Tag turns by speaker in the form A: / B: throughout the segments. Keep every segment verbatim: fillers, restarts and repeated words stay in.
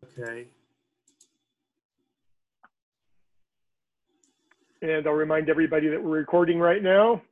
A: Okay.
B: And I'll remind everybody that we're recording right now.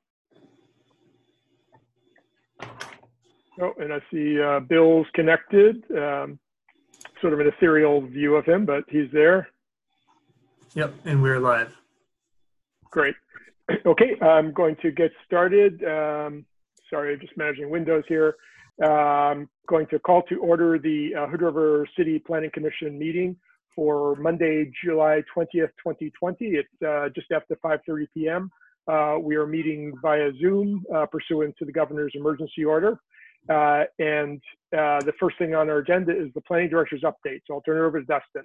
B: Oh, and I see uh, Bill's connected, um, sort of in a serial view of him, but he's there.
A: Yep, and we're live.
B: Great. Okay, I'm going to get started. Um, sorry, just managing Windows here. Um, going to call to order the uh, Hood River City Planning Commission meeting for Monday, July twentieth, twenty twenty. It's uh, just after five thirty p m Uh, we are meeting via Zoom uh, pursuant to the governor's emergency order. Uh, and uh, the first thing on our agenda is the planning director's update. So I'll turn it over to Dustin.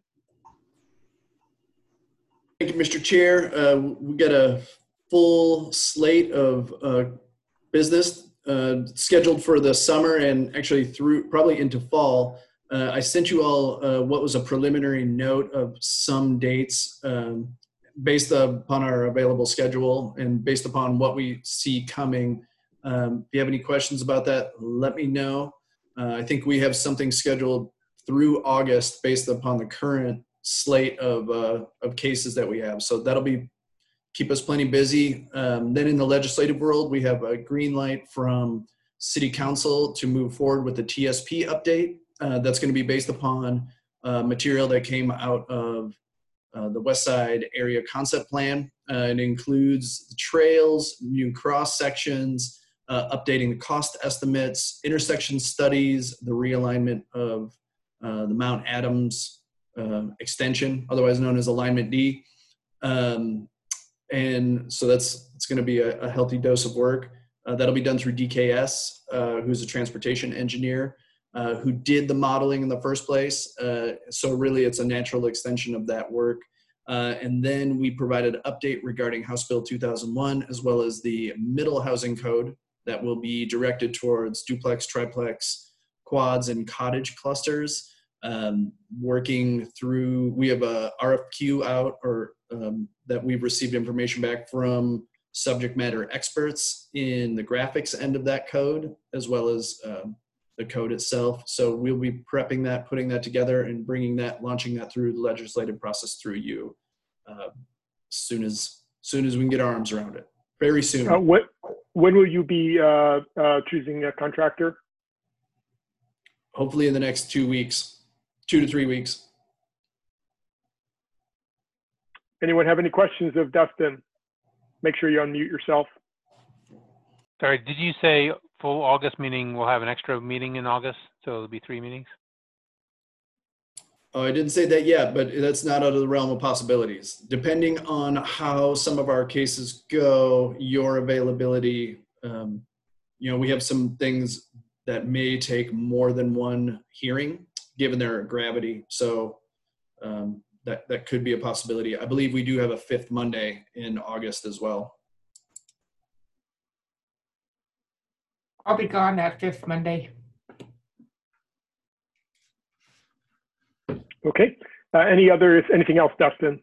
C: Thank you, Mister Chair. Uh, we got a full slate of uh, business uh, scheduled for the summer and actually through probably into fall. Uh, I sent you all uh, what was a preliminary note of some dates um, based upon our available schedule and based upon what we see coming. Um, if you have any questions about that, let me know. Uh, I think we have something scheduled through August based upon the current slate of uh, of cases that we have. So that'll be keep us plenty busy. Um, then in the legislative world, we have a green light from City Council to move forward with the T S P update. Uh, that's going to be based upon uh, material that came out of uh, the West Side Area Concept Plan. Uh, it includes the trails, new cross sections, uh, updating the cost estimates, intersection studies, the realignment of uh, the Mount Adams uh, extension, otherwise known as Alignment D. Um, and so that's it's going to be a, a healthy dose of work. Uh, that'll be done through D K S, uh, who's a transportation engineer, uh, who did the modeling in the first place. Uh, so really it's a natural extension of that work. Uh, and then we provided an update regarding House Bill two thousand one, as well as the middle housing code that will be directed towards duplex, triplex, quads, and cottage clusters. Um, working through, we have a R F Q out or um, that we've received information back from subject matter experts in the graphics end of that code, as well as um, the code itself. So we'll be prepping that, putting that together, and bringing that, launching that through the legislative process through you, uh, soon as soon as we can get our arms around it. Very soon.
B: Uh, what when will you be uh, uh, choosing a contractor?
C: Hopefully in the next two weeks, two to three weeks.
B: Anyone have any questions of Dustin? Make sure you unmute yourself.
D: Sorry, did you say full August, meaning we'll have an extra meeting in August? So it'll be three meetings?
C: Oh, I didn't say that yet, but that's not out of the realm of possibilities. Depending on how some of our cases go, your availability, um, you know, we have some things that may take more than one hearing given their gravity. So um, that, that could be a possibility. I believe we do have a fifth Monday in August as well.
E: I'll be gone that fifth Monday.
B: Okay. Uh, any other, anything else, Dustin?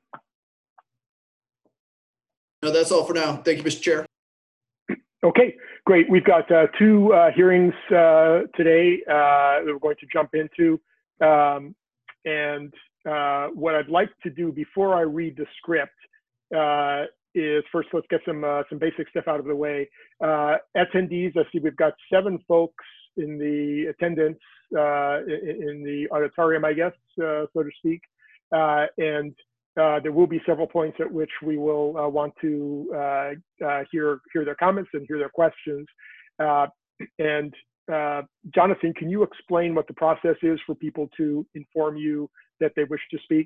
C: No, that's all for now. Thank you, Mister Chair.
B: Okay, great. We've got uh, two uh, hearings uh, today uh, that we're going to jump into. Um, and uh, what I'd like to do before I read the script uh, is first, let's get some uh, some basic stuff out of the way. Uh, attendees, I see we've got seven folks in the attendance uh, in, in the auditorium, I guess, uh, so to speak. Uh, and uh, there will be several points at which we will uh, want to uh, uh, hear hear their comments and hear their questions. Uh, and uh, Jonathan, can you explain what the process is for people to inform you that they wish to speak?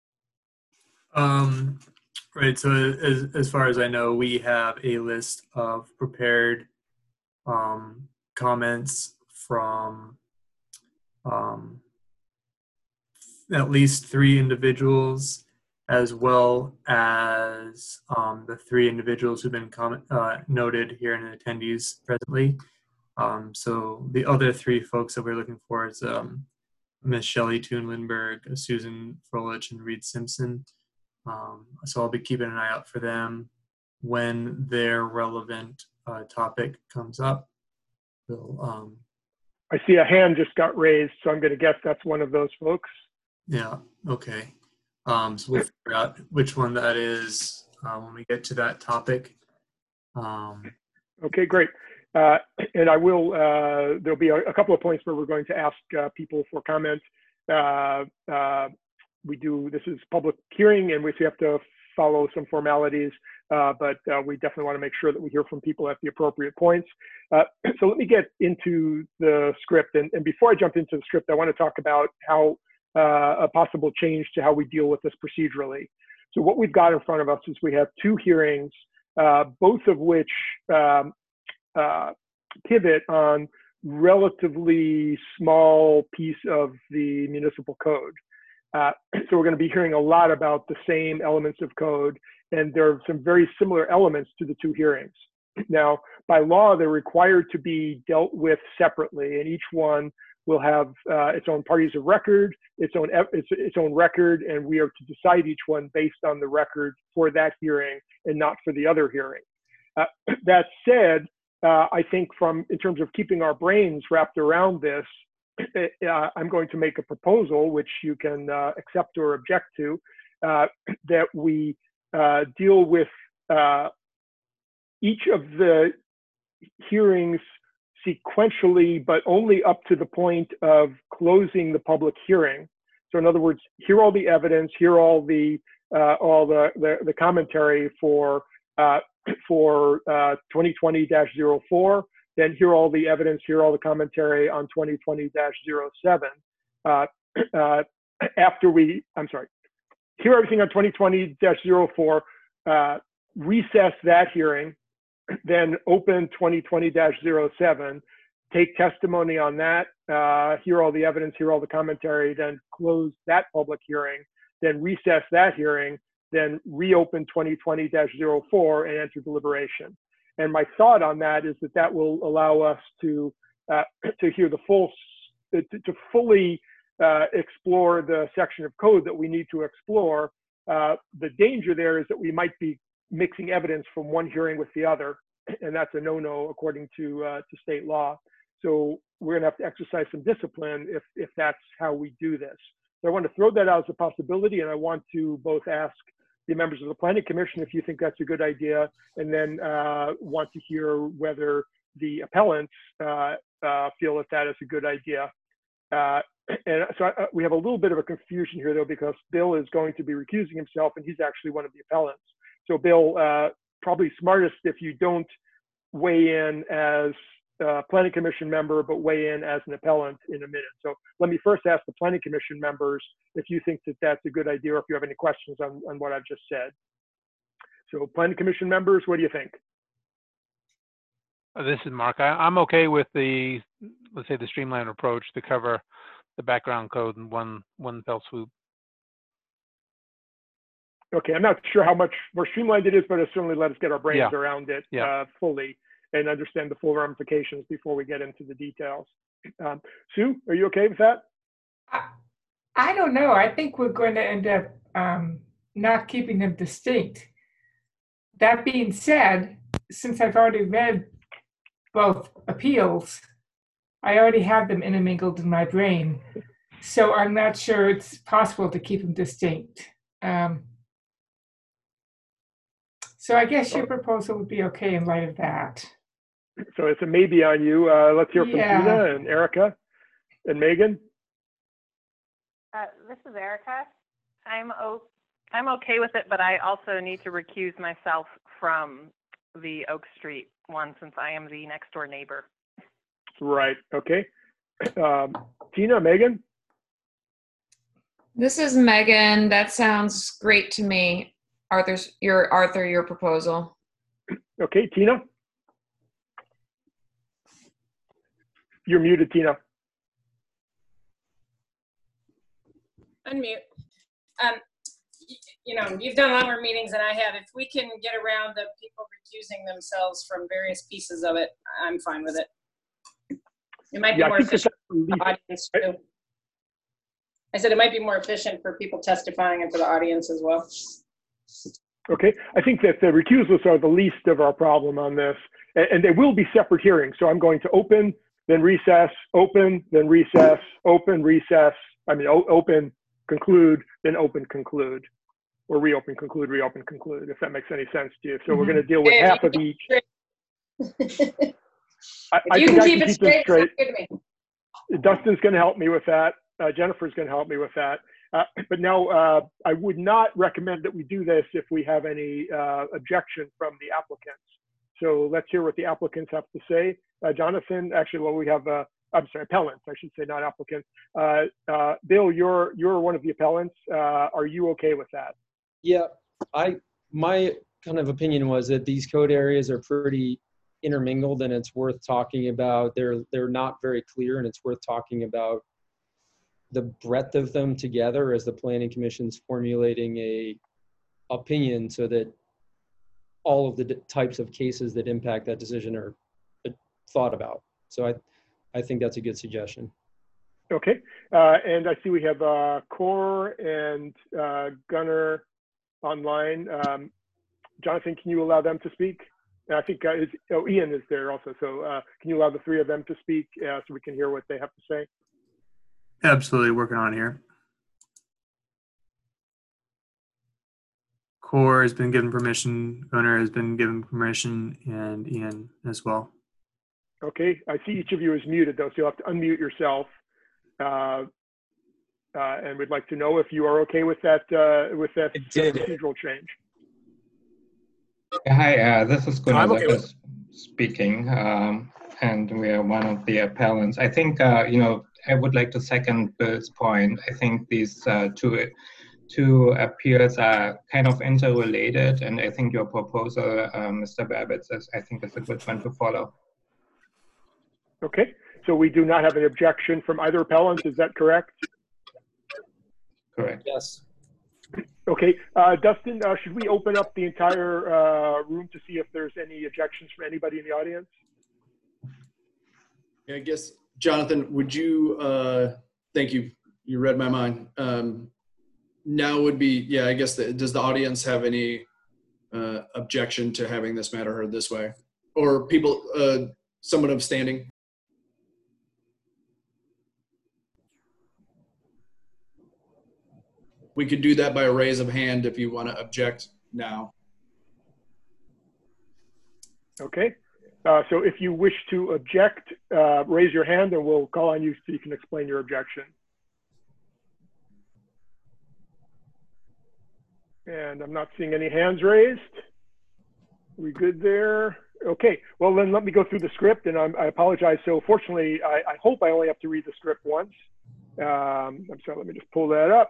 A: Um, right, so as, as far as I know, we have a list of prepared um, comments from um, at least three individuals, as well as um, the three individuals who've been comment, uh, noted here in attendees presently. Um, so the other three folks that we're looking for is um, Miz Shelley Toon Lindberg, Susan Froelich, and Reed Simpson. Um, so I'll be keeping an eye out for them when their relevant uh, topic comes up. We'll, um,
B: I see a hand just got raised, so I'm going to guess that's one of those folks.
A: Yeah. Okay. Um, so we'll figure out which one that is uh, when we get to that topic. Um,
B: Okay, great. Uh, and I will, uh, there'll be a, a couple of points where we're going to ask uh, people for comment. Uh, uh, we do, this is public hearing and we have to follow some formalities, uh, but uh, we definitely want to make sure that we hear from people at the appropriate points. Uh, so let me get into the script. And, and before I jump into the script, I want to talk about how uh, a possible change to how we deal with this procedurally. So what we've got in front of us is we have two hearings, uh, both of which um, uh, pivot on relatively small piece of the municipal code. Uh, so we're going to be hearing a lot about the same elements of code, and there are some very similar elements to the two hearings. Now, by law, they're required to be dealt with separately, and each one will have uh, its own parties of record, its own its, its own record, and we are to decide each one based on the record for that hearing and not for the other hearing. Uh, that said, uh, I think from in terms of keeping our brains wrapped around this, uh, I'm going to make a proposal which you can uh, accept or object to, uh, that we uh, deal with uh, each of the hearings sequentially, but only up to the point of closing the public hearing. So in other words, hear all the evidence, hear all the uh, all the, the, the commentary for uh, for uh, twenty twenty dash zero four, then hear all the evidence, hear all the commentary on twenty twenty dash zero seven. Uh, uh, after we, I'm sorry, hear everything on twenty twenty dash zero four, uh, recess that hearing, then open twenty twenty dash zero seven, take testimony on that, uh, hear all the evidence, hear all the commentary, then close that public hearing, then recess that hearing, then reopen twenty twenty dash zero four and enter deliberation. And my thought on that is that that will allow us to uh, to hear the full, to, to fully uh, explore the section of code that we need to explore. Uh, the danger there is that we might be mixing evidence from one hearing with the other, and that's a no-no according to uh, to state law. So we're gonna have to exercise some discipline if if that's how we do this. So I want to throw that out as a possibility, and I want to both ask the members of the Planning Commission if you think that's a good idea, and then uh, want to hear whether the appellants uh, uh, feel that that is a good idea. Uh, and so I, we have a little bit of a confusion here, though, because Bill is going to be recusing himself, and he's actually one of the appellants. So Bill, uh, probably smartest if you don't weigh in as a Planning Commission member, but weigh in as an appellant in a minute. So let me first ask the Planning Commission members if you think that that's a good idea, or if you have any questions on, on what I've just said. So Planning Commission members, what do you think?
D: Uh, This is Mark. I, I'm okay with the, let's say, the streamlined approach to cover the background code in one one fell swoop.
B: Okay, I'm not sure how much more streamlined it is, but it certainly let us get our brains
D: Yeah.
B: around it
D: Yeah.
B: uh, fully and understand the full ramifications before we get into the details. Um, Sue, are you okay with that?
E: I, I don't know. I think we're going to end up um, not keeping them distinct. That being said, since I've already read both appeals, I already have them intermingled in my brain. So I'm not sure it's possible to keep them distinct. Um, so I guess your proposal would be okay in light of that.
B: So it's a maybe on you. Uh, let's hear from
E: Yeah.
B: Tina and Erica and Megan.
F: Uh, this is Erica. I'm o I'm okay with it, but I also need to recuse myself from the Oak Street one since I am the next door neighbor.
B: Right. Okay. Um, Tina, Megan.
G: This is Megan. That sounds great to me. Arthur's your Arthur, your proposal.
B: Okay, Tina. You're muted, Tina.
H: Unmute. Um, y- you know, you've done longer meetings than I have. If we can get around the people recusing themselves from various pieces of it, I'm fine with it. It might be
B: Yeah, I
H: more
B: think
H: efficient
B: that's
H: for the audience too. I said it might be more efficient for people testifying and for the audience as well.
B: okay. I think that the recusals are the least of our problem on this, and, and they will be separate hearings. So I'm going to open, then recess, open, then recess, open, recess. I mean, o open, conclude, then open, conclude, or reopen, conclude, reopen, conclude, if that makes any sense to you. So
E: Mhm.
B: we're going to deal with
H: Yeah, if
B: half
H: you
B: of
H: can
B: each.
H: If
B: I, I
H: you
B: think
H: can
B: I
H: keep
B: can
H: it
B: keep them
H: straight,
B: straight.
H: sounds good to me.
B: Dustin's going to help me with that. Uh, Jennifer's going to help me with that. Uh, but no, uh, I would not recommend that we do this if we have any uh, objection from the applicants. So let's hear what the applicants have to say. Uh, Jonathan, actually, well, we have, uh, I'm sorry, appellants, I should say, not applicants. Uh, uh, Bill, you're you're one of the appellants. Uh, are you okay with that?
I: Yeah, I my kind of opinion was that these code areas are pretty intermingled, and it's worth talking about. They're they're not very clear, and it's worth talking about the breadth of them together as the Planning Commission's formulating a opinion, so that all of the d- types of cases that impact that decision are uh, thought about. So I I think that's a good suggestion.
B: Okay, uh, and I see we have uh, Core and uh, Gunnar online. Um, Jonathan, can you allow them to speak? And I think uh, is, oh, Ian is there also. So uh, can you allow the three of them to speak uh, so we can hear what they have to say?
A: Absolutely, working on it here. Core has been given permission, Gunnar has been given permission, and Ian as well.
B: Okay, I see each of you is muted though, so you'll have to unmute yourself. Uh, uh, and we'd like to know if you are okay with that uh, with that procedural change.
J: Hi, uh, this is Gunnar
B: I'm okay with
J: speaking, um, and we are one of the appellants. I think, uh, you know, I would like to second Bill's point. I think these uh, two, two appeals are kind of interrelated, and I think your proposal, uh, Mister Babbitts, is, I think is a good one to follow.
B: Okay, so we do not have an objection from either appellant, is that correct?
J: Correct.
I: Yes.
B: Okay, uh, Dustin, uh, should we open up the entire uh, room to see if there's any objections from anybody in the audience?
C: Yeah, I guess, Jonathan, would you, uh, thank you, you read my mind. Um, now would be, yeah, I guess, the, does the audience have any uh, objection to having this matter heard this way? Or people, uh, someone abstaining? We could do that by a raise of hand if you want to object now.
B: Okay, uh, so if you wish to object, uh, raise your hand and we'll call on you so you can explain your objection. And I'm not seeing any hands raised. We good there? Okay, well then let me go through the script, and I'm, I apologize. So fortunately, I, I hope I only have to read the script once. Um, I'm sorry, let me just pull that up.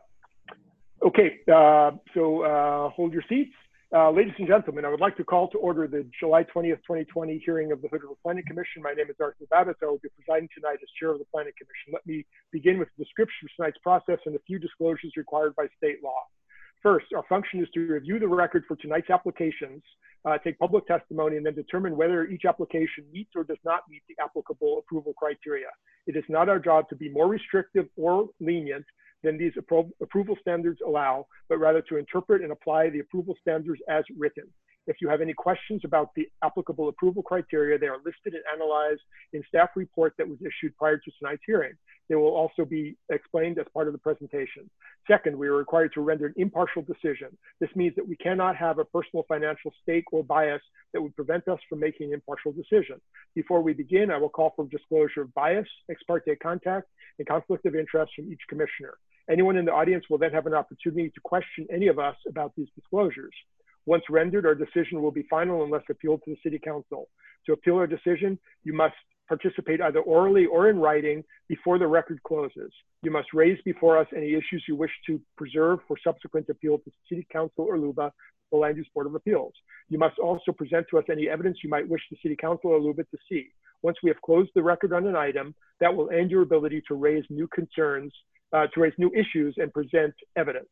B: Okay, uh, so uh, hold your seats. Uh, ladies and gentlemen, I would like to call to order the July twentieth, twenty twenty hearing of the Hood River Planning Commission. My name is Arthur Babbitts. I will be presiding tonight as chair of the Planning Commission. Let me begin with a description of tonight's process and a few disclosures required by state law. First, our function is to review the record for tonight's applications, uh, take public testimony, and then determine whether each application meets or does not meet the applicable approval criteria. It is not our job to be more restrictive or lenient than these appro approval standards allow, but rather to interpret and apply the approval standards as written. If you have any questions about the applicable approval criteria, they are listed and analyzed in staff report that was issued prior to tonight's hearing. They will also be explained as part of the presentation. Second, we are required to render an impartial decision. This means that we cannot have a personal financial stake or bias that would prevent us from making an impartial decision. Before we begin, I will call for disclosure of bias, ex parte contact, and conflict of interest from each commissioner. Anyone in the audience will then have an opportunity to question any of us about these disclosures. Once rendered, our decision will be final unless appealed to the City Council. To appeal our decision, you must participate either orally or in writing before the record closes. You must raise before us any issues you wish to preserve for subsequent appeal to City Council or L U B A, the Land Use Board of Appeals. You must also present to us any evidence you might wish the City Council or L U B A to see. Once we have closed the record on an item, that will end your ability to raise new concerns, uh, to raise new issues and present evidence.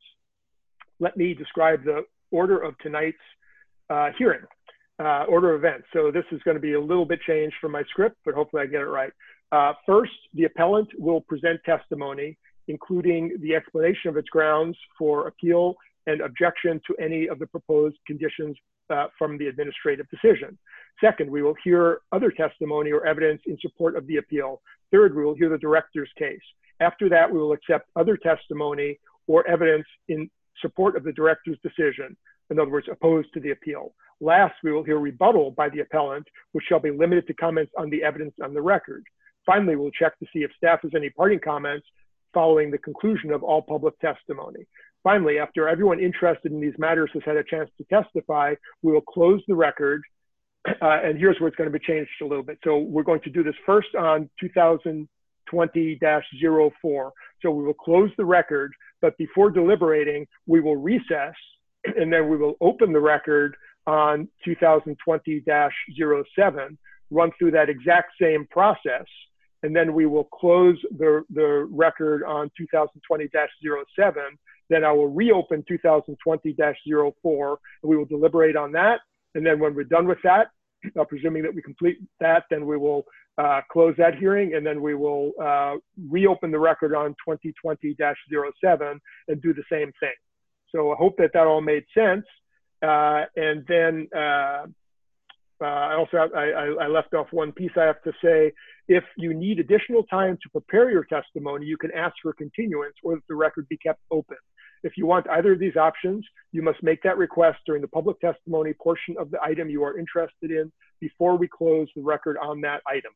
B: Let me describe the order of tonight's uh, hearing. Uh, order of events. So this is going to be a little bit changed from my script, but hopefully I get it right. Uh, first, the appellant will present testimony, including the explanation of its grounds for appeal and objection to any of the proposed conditions uh, from the administrative decision. Second, we will hear other testimony or evidence in support of the appeal. Third, we will hear the director's case. After that, we will accept other testimony or evidence in support of the director's decision, in other words, opposed to the appeal. Last, we will hear rebuttal by the appellant, which shall be limited to comments on the evidence on the record. Finally, we'll check to see if staff has any parting comments following the conclusion of all public testimony. Finally, after everyone interested in these matters has had a chance to testify, we will close the record. Uh, and here's where it's going to be changed a little bit. So we're going to do this first on two thousand twenty dash oh four. So we will close the record, but before deliberating, we will recess, and then we will open the record on two thousand twenty dash oh seven, run through that exact same process, and then we will close the, the record on two thousand twenty dash oh seven. Then I will reopen two thousand twenty dash oh four, and we will deliberate on that. And then when we're done with that, uh, presuming that we complete that, then we will uh, close that hearing, and then we will uh, reopen the record on twenty twenty dash oh seven and do the same thing. So I hope that that all made sense. Uh, and then uh, uh, I also have, I, I left off one piece I have to say. If you need additional time to prepare your testimony, you can ask for continuance or that the record be kept open. If you want either of these options, you must make that request during the public testimony portion of the item you are interested in before we close the record on that item.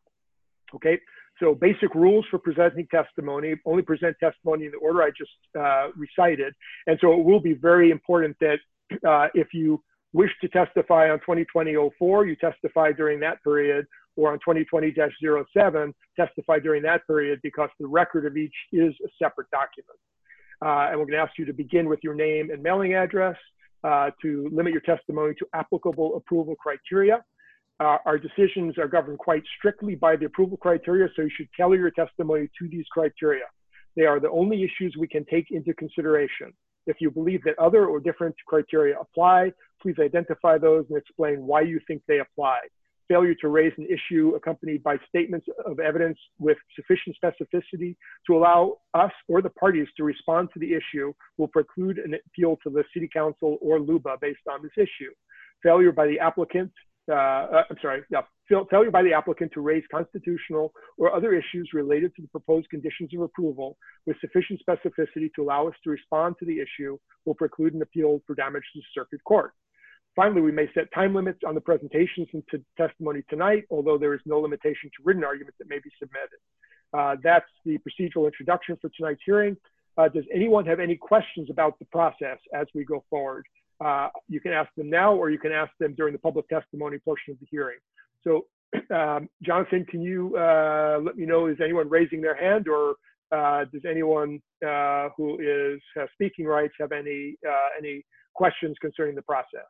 B: Okay, so basic rules for presenting testimony: only present testimony in the order I just uh, recited. And so it will be very important that uh, if you wish to testify on twenty twenty dash oh four, you testify during that period, or on twenty twenty dash oh seven, testify during that period, because the record of each is a separate document. Uh, and we're going to ask you to begin with your name and mailing address, uh, to limit your testimony to applicable approval criteria. Uh, our decisions are governed quite strictly by the approval criteria, so you should tailor your testimony to these criteria. They are the only issues we can take into consideration. If you believe that other or different criteria apply, please identify those and explain why you think they apply. Failure to raise an issue accompanied by statements of evidence with sufficient specificity to allow us or the parties to respond to the issue will preclude an appeal to the City Council or L U B A based on this issue. Failure by the applicant, uh, uh, I'm sorry, yeah, failure by the applicant to raise constitutional or other issues related to the proposed conditions of approval with sufficient specificity to allow us to respond to the issue will preclude an appeal for damage to the circuit court. Finally, we may set time limits on the presentations and to testimony tonight, although there is no limitation to written arguments that may be submitted. Uh, that's the procedural introduction for tonight's hearing. Uh, does anyone have any questions about the process as we go forward? Uh, you can ask them now, or you can ask them during the public testimony portion of the hearing. So, um, Jonathan, can you uh, let me know, is anyone raising their hand, or uh, does anyone uh, who is has speaking rights have any uh, any questions concerning the process?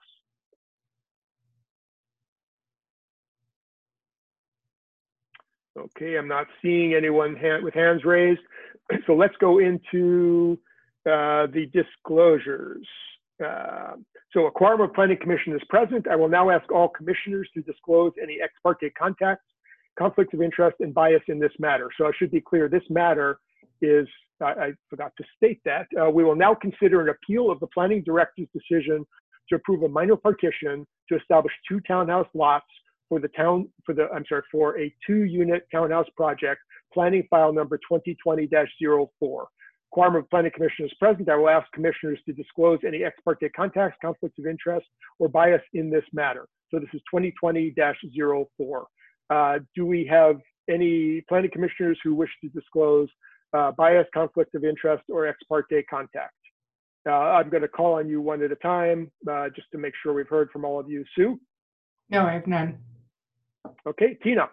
B: Okay, I'm not seeing anyone hand, with hands raised. So let's go into uh, the disclosures. Uh, so a quorum of planning commission is present. I will now ask all commissioners to disclose any ex parte contacts, conflicts of interest, and bias in this matter. So I should be clear, this matter is, I, I forgot to state that, uh, we will now consider an appeal of the planning director's decision to approve a minor partition to establish two townhouse lots for the town, for the, I'm sorry, for a two unit townhouse project, planning file number twenty twenty dash oh four. Quorum of planning commission is present. I will ask commissioners to disclose any ex parte contacts, conflicts of interest, or bias in this matter. So this is twenty twenty dash oh four. Uh, do we have any planning commissioners who wish to disclose uh, bias, conflict of interest, or ex parte contact? Uh, I'm going to call on you one at a time, uh, just to make sure we've heard from all of you. Sue?
E: No, I have none.
B: Okay, Tina.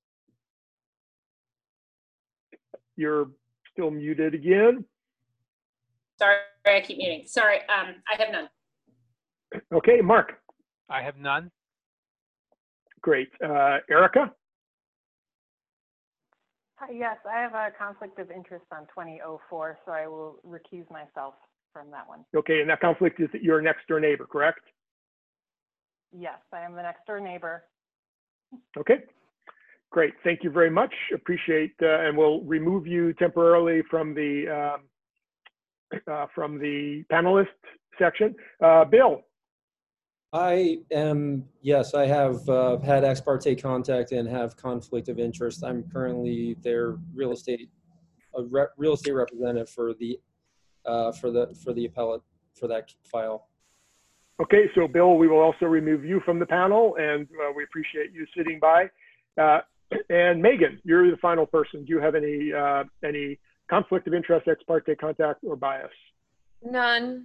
B: You're still muted again.
H: Sorry, I keep muting. Sorry, um, I have none.
B: Okay, Mark.
D: I have none.
B: Great. Uh, Erica?
F: Hi, yes, I have a conflict of interest on twenty oh four, so I will recuse myself from that one.
B: Okay, and that conflict is that you're a next door neighbor, correct?
F: Yes, I am the next door neighbor.
B: Okay, great. Thank you very much. Appreciate, uh, and we'll remove you temporarily from the um, uh, from the panelist section. Uh, Bill.
I: I am, yes, I have uh, had ex parte contact and have conflict of interest. I'm currently their real estate, a re real estate representative for the uh, for the for the appellate for that file.
B: Okay, so Bill, we will also remove you from the panel, and uh, we appreciate you sitting by. Uh, and Megan, you're the final person. Do you have any uh, any conflict of interest, ex parte contact, or bias?
G: None.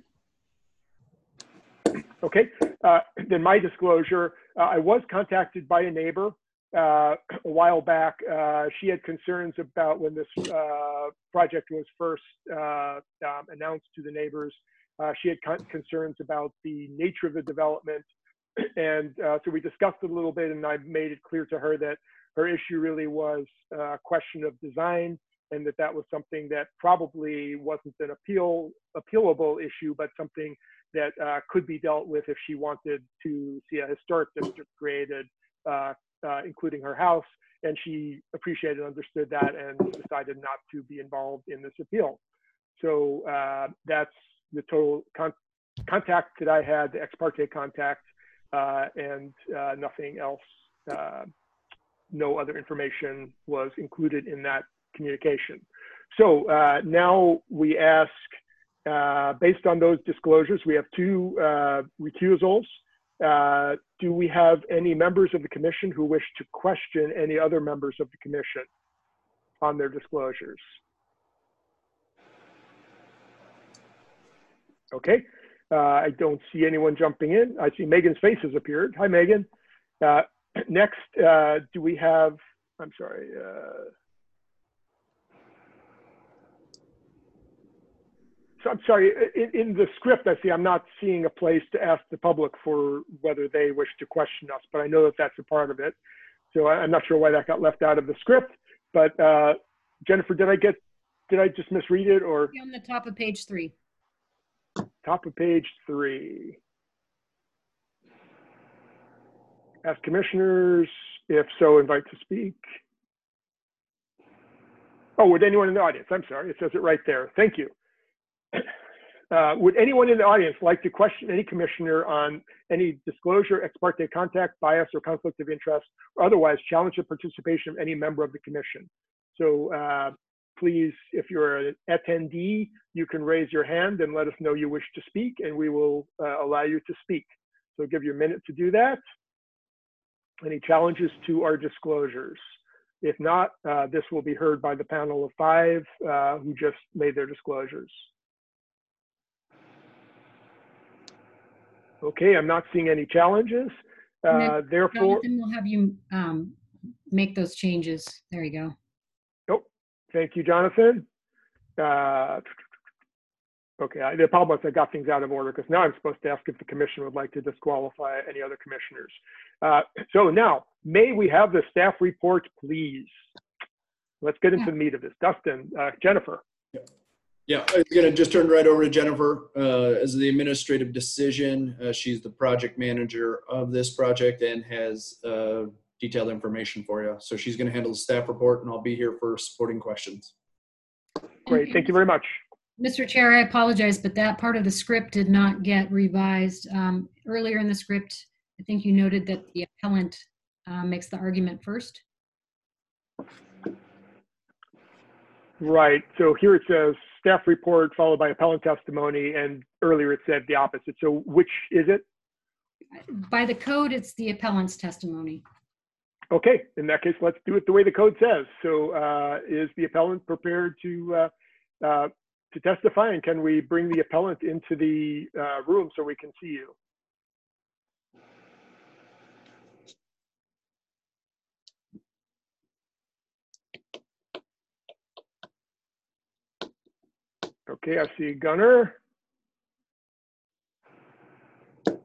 B: Okay, uh, then my disclosure, uh, I was contacted by a neighbor uh, a while back. Uh, she had concerns about when this uh, project was first uh, um, announced to the neighbors. Uh, she had con concerns about the nature of the development. And uh, so we discussed it a little bit, and I made it clear to her that her issue really was a question of design, and that that was something that probably wasn't an appeal, appealable issue, but something that uh, could be dealt with if she wanted to see a historic district created, uh, uh, including her house. And she appreciated and understood that and decided not to be involved in this appeal. So uh, that's the total con contact that I had, the ex parte contact, uh, and uh, nothing else. Uh, no other information was included in that communication. So uh, now we ask, uh, based on those disclosures, we have two uh, recusals. Uh, do we have any members of the commission who wish to question any other members of the commission on their disclosures? Okay, uh, I don't see anyone jumping in. I see Megan's face has appeared. Hi, Megan. Uh, next, uh, do we have, I'm sorry. Uh, so I'm sorry, in, in the script, I see I'm not seeing a place to ask the public for whether they wish to question us, but I know that that's a part of it. So I, I'm not sure why that got left out of the script, but uh, Jennifer, did I get, did I just misread it or?
K: On the top of page three.
B: Top of page three. Ask commissioners, if so, invite to speak. Oh, would anyone in the audience? I'm sorry, it says it right there. Thank you. Uh, would anyone in the audience like to question any commissioner on any disclosure, ex parte contact, bias, or conflict of interest, or otherwise challenge the participation of any member of the commission? So uh, please, if you're an attendee, you can raise your hand and let us know you wish to speak, and we will uh, allow you to speak. So give you a minute to do that. Any challenges to our disclosures? If not, uh, this will be heard by the panel of five uh, who just made their disclosures. Okay, I'm not seeing any challenges. Uh, therefore,
K: Jonathan will have you um, make those changes. There you go.
B: Nope. Thank you, Jonathan. Uh, okay, I, the problem is I got things out of order because now I'm supposed to ask if the commission would like to disqualify any other commissioners. Uh, so now, may we have the staff report, please? Let's get into yeah. the meat of this. Dustin, uh, Jennifer.
C: Yeah. Yeah, I was going to just turn right over to Jennifer uh, as the administrative decision. Uh, she's the project manager of this project and has uh, detailed information for you. So she's going to handle the staff report, and I'll be here for supporting questions.
B: Great, thank you very much.
K: Mister Chair, I apologize, but that part of the script did not get revised. Um, earlier in the script, I think you noted that the appellant uh, makes the argument first.
B: Right, so here it says staff report followed by appellant testimony, and earlier it said the opposite. So which is it?
K: By the code, it's the appellant's testimony.
B: Okay, in that case, let's do it the way the code says. So uh, is the appellant prepared to uh, uh, to testify, and can we bring the appellant into the uh, room so we can see you? Okay, I see Gunnar. Oh,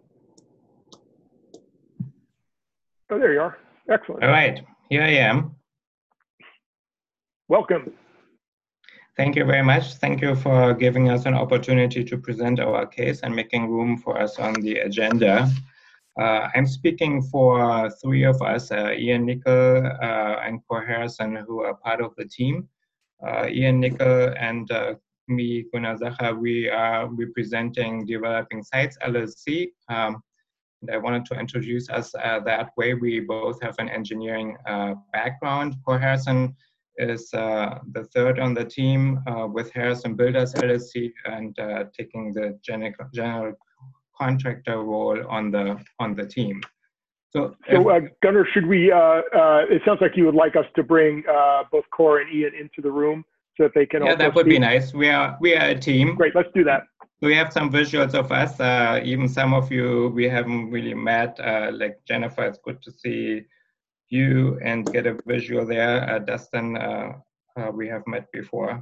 B: there you are. Excellent.
J: All right, here I am.
B: Welcome.
J: Thank you very much. Thank you for giving us an opportunity to present our case and making room for us on the agenda. Uh, I'm speaking for three of us, uh, Ian Nickel uh, and Cor Harrison, who are part of the team. Uh, Ian Nickel and uh, me, Gunnar Sacher, we are representing Developing Sites L L C. Um, and I wanted to introduce us uh, that way. We both have an engineering uh, background. Cor Harrison is uh, the third on the team uh, with Harrison Builders L L C and uh, taking the general, general contractor role on the on the team. So,
B: so uh, Gunnar, should we? Uh, uh, it sounds like you would like us to bring uh, both Core and Ian into the room so that they can.
J: Yeah,
B: also
J: that would
B: speak.
J: be nice. We are we are a team.
B: Great, let's do that.
J: We have some visuals of us. Uh, even some of you we haven't really met. Uh, like Jennifer, it's good to see you and get a visual there. Uh, Dustin, uh, uh, we have met before.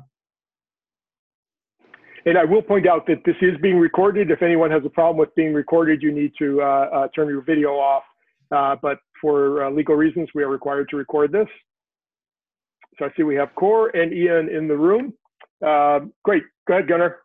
B: And I will point out that this is being recorded. If anyone has a problem with being recorded, you need to uh, uh, turn your video off. Uh, but for uh, legal reasons, we are required to record this. So I see we have Core and Ian in the room. Uh, great. Go ahead, Gunnar.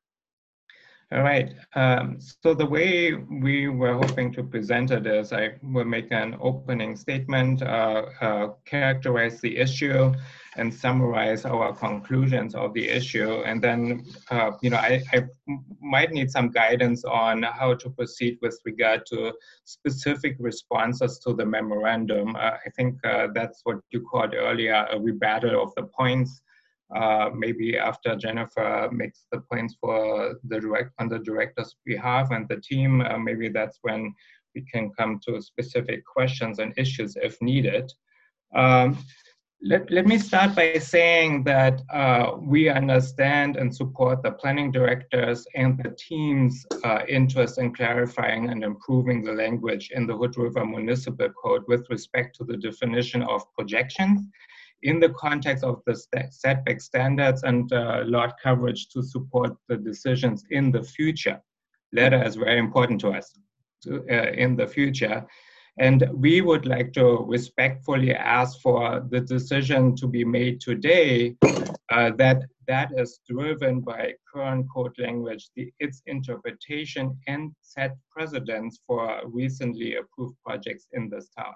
J: All right. Um, so the way we were hoping to present it is I will make an opening statement, uh, uh, characterize the issue, and summarize our conclusions of the issue. And then, uh, you know, I, I might need some guidance on how to proceed with regard to specific responses to the memorandum. Uh, I think uh, that's what you called earlier a rebuttal of the points. Uh, maybe after Jennifer makes the points for the direct on the director's behalf and the team, uh, maybe that's when we can come to specific questions and issues if needed. Um, let, let me start by saying that uh, we understand and support the planning directors and the team's uh, interest in clarifying and improving the language in the Hood River Municipal Code with respect to the definition of projections in the context of the setback standards and uh, lot coverage to support the decisions in the future. Letter is very important to us to, uh, in the future. And we would like to respectfully ask for the decision to be made today uh, that that is driven by current code language, the, its interpretation, and set precedents for recently approved projects in this town.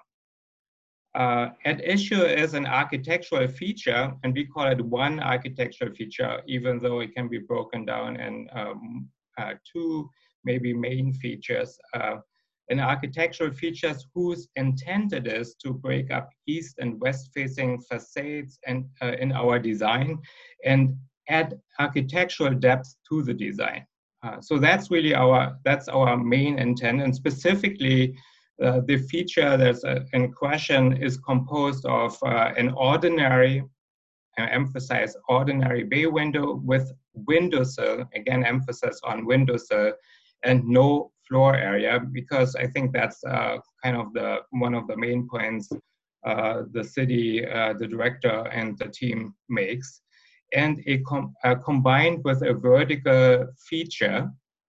J: Uh, at issue is an architectural feature, and we call it one architectural feature, even though it can be broken down in um, uh, two maybe main features. Uh, an architectural features whose intent it is to break up east and west facing facades and uh, in our design and add architectural depth to the design. Uh, so that's really our, that's our main intent, and specifically Uh, the feature that's uh, in question is composed of uh, an ordinary, I emphasize ordinary bay window with windowsill, again emphasis on windowsill, and no floor area, because I think that's uh, kind of the one of the main points uh, the city, uh, the director and the team makes. And it com uh, combined with a vertical feature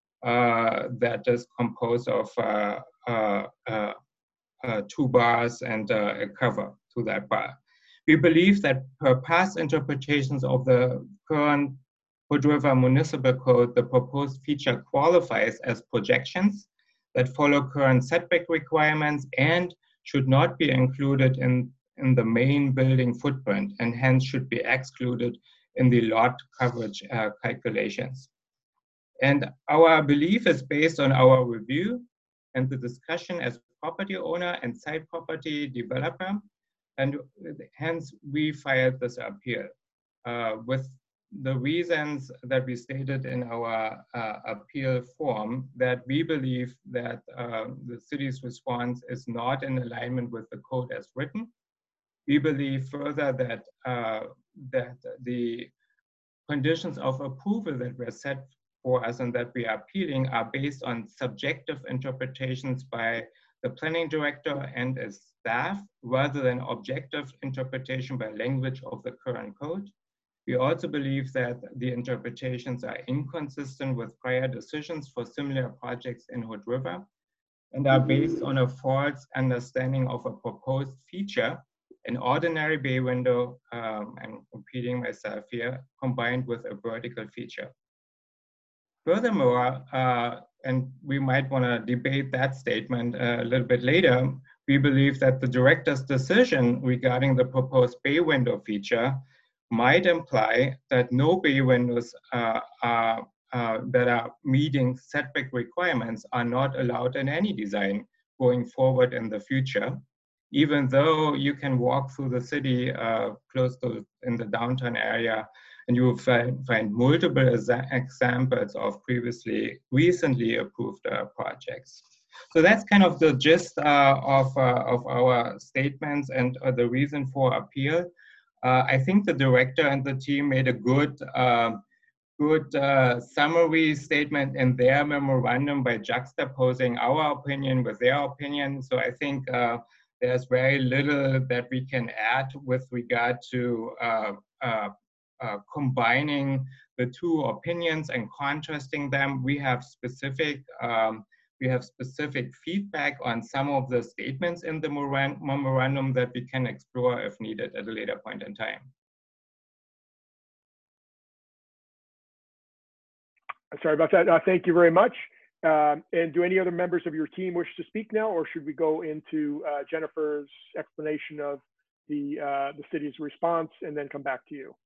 J: uh, that is composed of uh, Uh, uh, uh, two bars and uh, a cover to that bar. We believe that per past interpretations of the current Hood River Municipal Code, the proposed feature qualifies as projections that follow current setback requirements and should not be included in, in the main building footprint, and hence should be excluded in the lot coverage uh, calculations. And our belief is based on our review and the discussion as property owner and site property developer, and hence we filed this appeal uh, with the reasons that we stated in our uh, appeal form, that we believe that uh, the city's response is not in alignment with the code as written. We believe further that uh, that the conditions of approval that were set for us and that we are appealing are based on subjective interpretations by the planning director and his staff, rather than objective interpretation by language of the current code. We also believe that the interpretations are inconsistent with prior decisions for similar projects in Hood River and are based on a false understanding of a proposed feature, an ordinary bay window, um, I'm repeating myself here, combined with a vertical feature. Furthermore, uh, and we might want to debate that statement uh, a little bit later, we believe that the director's decision regarding the proposed bay window feature might imply that no bay windows uh, are, uh, that are meeting setback requirements are not allowed in any design going forward in the future, even though you can walk through the city uh, close to in the downtown area, and you will find, find multiple exa examples of previously, recently approved uh, projects. So that's kind of the gist uh, of, uh, of our statements and uh, the reason for appeal. Uh, I think the director and the team made a good, uh, good uh, summary statement in their memorandum by juxtaposing our opinion with their opinion. So I think uh, there's very little that we can add with regard to uh, uh, uh, combining the two opinions and contrasting them. We have specific um, We have specific feedback on some of the statements in the memorandum that we can explore if needed at a later point in time.
B: Sorry about that. Uh, thank you very much. Um, and do any other members of your team wish to speak now, or should we go into uh, Jennifer's explanation of the, uh, the city's response and then come back to you?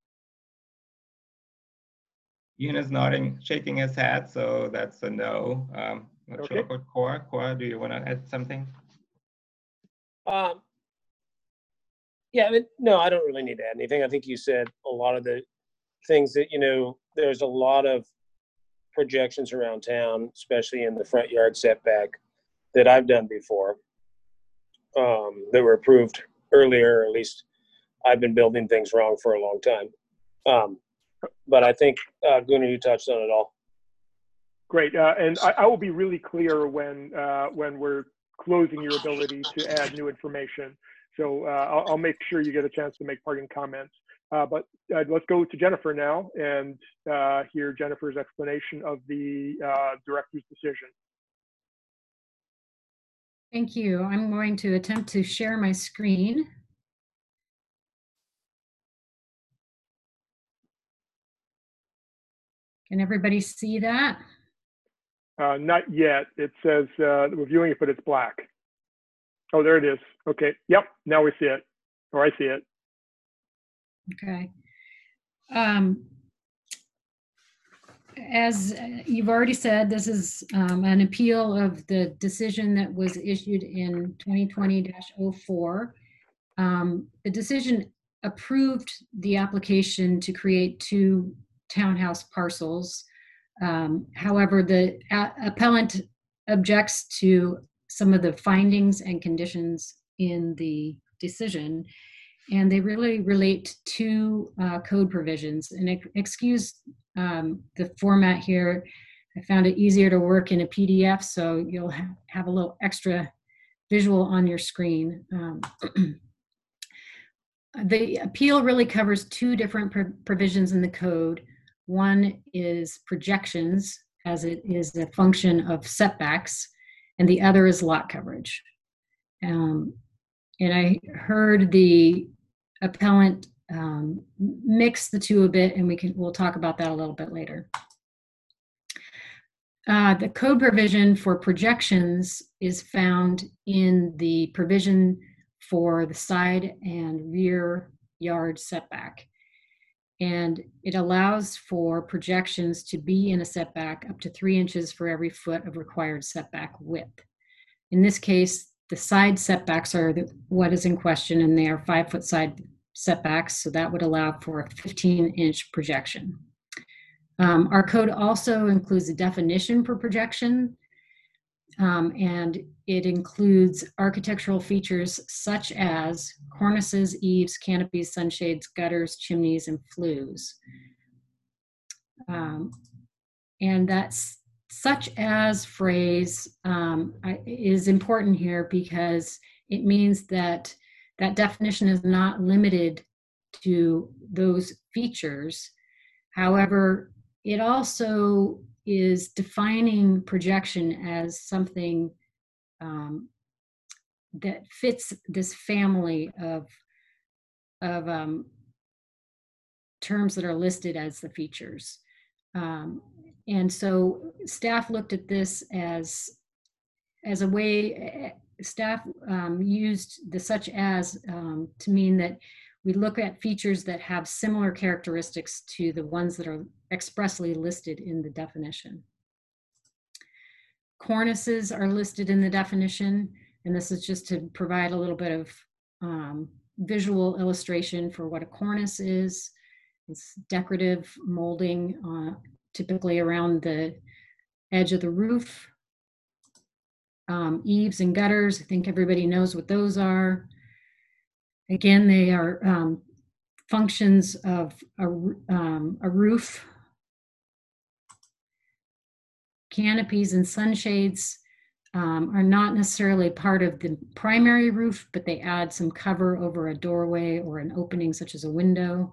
J: Ian is nodding, shaking his head, so that's a no. Um, not
B: Okay.
J: sure about Cora. Cora, do you want to add something?
L: Um, yeah, I mean, no, I don't really need to add anything. I think you said a lot of the things that, you know, there's a lot of projections around town, especially in the front yard setback, that I've done before, um, that were approved earlier, or at least I've been building things wrong for a long time. Um, but I think, uh, Gunnar, you touched on it all.
B: Great, uh, and I, I will be really clear when uh, when we're closing your ability to add new information. So uh, I'll, I'll make sure you get a chance to make parting comments. Uh, but uh, let's go to Jennifer now and uh, hear Jennifer's explanation of the uh, director's decision.
K: Thank you. I'm going to attempt to share my screen. Can everybody see that?
B: Uh, not yet. It says uh, reviewing it, but it's black. Oh, there it is. Okay. Yep. Now we see it, or I see it.
K: Okay. Um, as you've already said, this is um, an appeal of the decision that was issued in twenty twenty dash oh four. Um, the decision approved the application to create two townhouse parcels. Um, however, the appellant objects to some of the findings and conditions in the decision, and they really relate to uh, code provisions. And ex excuse um, the format here. I found it easier to work in a P D F, so you'll ha have a little extra visual on your screen. Um, the appeal really covers two different pro provisions in the code. One is projections, as it is a function of setbacks, and the other is lot coverage. Um, and I heard the appellant um, mix the two a bit, and we can we'll talk about that a little bit later. Uh, the code provision for projections is found in the provision for the side and rear yard setback. And it allows for projections to be in a setback up to three inches for every foot of required setback width. In this case, the side setbacks are the, what is in question, and they are five foot side setbacks, so that would allow for a fifteen inch projection. Um, our code also includes a definition for projection, um, and it includes architectural features such as cornices, eaves, canopies, sunshades, gutters, chimneys, and flues. Um, and that's such as phrase um, is important here because it means that that definition is not limited to those features. However, it also is defining projection as something um, that fits this family of, of um, terms that are listed as the features. Um, and so staff looked at this as, as a way, staff um, used the such as um, to mean that we look at features that have similar characteristics to the ones that are expressly listed in the definition. Cornices are listed in the definition. And this is just to provide a little bit of um, visual illustration for what a cornice is. It's decorative molding, uh, typically around the edge of the roof. Um, eaves and gutters, I think everybody knows what those are. Again, they are um, functions of a, um, a roof. Canopies and sunshades um, are not necessarily part of the primary roof, but they add some cover over a doorway or an opening such as a window.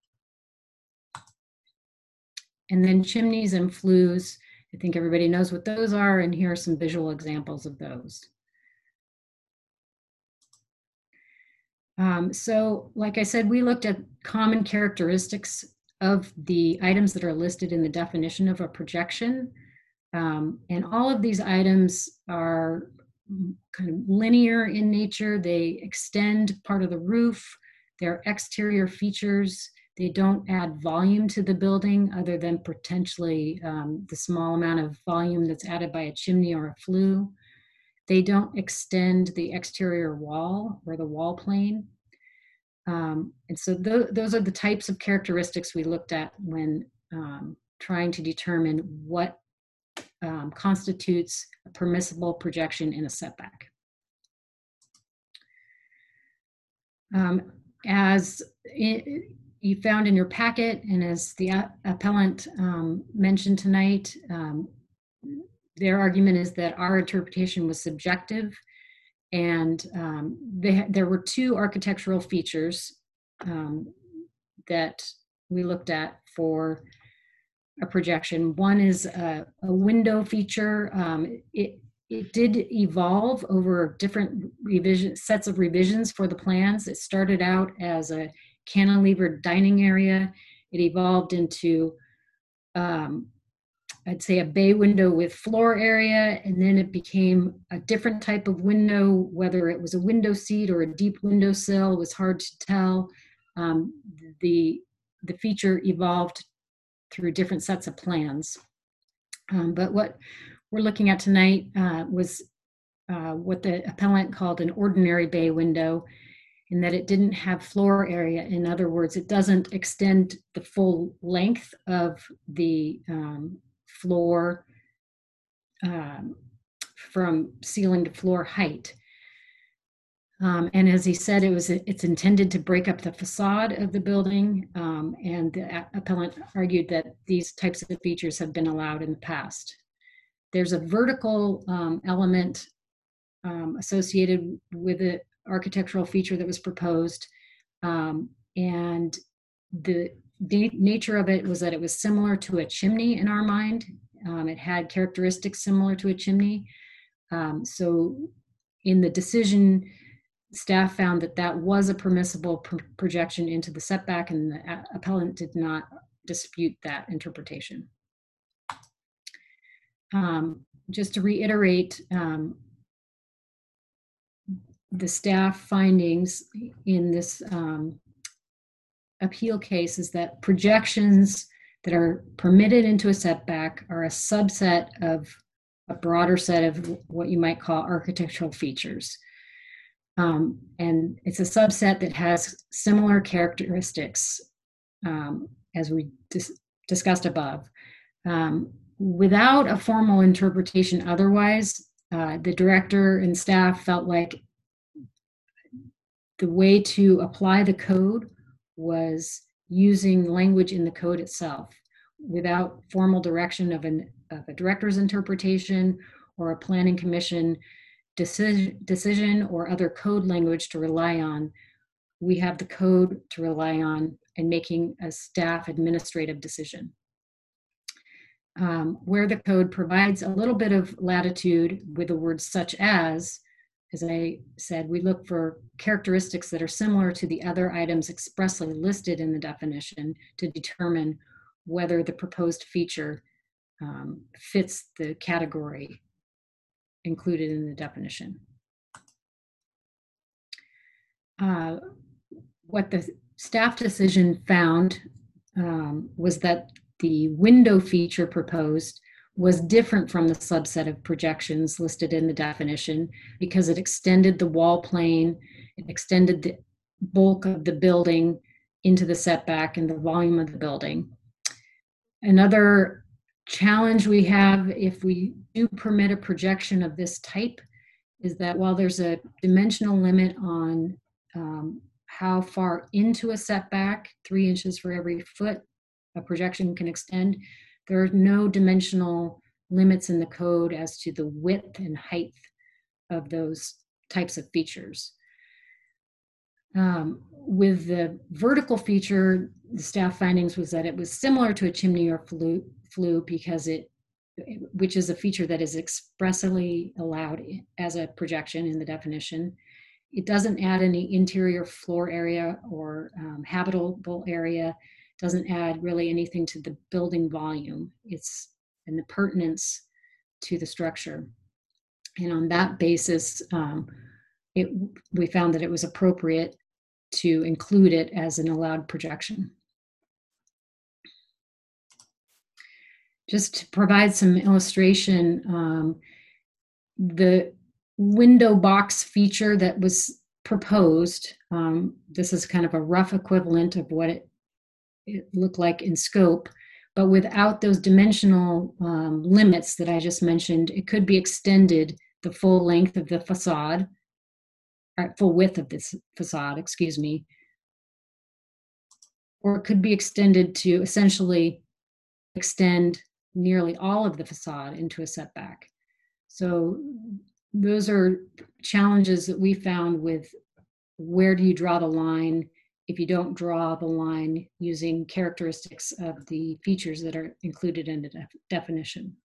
K: And then chimneys and flues, I think everybody knows what those are, and here are some visual examples of those. Um, so, like I said, we looked at common characteristics of the items that are listed in the definition of a projection. Um, and all of these items are kind of linear in nature. They extend part of the roof. They're exterior features. They don't add volume to the building other than potentially um, the small amount of volume that's added by a chimney or a flue. They don't extend the exterior wall or the wall plane. Um, and so th those are the types of characteristics we looked at when um, trying to determine what um, constitutes a permissible projection in a setback. Um, as it, you found in your packet, and as the appellant um, mentioned tonight, um, their argument is that our interpretation was subjective, and um, they, there were two architectural features um, that we looked at for a projection. One is a, a window feature. Um, it, it did evolve over different revision, sets of revisions for the plans. It started out as a cantilevered dining area. It evolved into um, I'd say a bay window with floor area, and then it became a different type of window, whether it was a window seat or a deep windowsill was hard to tell. Um, the, the feature evolved through different sets of plans. Um, but what we're looking at tonight uh, was uh, what the appellant called an ordinary bay window, in that it didn't have floor area. In other words, it doesn't extend the full length of the um, floor um, from ceiling to floor height. Um, and as he said, it was it's intended to break up the facade of the building, um, and the appellant argued that these types of features have been allowed in the past. There's a vertical um, element um, associated with the architectural feature that was proposed, um, and the The nature of it was that it was similar to a chimney in our mind. Um, it had characteristics similar to a chimney. Um, so in the decision, staff found that that was a permissible pr projection into the setback, and the appellant did not dispute that interpretation. Um, just to reiterate, um, the staff findings in this um, appeal case is that projections that are permitted into a setback are a subset of a broader set of what you might call architectural features. Um, and it's a subset that has similar characteristics um, as we dis discussed above. Um, without a formal interpretation otherwise, uh, the director and staff felt like the way to apply the code was using language in the code itself without formal direction of, an, of a director's interpretation or a planning commission decision, decision or other code language to rely on. We have the code to rely on in making a staff administrative decision. Um, where the code provides a little bit of latitude with the words such as, as I said, we look for characteristics that are similar to the other items expressly listed in the definition to determine whether the proposed feature um, fits the category included in the definition. Uh, what the staff decision found um, was that the window feature proposed was different from the subset of projections listed in the definition because it extended the wall plane, it extended the bulk of the building into the setback and the volume of the building. Another challenge we have if we do permit a projection of this type is that while there's a dimensional limit on um, how far into a setback, three inches for every foot a projection can extend, there are no dimensional limits in the code as to the width and height of those types of features. Um, with the vertical feature, the staff findings was that it was similar to a chimney or flue, flue because it, which is a feature that is expressly allowed as a projection in the definition. It doesn't add any interior floor area or um, habitable area, doesn't add really anything to the building volume. It's an appurtenance to the structure. And on that basis, um, it, we found that it was appropriate to include it as an allowed projection. Just to provide some illustration, um, the window box feature that was proposed, um, this is kind of a rough equivalent of what it, it looked like in scope, but without those dimensional um, limits that I just mentioned, it could be extended the full length of the facade, or full width of this facade, excuse me, or it could be extended to essentially extend nearly all of the facade into a setback. So those are challenges that we found with where do you draw the line if you don't draw the line using characteristics of the features that are included in the def definition.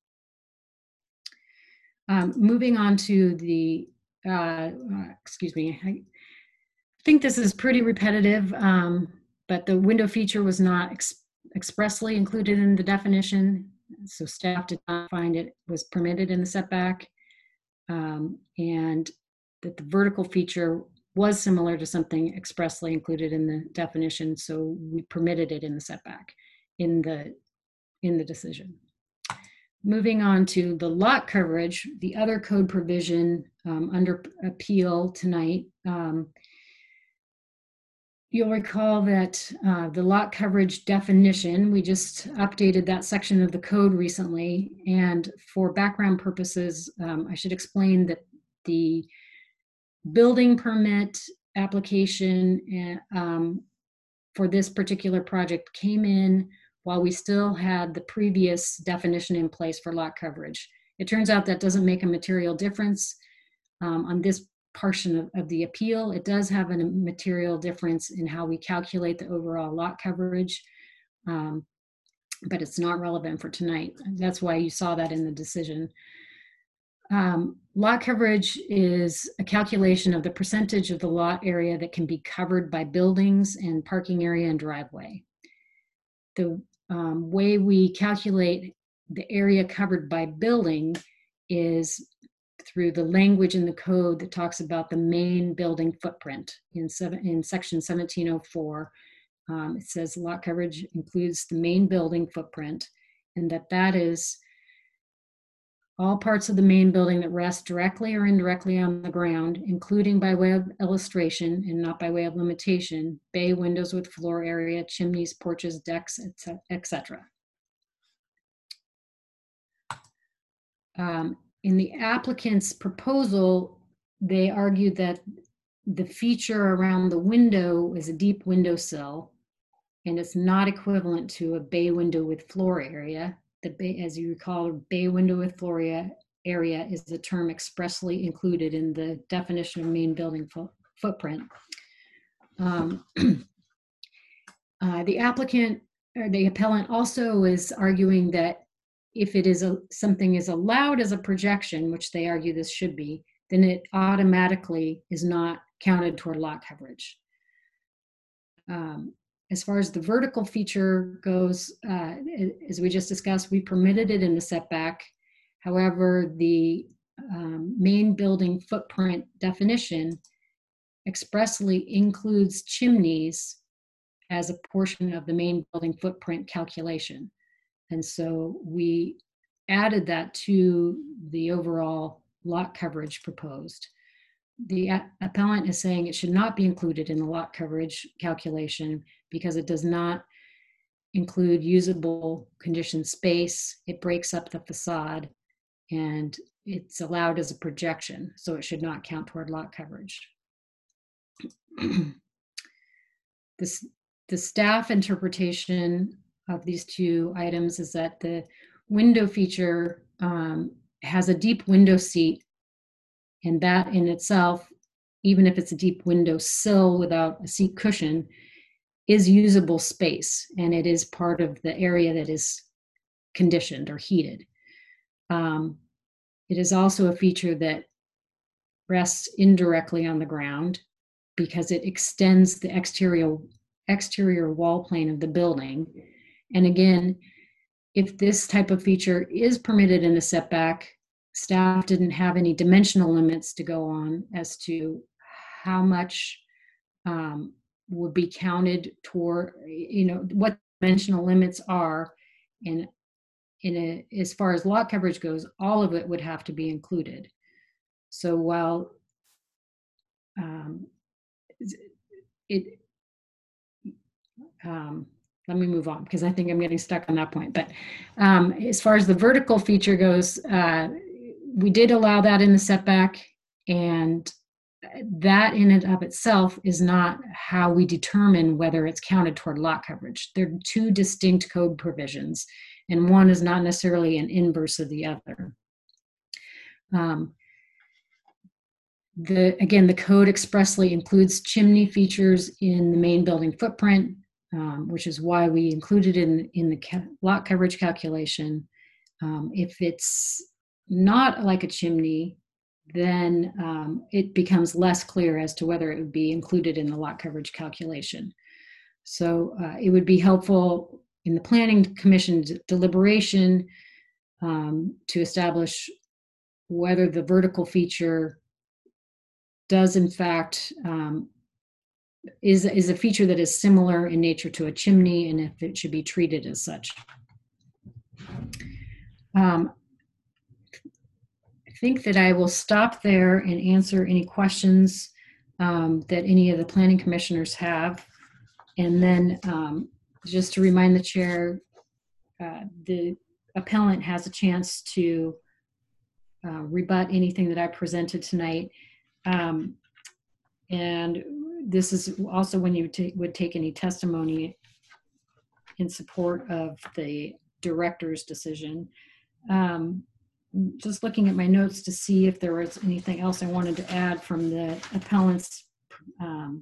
K: Um, moving on to the, uh, uh, excuse me, I think this is pretty repetitive, um, but the window feature was not ex expressly included in the definition, so staff did not find it was permitted in the setback, um, and that the vertical feature was similar to something expressly included in the definition, so we permitted it in the setback in the in the decision. Moving on to the lot coverage, the other code provision um, under appeal tonight, um, you'll recall that uh, the lot coverage definition, we just updated that section of the code recently, and for background purposes, um, I should explain that the building permit application um, for this particular project came in while we still had the previous definition in place for lot coverage. It turns out that doesn't make a material difference um, on this portion of, of the appeal. It does have a material difference in how we calculate the overall lot coverage, um, but it's not relevant for tonight. That's why you saw that in the decision. Um, lot coverage is a calculation of the percentage of the lot area that can be covered by buildings and parking area and driveway. The um, way we calculate the area covered by building is through the language in the code that talks about the main building footprint. In, seven, in section seventeen oh four, um, it says lot coverage includes the main building footprint, and that that is all parts of the main building that rest directly or indirectly on the ground, including by way of illustration and not by way of limitation, bay windows with floor area, chimneys, porches, decks, et cetera. Um, in the applicant's proposal, they argued that the feature around the window is a deep windowsill, and it's not equivalent to a bay window with floor area. The bay, as you recall, bay window with floor area is the term expressly included in the definition of main building fo footprint. Um, uh, the applicant, or the appellant, also is arguing that if it is a, something is allowed as a projection, which they argue this should be, then it automatically is not counted toward lot coverage. Um, As far as the vertical feature goes, uh, as we just discussed, we permitted it in the setback. However, the um, main building footprint definition expressly includes chimneys as a portion of the main building footprint calculation. And so we added that to the overall lot coverage proposed. The appellant is saying it should not be included in the lot coverage calculation because it does not include usable conditioned space. It breaks up the facade, and it's allowed as a projection, so it should not count toward lot coverage. This, the staff interpretation of these two items is that the window feature um, has a deep window seat, and that in itself, even if it's a deep window sill without a seat cushion, is usable space, and it is part of the area that is conditioned or heated. Um, it is also a feature that rests indirectly on the ground because it extends the exterior, exterior wall plane of the building. And again, if this type of feature is permitted in a setback, staff didn't have any dimensional limits to go on as to how much um, would be counted toward, you know, what dimensional limits are. And in a, as far as lot coverage goes, all of it would have to be included. So while um, it, um, let me move on because I think I'm getting stuck on that point. But um, as far as the vertical feature goes, uh, we did allow that in the setback, and that in and of itself is not how we determine whether it's counted toward lot coverage. They're two distinct code provisions, and one is not necessarily an inverse of the other. Um, the, again, the code expressly includes chimney features in the main building footprint, um, which is why we included it in, in the ca lot coverage calculation. Um, if it's not like a chimney, then um, it becomes less clear as to whether it would be included in the lot coverage calculation. So uh, it would be helpful in the Planning Commission's deliberation um, to establish whether the vertical feature does in fact, um, is, is a feature that is similar in nature to a chimney, and if it should be treated as such. Um, I think that I will stop there and answer any questions um, that any of the planning commissioners have. And then um, just to remind the chair, uh, the appellant has a chance to uh, rebut anything that I presented tonight. Um, and this is also when you would take any testimony in support of the director's decision. Um, just looking at my notes to see if there was anything else I wanted to add from the appellant's. Um,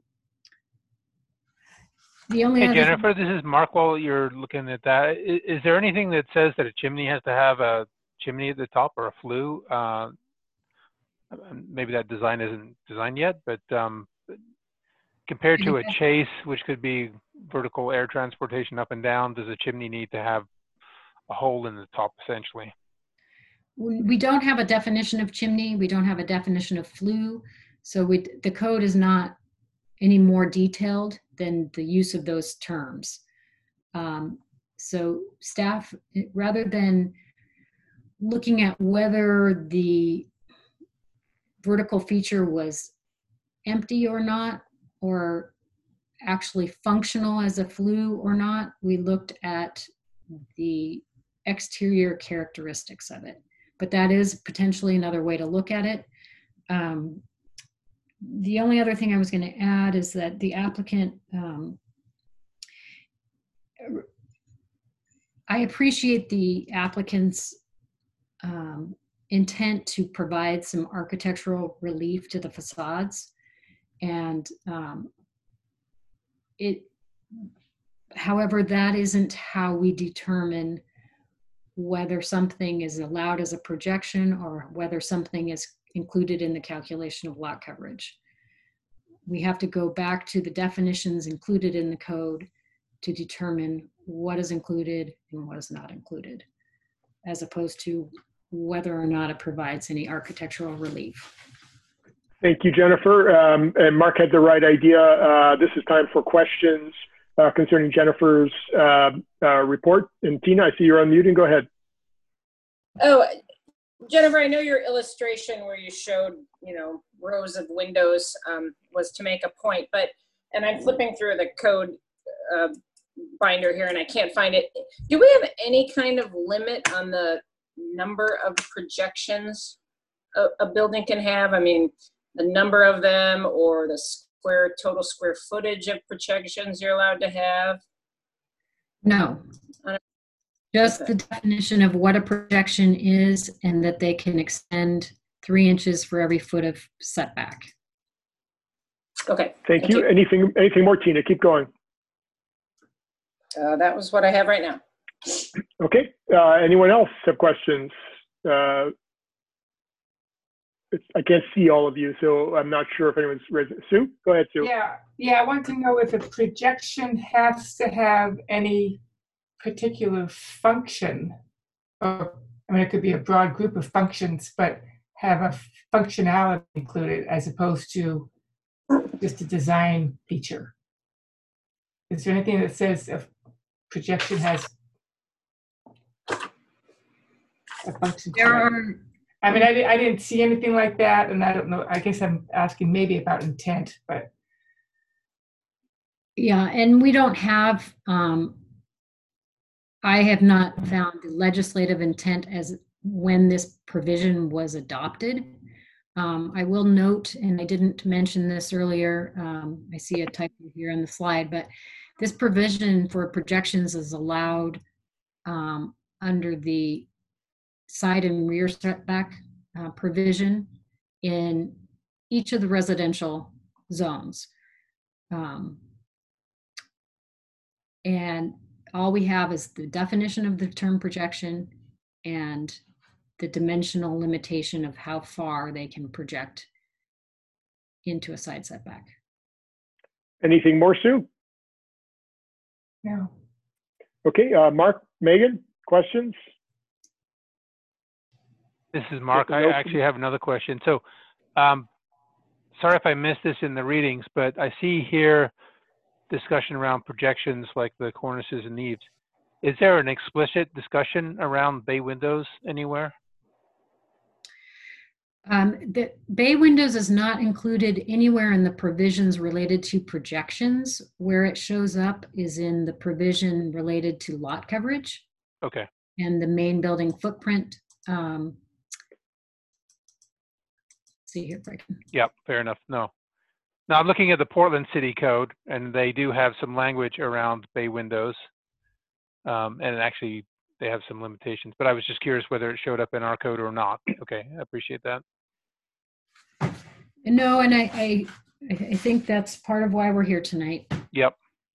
K: the only
D: hey,
K: other
D: Jennifer, this is Mark. While you're looking at that, is, is there anything that says that a chimney has to have a chimney at the top or a flue? Uh, maybe that design isn't designed yet, but um, compared to a chase, which could be vertical air transportation up and down, does a chimney need to have a hole in the top essentially?
K: We don't have a definition of chimney. We don't have a definition of flue. So we, the code is not any more detailed than the use of those terms. Um, so staff, rather than looking at whether the vertical feature was empty or not, or actually functional as a flue or not, we looked at the exterior characteristics of it. But that is potentially another way to look at it. Um, the only other thing I was going to add is that the applicant, um, I appreciate the applicant's um, intent to provide some architectural relief to the facades. And um, it, however, that isn't how we determine whether something is allowed as a projection or whether something is included in the calculation of lot coverage. We have to go back to the definitions included in the code to determine what is included and what is not included, as opposed to whether or not it provides any architectural relief.
B: Thank you, Jennifer. Um, and Mark had the right idea. Uh, this is time for questions Uh, concerning Jennifer's uh, uh, report. And Tina, I see you're unmuted. Go ahead.
H: Oh, Jennifer, I know your illustration where you showed, you know, rows of windows um, was to make a point, but, and I'm flipping through the code uh, binder here and I can't find it. Do we have any kind of limit on the number of projections a, a building can have? I mean, the number of them or the square total square footage of projections you're allowed to have?
K: No.
H: Uh,
K: Just
H: okay.
K: the definition of what a projection is and that they can extend three inches for every foot of setback.
H: Okay.
B: Thank,
H: Thank
B: you.
H: you.
B: Anything, anything more, Tina? Keep going.
H: Uh, that was what I have right now.
B: Okay. Uh, anyone else have questions? Uh, it's, I can't see all of you, so I'm not sure if anyone's raised. Sue, go ahead, Sue.
E: Yeah, yeah, I want to know if a projection has to have any particular function, or, I mean, it could be a broad group of functions, but have a functionality included as opposed to just a design feature. Is there anything that says a projection has a function?
K: There are,
E: I mean, I, di- I didn't see anything like that, and I don't know, I guess I'm asking maybe about intent, but.
K: yeah, and we don't have, um, I have not found the legislative intent as when this provision was adopted. Um, I will note, and I didn't mention this earlier, um, I see a typo here on the slide, but this provision for projections is allowed um, under the side and rear setback uh, provision in each of the residential zones. Um, and all we have is the definition of the term projection and the dimensional limitation of how far they can project into a side setback.
B: Anything more, Sue?
E: No.
B: Okay, uh, Mark, Megan, questions?
D: This is Mark. I
B: Nope.
D: actually have another question. So, um, sorry if I missed this in the readings, but I see here discussion around projections like the cornices and eaves. Is there an explicit discussion around bay windows anywhere?
K: Um, the bay windows is not included anywhere in the provisions related to projections. Where it shows up is in the provision related to lot coverage.
D: Okay.
K: And the main building footprint. Um, see here if I can.
D: Yep, fair enough. No. Now I'm looking at the Portland City Code, and they do have some language around bay windows. Um, and actually, they have some limitations. But I was just curious whether it showed up in our code or not. Okay, I appreciate that.
K: No, and I, I, I think that's part of why we're here tonight.
D: Yep.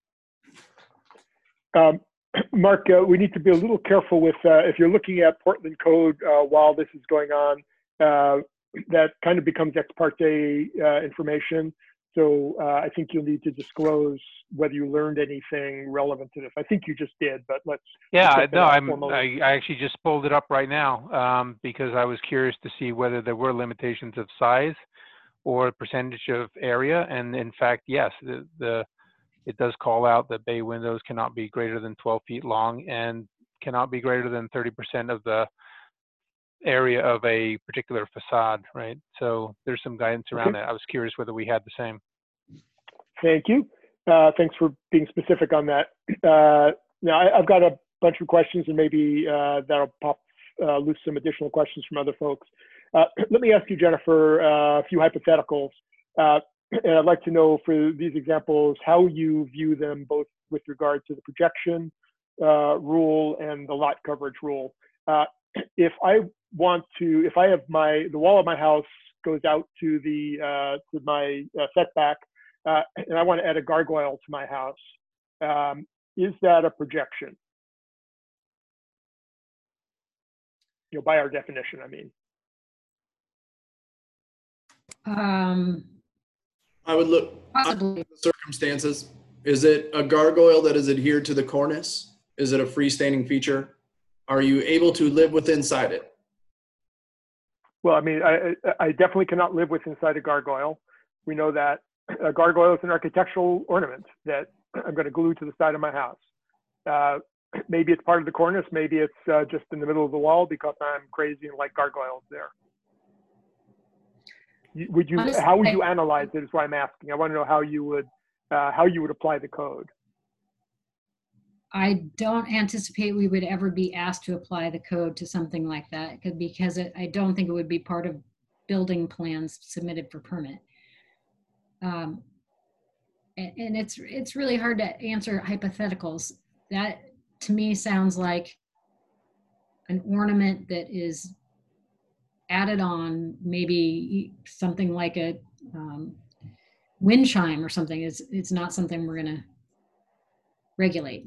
B: Um, Mark, uh, we need to be a little careful with, uh, if you're looking at Portland code uh, while this is going on, uh, that kind of becomes ex parte uh, information. So uh, I think you'll need to disclose whether you learned anything relevant to this. I think you just did, but let's.
D: Yeah,
B: let's
D: no, I'm, I, I actually just pulled it up right now um, because I was curious to see whether there were limitations of size or percentage of area. And in fact, yes, the, the it does call out that bay windows cannot be greater than twelve feet long and cannot be greater than thirty percent of the area of a particular facade, right? So there's some guidance around
B: Okay.
D: that. I was curious whether we had the same.
B: Thank you. Uh, thanks for being specific on that. Uh, now, I, I've got a bunch of questions, and maybe uh, that'll pop uh, loose some additional questions from other folks. Uh, let me ask you, Jennifer, uh, a few hypotheticals. Uh, and I'd like to know for these examples how you view them both with regard to the projection uh, rule and the lot coverage rule. Uh, if I want to, if I have my, the wall of my house goes out to the, uh, to my uh, setback, uh, and I want to add a gargoyle to my house, um, is that a projection? You know, by our definition, I mean.
K: Um,
C: I would look
K: possibly.
C: at the circumstances. Is it a gargoyle that is adhered to the cornice? Is it a freestanding feature? Are you able to live with inside it?
B: Well, I mean, I, I definitely cannot live with inside a gargoyle. We know that a gargoyle is an architectural ornament that I'm going to glue to the side of my house. Uh, maybe it's part of the cornice, maybe it's uh, just in the middle of the wall because I'm crazy and like gargoyles there. You, would you?
K: Honestly,
B: how would
K: I-
B: you analyze it? Is what I'm asking. I want to know how you would uh, how you would apply the code.
K: I don't anticipate we would ever be asked to apply the code to something like that 'cause- because it, I don't think it would be part of building plans submitted for permit. Um, and, and it's it's really hard to answer hypotheticals. That to me sounds like an ornament that is added on, maybe something like a um, wind chime or something. It's it's not something we're gonna regulate.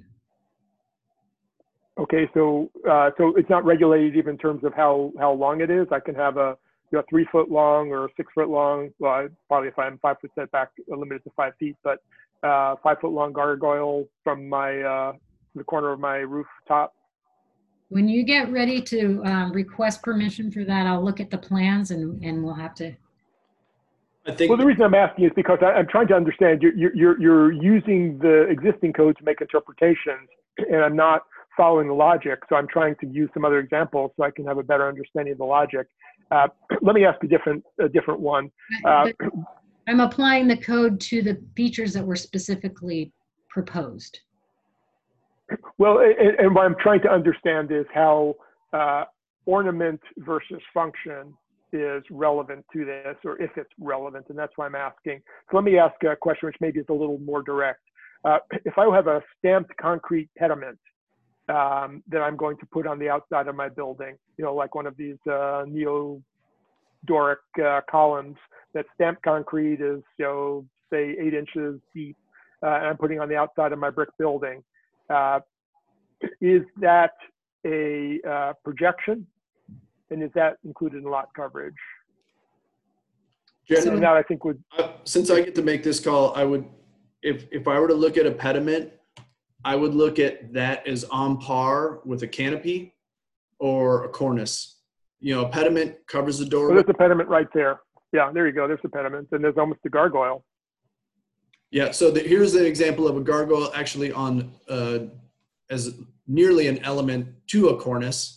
B: Okay, so uh, so it's not regulated even in terms of how how long it is. I can have a you know three foot long or six foot long. Well, I, probably if I'm five foot setback, limited to five feet, but uh, five foot long gargoyle from my uh, the corner of my rooftop.
K: When you get ready to um, request permission for that, I'll look at the plans and and we'll have to.
C: I think.
B: Well, the reason I'm asking is because I, I'm trying to understand. You're you're you're using the existing code to make interpretations, and I'm not following the logic. So I'm trying to use some other examples so I can have a better understanding of the logic. Uh, let me ask a different, a different one. Uh,
K: But I'm applying the code to the features that were specifically proposed.
B: well, and, and what I'm trying to understand is how uh, ornament versus function is relevant to this, or if it's relevant, and that's why I'm asking. So let me ask a question which maybe is a little more direct. Uh, if I have a stamped concrete pediment um, that I'm going to put on the outside of my building, you know, like one of these uh, neo-Doric uh, columns that stamped concrete is, you know, say eight inches deep, uh, and I'm putting on the outside of my brick building. Uh, is that a uh, projection? And is that included in lot coverage?
C: Jen,
B: And that I think would,
C: uh, since I get to make this call, I would, if if I were to look at a pediment, I would look at that as on par with a canopy or a cornice. You know, a pediment covers the
B: well,
C: doorway.
B: there's a pediment right there. Yeah, there you go. There's a pediment, and there's almost a gargoyle.
C: Yeah, so the, here's an example of a gargoyle actually on uh, as nearly an element to a cornice.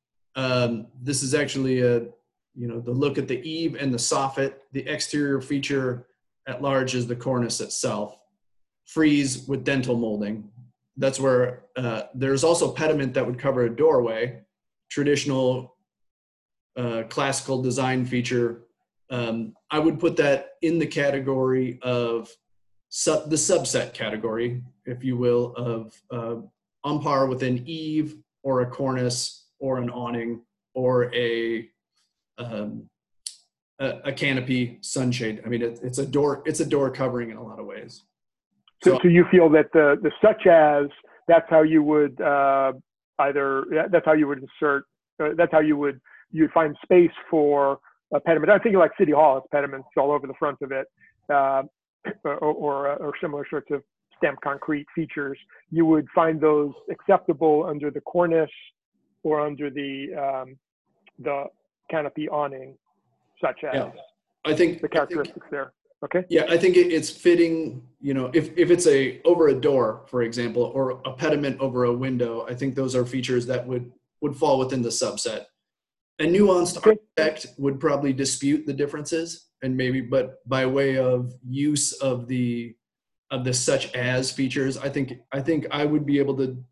C: Um, this is actually a, you know, the look at the eave and the soffit. The exterior feature at large is the cornice itself. Frieze with dental molding. That's where uh, there's also pediment that would cover a doorway. Traditional uh, classical design feature. Um, I would put that in the category of sub, the subset category, if you will, of uh, on par with an eave or a cornice or an awning or a um, a, a canopy sunshade. I mean, it, it's a door. It's a door covering in a lot of ways.
B: So,
C: So,
B: so you feel that the, the such as, that's how you would uh, either, that's how you would insert, uh, that's how you would, you'd find space for a pediment. I'm thinking like City Hall has pediments all over the front of it, uh, or, or, or similar sorts of stamped concrete features. You would find those acceptable under the cornice or under the, um, the canopy awning, such as
C: yeah, I think
B: the characteristics there. Okay.
C: Yeah, I think it, it's fitting, you know, if, if it's a over a door, for example, or a pediment over a window, I think those are features that would, would fall within the subset. A nuanced
B: Okay.
C: architect would probably dispute the differences and maybe, but by way of use of the, of the such as features, I think, I think I would be able to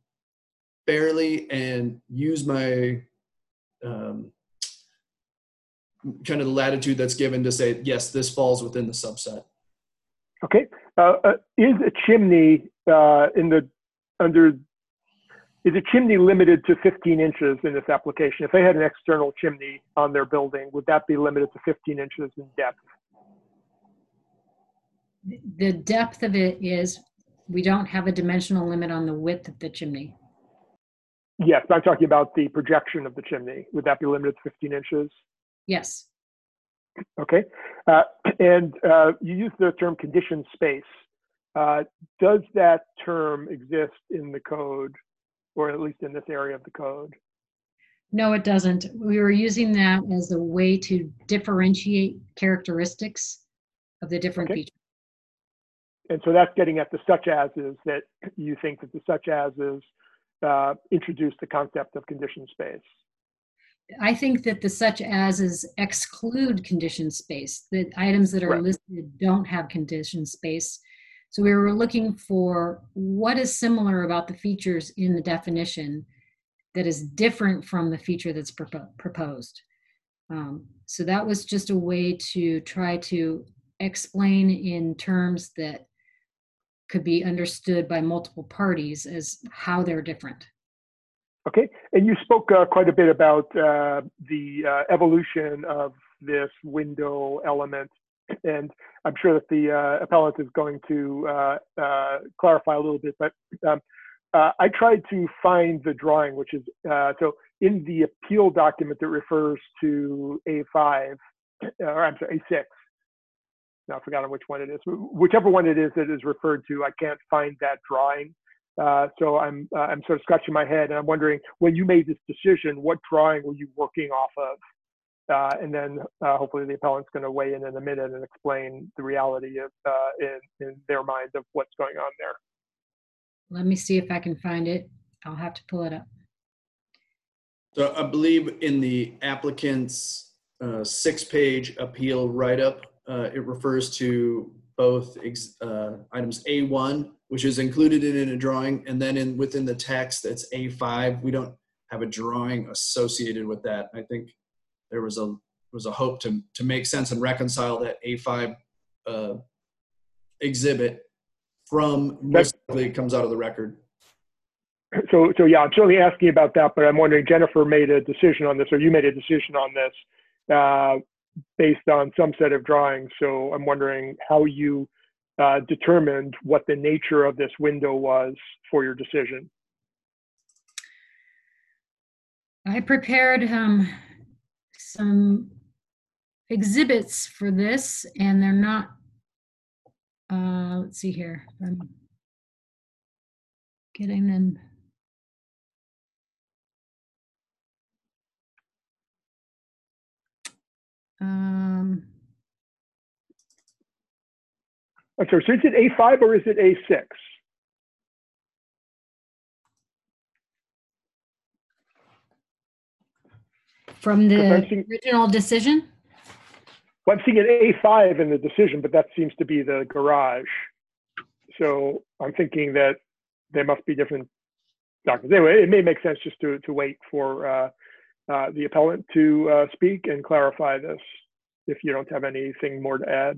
C: fairly and use my, um, kind of the latitude that's given to say, yes, this falls within the subset.
B: Okay. Uh, uh, is a chimney uh, in the under? Is a chimney limited to fifteen inches in this application? If they had an external chimney on their building, would that be limited to fifteen inches in depth?
K: The depth of it is, we don't have a dimensional limit on the width of the chimney.
B: Yes, I'm talking about the projection of the chimney. Would that be limited to fifteen inches?
K: Yes.
B: Okay. Uh, and uh, you use the term conditioned space. Uh, does that term exist in the code, or at least in this area of the code?
K: No, it doesn't. We were using that as a way to differentiate characteristics of the different
B: Okay.
K: features.
B: And so that's getting at the such as is that you think that the such as is uh, introduce the concept of conditioned space.
K: I think that the such as is exclude conditioned space. The items that are
B: Right.
K: listed don't have conditioned space. So we were looking for what is similar about the features in the definition that is different from the feature that's propo- proposed. Um, so that was just a way to try to explain in terms that could be understood by multiple parties as how they're different.
B: Okay, and you spoke uh, quite a bit about uh, the uh, evolution of this window element, and I'm sure that the uh, appellant is going to uh, uh, clarify a little bit, but um, uh, I tried to find the drawing, which is, uh, so in the appeal document that refers to A five, or I'm sorry, A six, now I've forgotten which one it is, whichever one it is that is referred to, I can't find that drawing. Uh, so I'm uh, I'm sort of scratching my head, and I'm wondering, when you made this decision, what drawing were you working off of? Uh, and then uh, hopefully the appellant's going to weigh in in a minute and explain the reality of uh, in, in their mind of what's going on there.
K: Let me see if I can find it. I'll have to pull it up.
C: So I believe in the applicant's uh, six-page appeal write-up, uh, it refers to both ex uh, items A one, which is included in a drawing, and then in within the text, it's A five. We don't have a drawing associated with that. I think there was a was a hope to to make sense and reconcile that A five uh, exhibit from most likely it comes out of the record.
B: So, so yeah, I'm certainly asking about that, but I'm wondering, Jennifer made a decision on this, or you made a decision on this uh, based on some set of drawings. So I'm wondering how you uh, determined what the nature of this window was for your decision.
K: I prepared um, some exhibits for this, and they're not, uh, let's see here. I'm getting them. Um,
B: I'm sorry, so is it A five or is it A six?
K: from the
B: seeing,
K: original decision?
B: Well, I'm seeing an A five in the decision, but that seems to be the garage. So I'm thinking that there must be different documents. Anyway, it may make sense just to, to wait for uh, uh, the appellant to uh, speak and clarify this if you don't have anything more to add.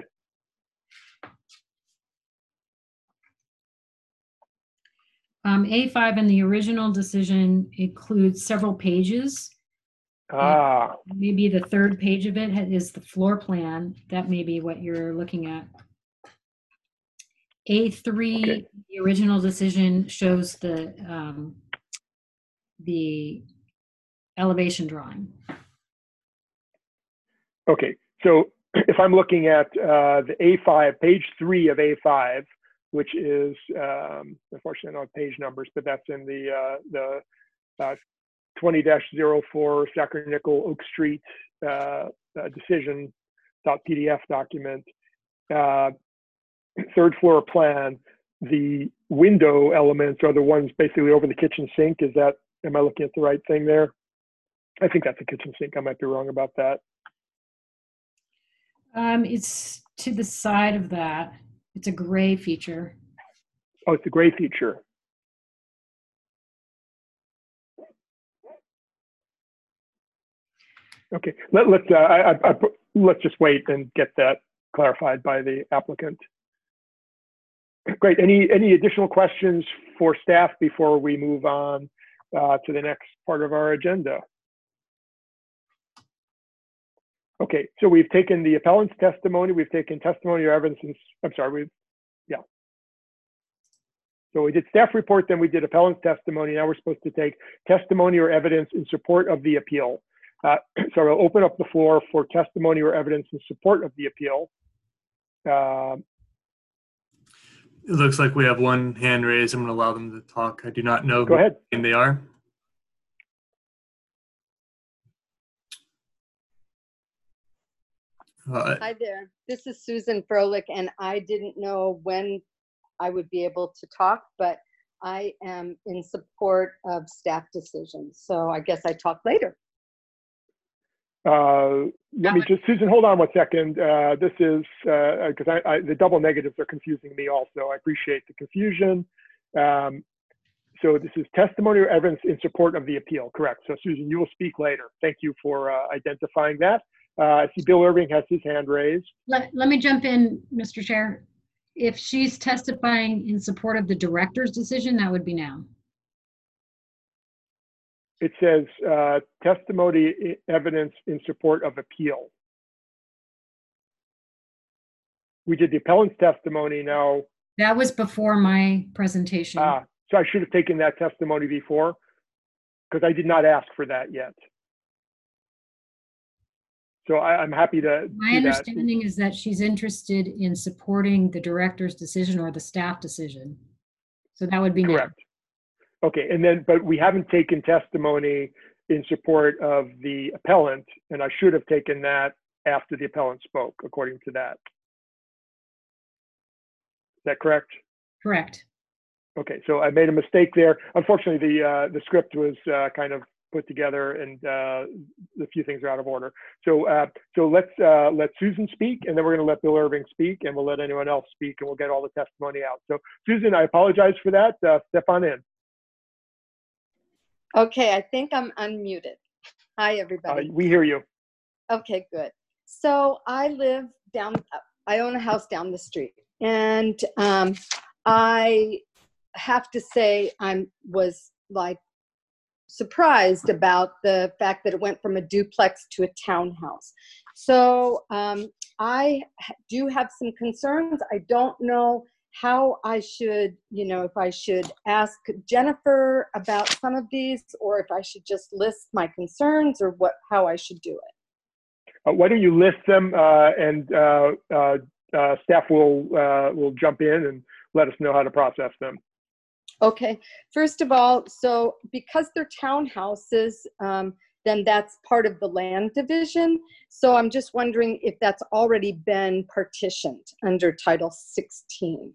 K: Um, A five in the original decision includes several pages.
B: Ah.
K: And maybe the third page of it is the floor plan. That may be what you're looking at. A three, okay. The original decision shows the um, the elevation drawing.
B: Okay, so if I'm looking at uh, the A five, page three of A five, which is, um, unfortunately I don't have page numbers, but that's in the, uh, the uh, twenty dash zero four Sacramento Oak Street uh, uh, decision.pdf document, uh, third floor plan, the window elements are the ones basically over the kitchen sink. Is that, am I looking at the right thing there? I think that's a kitchen sink. I might be wrong about that.
K: Um, it's to the side of that. It's a gray feature.
B: Oh, it's a gray feature. Okay, let, let's, uh, I, I, I, let's just wait and get that clarified by the applicant. Great, any, any additional questions for staff before we move on uh, to the next part of our agenda? Okay, so we've taken the appellant's testimony, we've taken testimony or evidence, and, I'm sorry, we've, yeah. So we did staff report, then we did appellant's testimony, now we're supposed to take testimony or evidence in support of the appeal. Uh, so I'll open up the floor for testimony or evidence in support of the appeal. Uh,
A: it looks like we have one hand raised. I'm going to allow them to talk. I do not know
B: Go ahead.
A: who they are. Uh,
M: Hi there, this is Susan Froelich, and I didn't know when I would be able to talk, but I am in support of staff decisions. So I guess I talk later.
B: Uh, let me just, Susan, hold on one second. Uh, this is, because uh, I, I, the double negatives are confusing me also. I appreciate the confusion. Um, so this is testimony or evidence in support of the appeal, correct? So Susan, you will speak later. Thank you for uh, identifying that. Uh, I see Bill Irving has his hand raised.
K: Let, let me jump in, Mister Chair. If she's testifying in support of the director's decision, that would be now.
B: It says uh, testimony evidence in support of appeal. We did the appellant's testimony now.
K: That was before my presentation.
B: Ah, so I should have taken that testimony before, because I did not ask for that yet. So I, I'm happy to
K: My
B: do
K: understanding
B: that.
K: is that she's interested in supporting the director's decision or the staff decision. So that would be
B: correct. Now. Okay, and then, but we haven't taken testimony in support of the appellant, and I should have taken that after the appellant spoke, according to that. Is that correct?
K: Correct.
B: Okay, so I made a mistake there. Unfortunately, the uh, the script was uh, kind of put together, and uh, a few things are out of order. So uh, so let's uh, let Susan speak, and then we're going to let Bill Irving speak, and we'll let anyone else speak, and we'll get all the testimony out. So Susan, I apologize for that. Uh, step on in.
M: Okay, I think I'm unmuted. Hi, everybody.
B: Uh, we hear you.
M: Okay, good. So I live down, I own a house down the street, and um, I have to say I was like surprised about the fact that it went from a duplex to a townhouse. So um, I do have some concerns. I don't know how I should, you know, if I should ask Jennifer about some of these, or if I should just list my concerns, or what, how I should do it.
B: Uh, why don't you list them, uh, and uh, uh, uh, staff will uh, will jump in and let us know how to process them.
M: Okay, first of all, so because they're townhouses, um, then that's part of the land division. So I'm just wondering if that's already been partitioned under Title sixteen.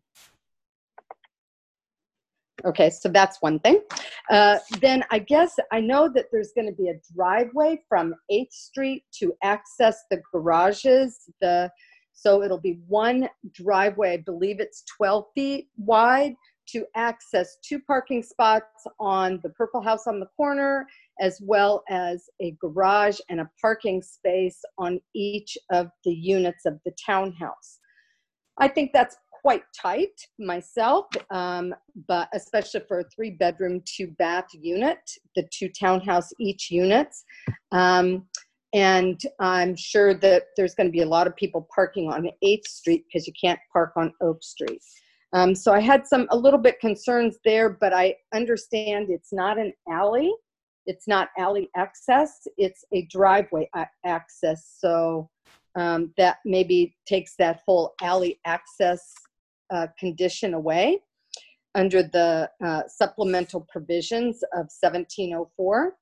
M: Okay, so that's one thing. Uh, then I guess I know that there's going to be a driveway from eighth street to access the garages. The So it'll be one driveway, I believe it's twelve feet wide, to access two parking spots on the Purple House on the corner, as well as a garage and a parking space on each of the units of the townhouse. I think that's quite tight myself, um, but especially for a three bedroom, two bath unit, the two townhouse each units. Um, and I'm sure that there's going to be a lot of people parking on eighth street because you can't park on Oak Street. Um, so I had some, a little bit concerns there, but I understand it's not an alley. It's not alley access. It's a driveway access. So um, that maybe takes that whole alley access uh, condition away under the uh, supplemental provisions of seventeen oh four.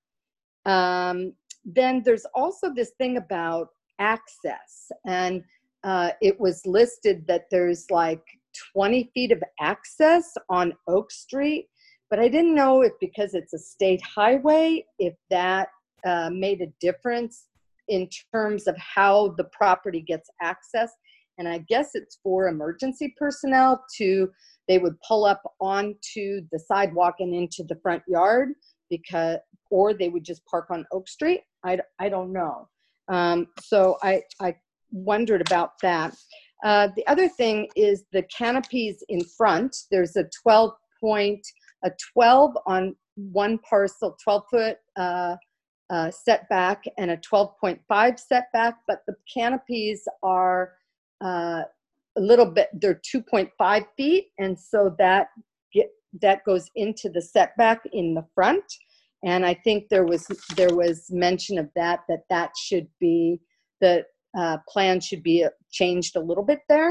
M: Um, then there's also this thing about access, and uh, it was listed that there's like twenty feet of access on Oak Street, but I didn't know if because it's a state highway, if that uh, made a difference in terms of how the property gets access. And I guess it's for emergency personnel to, they would pull up onto the sidewalk and into the front yard, because, or they would just park on Oak Street. I, I don't know. Um, so I, I wondered about that. Uh, the other thing is the canopies in front. There's a twelve point, a twelve on one parcel, twelve foot uh, uh, setback, and a twelve point five setback, but the canopies are uh, a little bit, they're two point five feet, and so that get, that goes into the setback in the front. And I think there was there was mention of that, that that should be, the uh, plan should be changed a little bit there.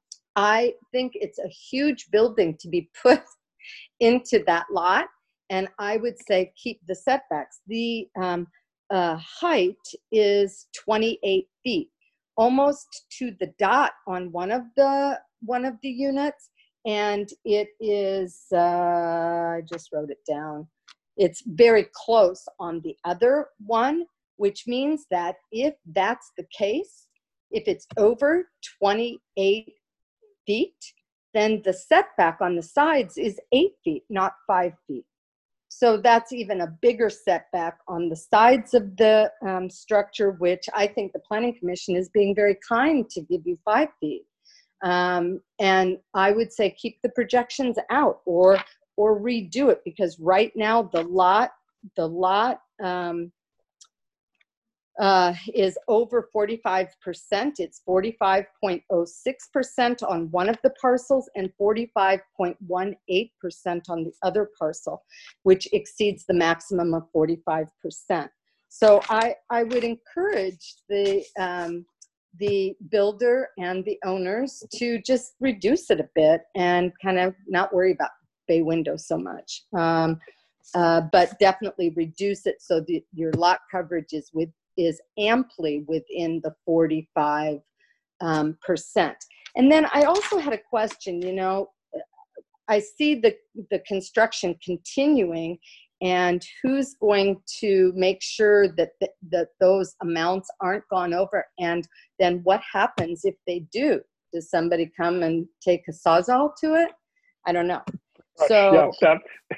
M: I think it's a huge building to be put into that lot, and I would say keep the setbacks. The um, uh, height is twenty-eight feet, almost to the dot on one of the one of the units, and it is, uh, I just wrote it down. It's very close on the other one, which means that if that's the case, if it's over twenty-eight feet, then the setback on the sides is eight feet, not five feet. So that's even a bigger setback on the sides of the um, structure, which I think the Planning Commission is being very kind to give you five feet. Um, and I would say keep the projections out, or or redo it, because right now the lot, the lot um, uh, is over forty-five percent. It's forty-five point zero six percent on one of the parcels and forty-five point one eight percent on the other parcel, which exceeds the maximum of forty-five percent. So I, I would encourage the, um, the builder and the owners to just reduce it a bit and kind of not worry about bay windows so much. Um, uh, but definitely reduce it so that your lot coverage is with is amply within the forty-five um, percent. And then I also had a question, you know, I see the, the construction continuing, and who's going to make sure that, th that those amounts aren't gone over? And then what happens if they do? Does somebody come and take a Sawzall to it? I don't know. So,
B: yeah, that,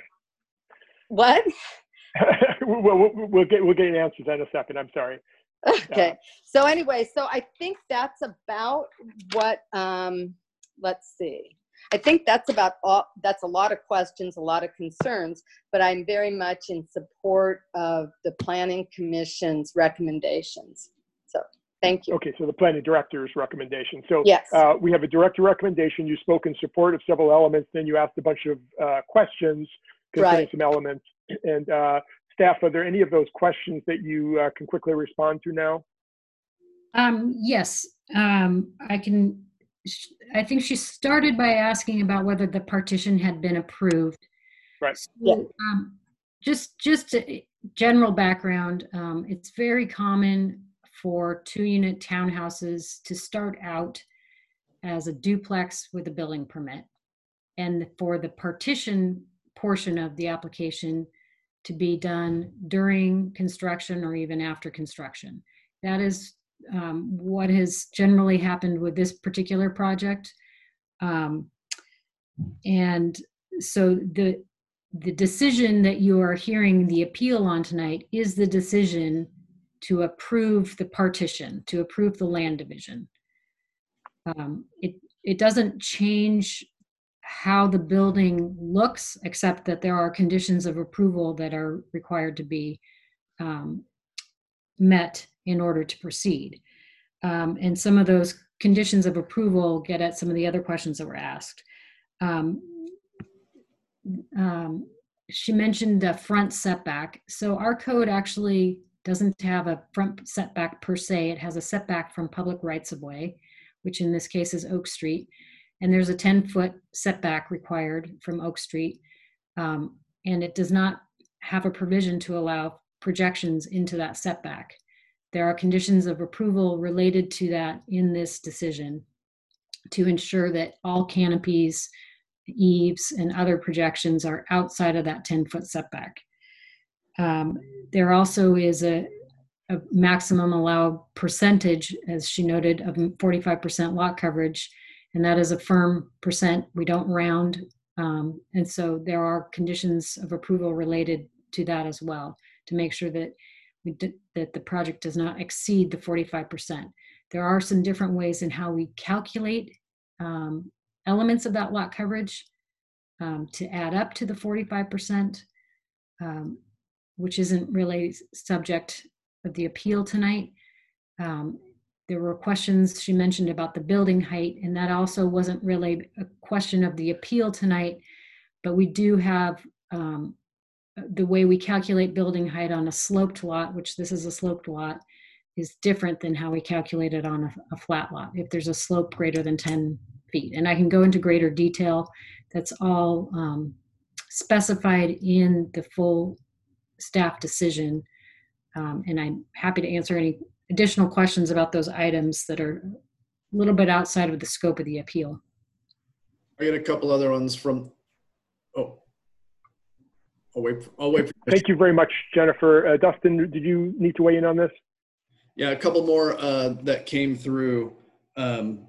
M: what?
B: we'll, we'll, we'll get we'll get answers in a second. I'm sorry.
M: Okay. Uh, so anyway, so I think that's about what. Um, let's see. I think that's about all. That's a lot of questions, a lot of concerns. But I'm very much in support of the Planning Commission's recommendations. So thank you.
B: Okay. So the Planning Director's recommendation. So
M: yes,
B: uh, we have a director recommendation. You spoke in support of several elements. Then you asked a bunch of uh, questions concerning
M: right.
B: some elements. And uh, staff, are there any of those questions that you uh, can quickly respond to now?
K: Um, yes, um, I can. I think she started by asking about whether the partition had been approved.
B: Right.
K: So, yeah. um, just just a general background. Um, it's very common for two-unit townhouses to start out as a duplex with a building permit, and for the partition portion of the application to be done during construction or even after construction. That is um, what has generally happened with this particular project. Um, and so the, the decision that you are hearing the appeal on tonight is the decision to approve the partition, to approve the land division. Um, it, it doesn't change how the building looks, except that there are conditions of approval that are required to be um, met in order to proceed. Um, and some of those conditions of approval get at some of the other questions that were asked. Um, um, she mentioned the front setback. So our code actually doesn't have a front setback per se. It has a setback from public rights of way, which in this case is Oak Street. And there's a ten foot setback required from Oak Street. Um, and it does not have a provision to allow projections into that setback. There are conditions of approval related to that in this decision to ensure that all canopies, eaves, and other projections are outside of that ten foot setback. Um, there also is a, a maximum allowed percentage, as she noted, of forty-five percent lot coverage. And that is a firm percent. We don't round. Um, and so there are conditions of approval related to that as well, to make sure that we did, that the project does not exceed the forty-five percent. There are some different ways in how we calculate um, elements of that lot coverage um, to add up to the forty-five percent, um, which isn't really subject of the appeal tonight. Um, There were questions she mentioned about the building height, and that also wasn't really a question of the appeal tonight, but we do have um, the way we calculate building height on a sloped lot, which this is a sloped lot, is different than how we calculate it on a, a flat lot, if there's a slope greater than ten feet. And I can go into greater detail. That's all um, specified in the full staff decision. Um, and I'm happy to answer any additional questions about those items that are a little bit outside of the scope of the appeal.
C: I got a couple other ones from, oh, I'll wait, for, I'll wait. For
B: Thank you very much, Jennifer. Uh, Dustin, did you need to weigh in on this?
C: Yeah, a couple more uh, that came through. Um,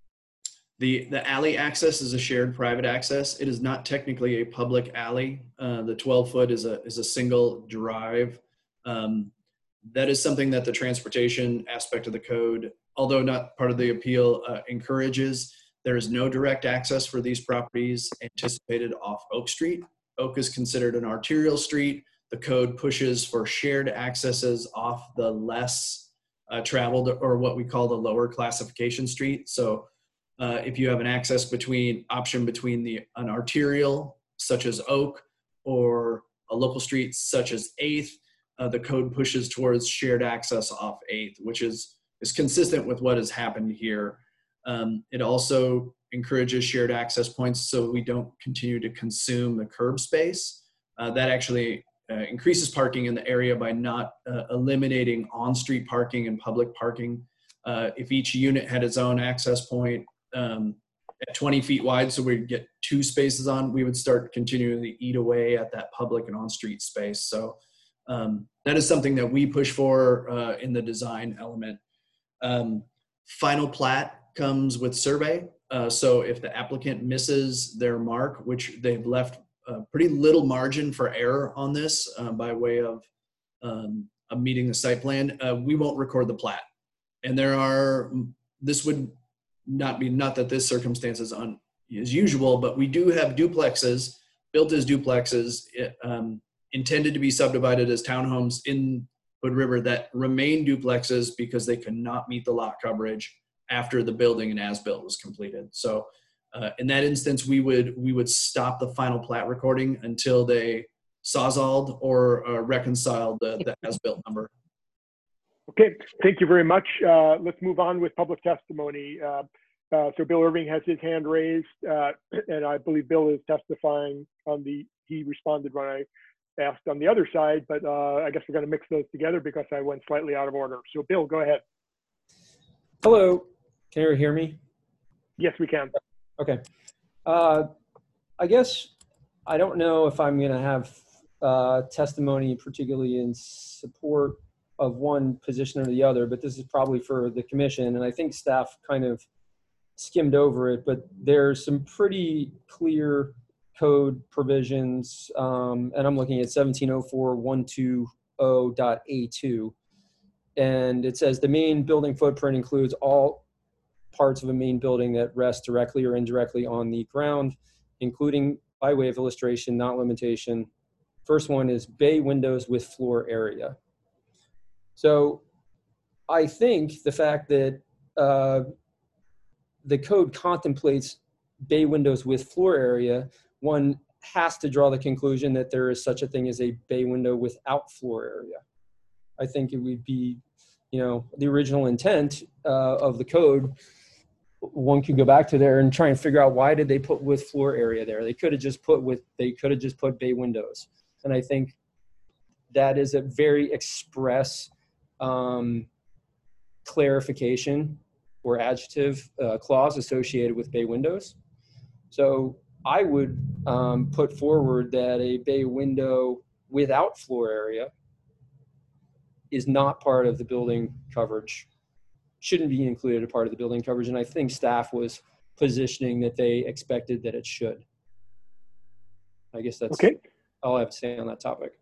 C: the, the alley access is a shared private access. It is not technically a public alley. Uh, the twelve foot is a, is a single drive. Um, that is something that the transportation aspect of the code, although not part of the appeal, uh, encourages. There is no direct access for these properties anticipated off Oak Street. Oak is considered an arterial street. The code pushes for shared accesses off the less uh, traveled, or what we call the lower classification street. So uh, if you have an access between option between the an arterial such as Oak or a local street such as eighth, uh, the code pushes towards shared access off eighth, which is is consistent with what has happened here. Um, it also encourages shared access points so we don't continue to consume the curb space. Uh, that actually uh, increases parking in the area by not uh, eliminating on-street parking and public parking. Uh, if each unit had its own access point um, at twenty feet wide, so we'd get two spaces on, we would start continuing to eat away at that public and on-street space. So um, that is something that we push for uh, in the design element. Um, final plat comes with survey. Uh, so if the applicant misses their mark, which they've left a pretty little margin for error on this uh, by way of, um, of meeting the site plan, uh, we won't record the plat. And there are, this would not be, not that this circumstance is, un, is usual, but we do have duplexes, built as duplexes, um, intended to be subdivided as townhomes in Hood River that remain duplexes because they cannot meet the lot coverage after the building and as-built was completed. So uh, in that instance, we would we would stop the final plat recording until they sawzalled or uh, reconciled the, the as-built number.
B: Okay, thank you very much. Uh, let's move on with public testimony. Uh, uh, so Bill Irving has his hand raised, uh, and I believe Bill is testifying on the, he responded when I asked on the other side, but uh, I guess we're going to mix those together because I went slightly out of order. So Bill, go ahead.
I: Hello, can you hear me?
B: Yes, we can.
I: Okay. Uh, I guess I don't know if I'm going to have uh, testimony particularly in support of one position or the other, but this is probably for the commission, and I think staff kind of skimmed over it, but there's some pretty clear code provisions, um, and I'm looking at seventeen oh four one two oh dot A two, and it says the main building footprint includes all parts of a main building that rest directly or indirectly on the ground, including, by way of illustration, not limitation. First one is bay windows with floor area. So I think the fact that uh, the code contemplates bay windows with floor area, one has to draw the conclusion that there is such a thing as a bay window without floor area. I think it would be, you know, the original intent uh, of the code. One could go back to there and try and figure out why did they put with floor area there. They could have just put with, they could have just put bay windows. And I think that is a very express um, clarification or adjective uh, clause associated with bay windows. So I would um, put forward that a bay window without floor area is not part of the building coverage, shouldn't be included a part of the building coverage. And I think staff was positioning that they expected that it should. I guess that's
B: okay.
I: All I have to say on that topic.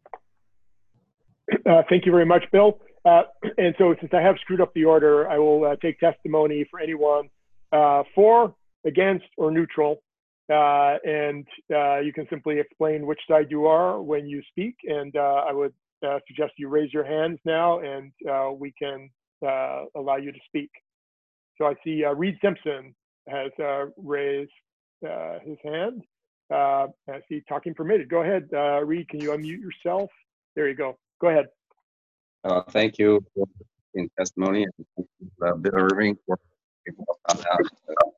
B: Uh, thank you very much, Bill. Uh, and so since I have screwed up the order, I will uh, take testimony for anyone uh, for, against, or neutral. Uh, and uh, you can simply explain which side you are when you speak. And uh, I would uh, suggest you raise your hands now, and uh, we can uh, allow you to speak. So I see uh, Reed Simpson has uh, raised uh, his hand. Uh, I see talking permitted. Go ahead, uh, Reed. Can you unmute yourself? There you go. Go ahead.
N: Uh, thank you for in testimony, and thank you, uh, Bill Irving for on that.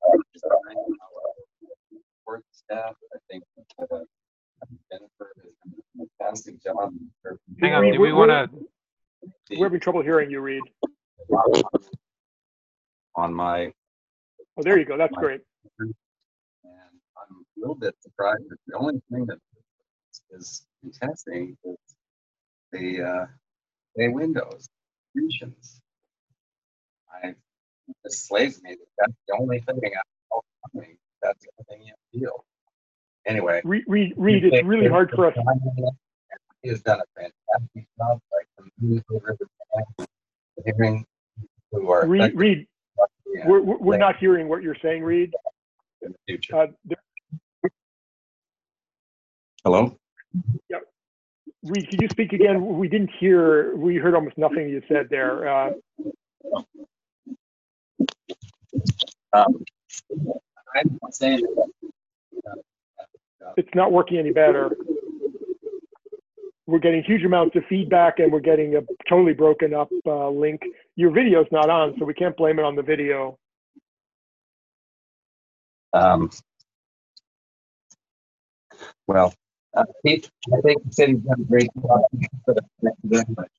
N: Support staff. I think uh, Jennifer has done a fantastic job.
D: Hang on, do we want to?
B: We're having trouble hearing you, Reed.
N: On my.
B: Oh, there you go. That's great.
N: And little bit surprised that the only thing that is contesting is the uh, bay windows, fusions. I it slaves me that that's the only thing I coming. That's the only thing you feel. Anyway,
B: Reed, Reed, Reed it's really hard for us.
N: He has done a fantastic job. Like the hearing who are
B: Reed, Reed we're, we're not hearing what you're saying, Reed.
N: In the future.
B: Uh, there,
N: Hello?
B: Yeah. Reed, could you speak again? We didn't hear, we heard almost nothing you said there. Uh,
N: um, I'm saying
B: it's not working any better. We're getting huge amounts of feedback and we're getting a totally broken up uh, link. Your video's not on, so we can't blame it on the video.
N: Um, well, uh, Pete, I think the city's done a great job. Thank you very much.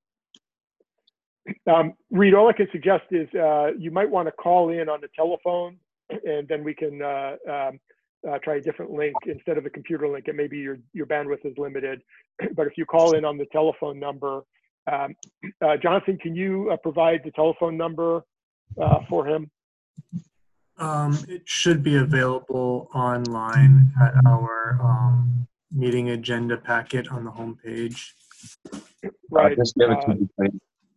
B: Um, Reed, all I can suggest is uh, you might want to call in on the telephone, and then we can uh, um, uh, try a different link instead of a computer link. And maybe your your bandwidth is limited, but if you call in on the telephone number, um, uh, Jonathan, can you uh, provide the telephone number uh, for him?
A: Um, it should be available online at our um, meeting agenda packet on the homepage.
B: Right.
N: Just give it to me, please.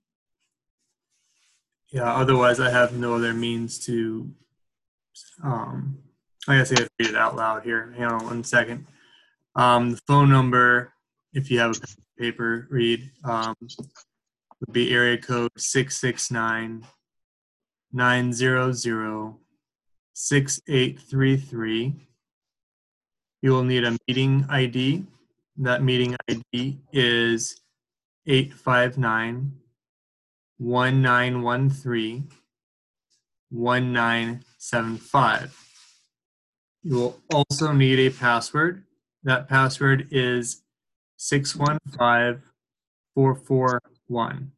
A: Yeah, otherwise I have no other means to, um, I guess I have to read it out loud here. Hang on one second. Um, the phone number, if you have a paper, read, um, would be area code six six nine, nine zero zero, six eight three three. You will need a meeting I D. That meeting I D is eight five nine, one nine one three, one nine seven five. You will also need a password. That password is six one five, four four one.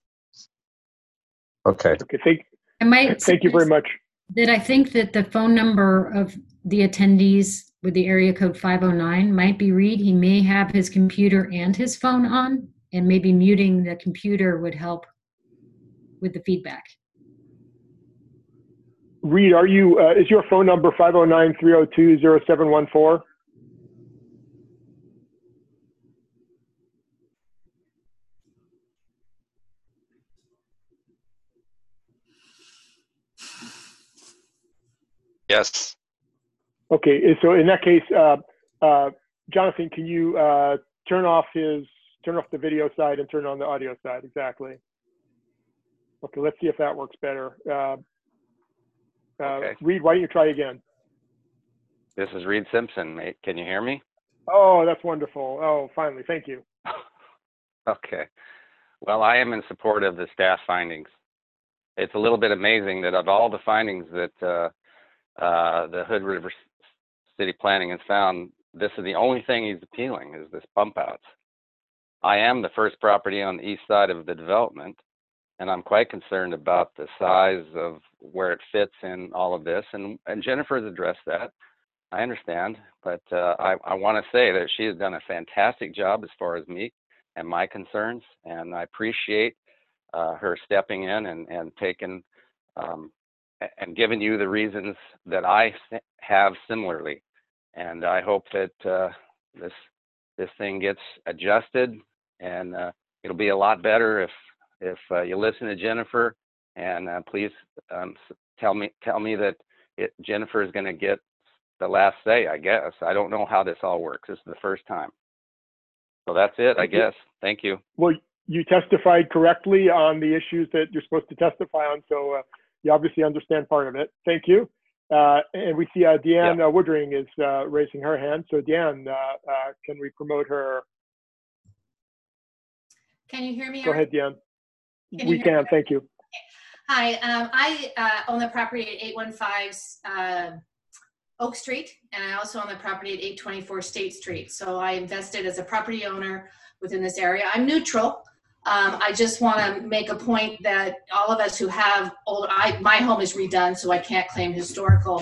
N: Okay.
B: Okay, thank,
K: I might
B: thank you very much.
K: That I think that the phone number of the attendees with the area code five oh nine might be Reed. He may have his computer and his phone on, and maybe muting the computer would help with the feedback.
B: Reed, are you, uh, is your phone number five oh nine, three oh two, oh seven one four?
O: Yes.
B: Okay, so in that case, uh, uh, Jonathan, can you uh, turn off his, turn off the video side and turn on the audio side? Exactly. Okay, let's see if that works better. Uh, uh,
O: Okay.
B: Reed, why don't you try again?
O: This is Reed Simpson, mate. Can you hear me?
B: Oh, that's wonderful. Oh, finally, thank you.
O: Okay. Well, I am in support of the staff findings. It's a little bit amazing that of all the findings that uh, uh, the Hood River City Planning has found, this is the only thing he's appealing, is this pump outs. I am the first property on the east side of the development, and I'm quite concerned about the size of where it fits in all of this. And, and Jennifer's addressed that. I understand, but uh, I, I want to say that she has done a fantastic job as far as me and my concerns, and I appreciate uh, her stepping in and, and taking um, and giving you the reasons that I have similarly. And I hope that uh, this this thing gets adjusted, and uh, it'll be a lot better if if uh, you listen to Jennifer. And uh, please um, tell me tell me that it, Jennifer is going to get the last say. I guess I don't know how this all works. This is the first time. So that's it, I guess. Thank you.
B: Well, you testified correctly on the issues that you're supposed to testify on, so uh, you obviously understand part of it. Thank you. Uh, and we see uh, Deanne yeah. uh, Woodring is uh, raising her hand. So Deanne, uh, uh, can we promote her?
P: Can you hear me?
B: Go ahead, Deanne.
P: Can
B: we can, me? Thank you.
P: Hi, um, I uh, own the property at eight one five uh, Oak Street, and I also own the property at eight twenty-four State Street. So I invested as a property owner within this area. I'm neutral. Um, I just want to make a point that all of us who have old, I, my home is redone, so I can't claim historical,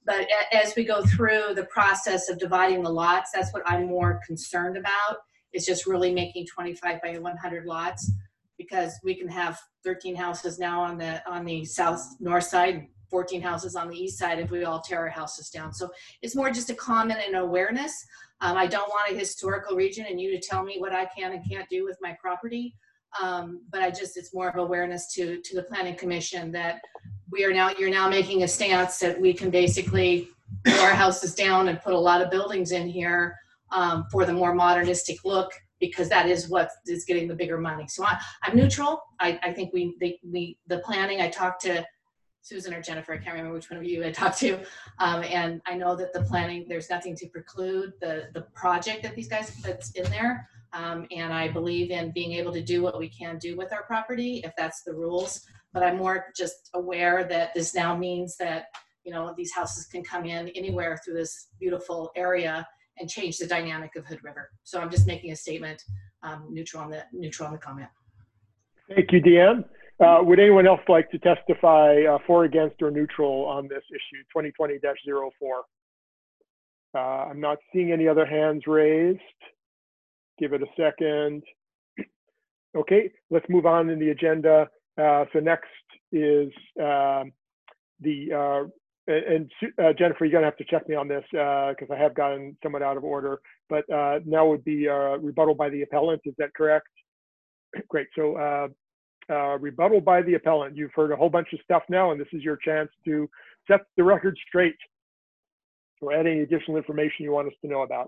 P: but a- as we go through the process of dividing the lots, that's what I'm more concerned about. Is just really making twenty-five by one hundred lots, because we can have thirteen houses now on the on the south north side, fourteen houses on the east side if we all tear our houses down. So it's more just a comment and awareness. Um, I don't want a historical region and you to tell me what I can and can't do with my property. Um, but I just, it's more of awareness to, to the Planning Commission that we are now, you're now making a stance that we can basically pull our houses down and put a lot of buildings in here um, for the more modernistic look, because that is what is getting the bigger money. So I, I'm neutral. I, I think we, they, we, the planning, I talked to Susan or Jennifer, I can't remember which one of you I talked to. Um, and I know that the planning, there's nothing to preclude the, the project that these guys, that's in there. Um, and I believe in being able to do what we can do with our property, if that's the rules. But I'm more just aware that this now means that, you know, these houses can come in anywhere through this beautiful area and change the dynamic of Hood River. So I'm just making a statement, um, neutral on the neutral on the comment.
B: Thank you, Deanne. Uh, would anyone else like to testify uh, for, against, or neutral on this issue, twenty twenty dash zero four? Uh, I'm not seeing any other hands raised. Give it a second. Okay, let's move on in the agenda. Uh, so next is um, the, uh, and uh, Jennifer, you're gonna have to check me on this because uh, I have gotten somewhat out of order, but uh, now would be uh, rebuttal by the appellant, is that correct? Great, so uh, uh, rebuttal by the appellant. You've heard a whole bunch of stuff now, and this is your chance to set the record straight or add any additional information you want us to know about.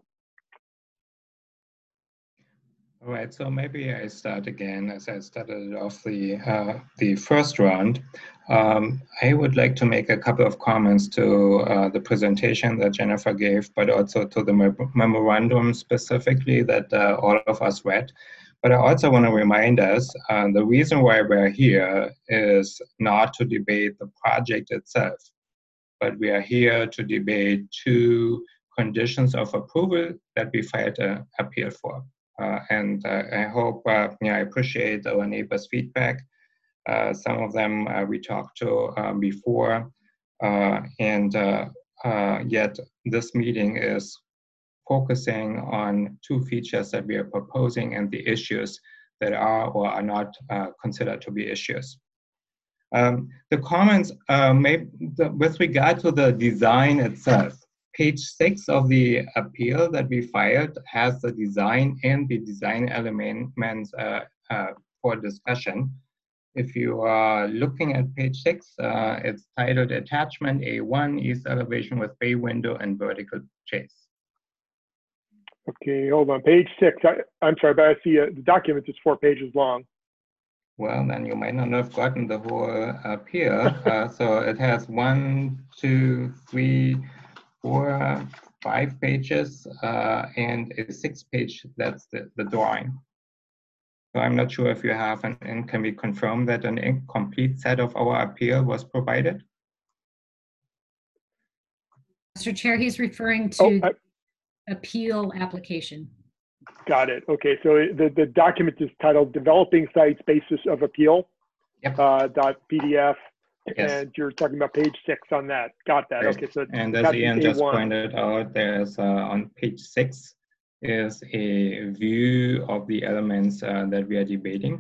J: All right, so maybe I start again as I started off the uh, the first round. Um, I would like to make a couple of comments to uh, the presentation that Jennifer gave, but also to the memorandum specifically that uh, all of us read. But I also want to remind us uh, the reason why we're here is not to debate the project itself, but we are here to debate two conditions of approval that we filed an appeal for. Uh, and uh, I hope, uh, yeah, I appreciate our neighbors' feedback. Uh, some of them uh, we talked to um, before, uh, and uh, uh, yet this meeting is focusing on two features that we are proposing and the issues that are or are not uh, considered to be issues. Um, the comments, uh, may, the, with regard to the design itself, page six of the appeal that we filed has the design and the design elements uh, uh, for discussion. If you are looking at page six, uh, it's titled Attachment A one, East Elevation with Bay Window and Vertical Chase.
B: Okay, hold on, page six. I, I'm sorry, but I see uh, the document is four pages long.
J: Well, then you might not have gotten the whole appeal. uh, so it has one, two, three, four, five pages, uh, and a six page, that's the, the drawing. So I'm not sure if you have an, and can we confirm that an incomplete set of our appeal was provided?
K: Mister Chair, he's referring to
B: Oh, I,
K: appeal application.
B: got it. Okay, so the, the document is titled Developing Sites Basis of Appeal,
J: yep.
B: uh, dot P D F.
J: Yes.
B: And you're talking about page six on that. Got that.
J: Right.
B: Okay, so
J: and as
B: that's
J: Ian just
B: A one.
J: pointed out, there's uh, on page six is a view of the elements uh, that we are debating.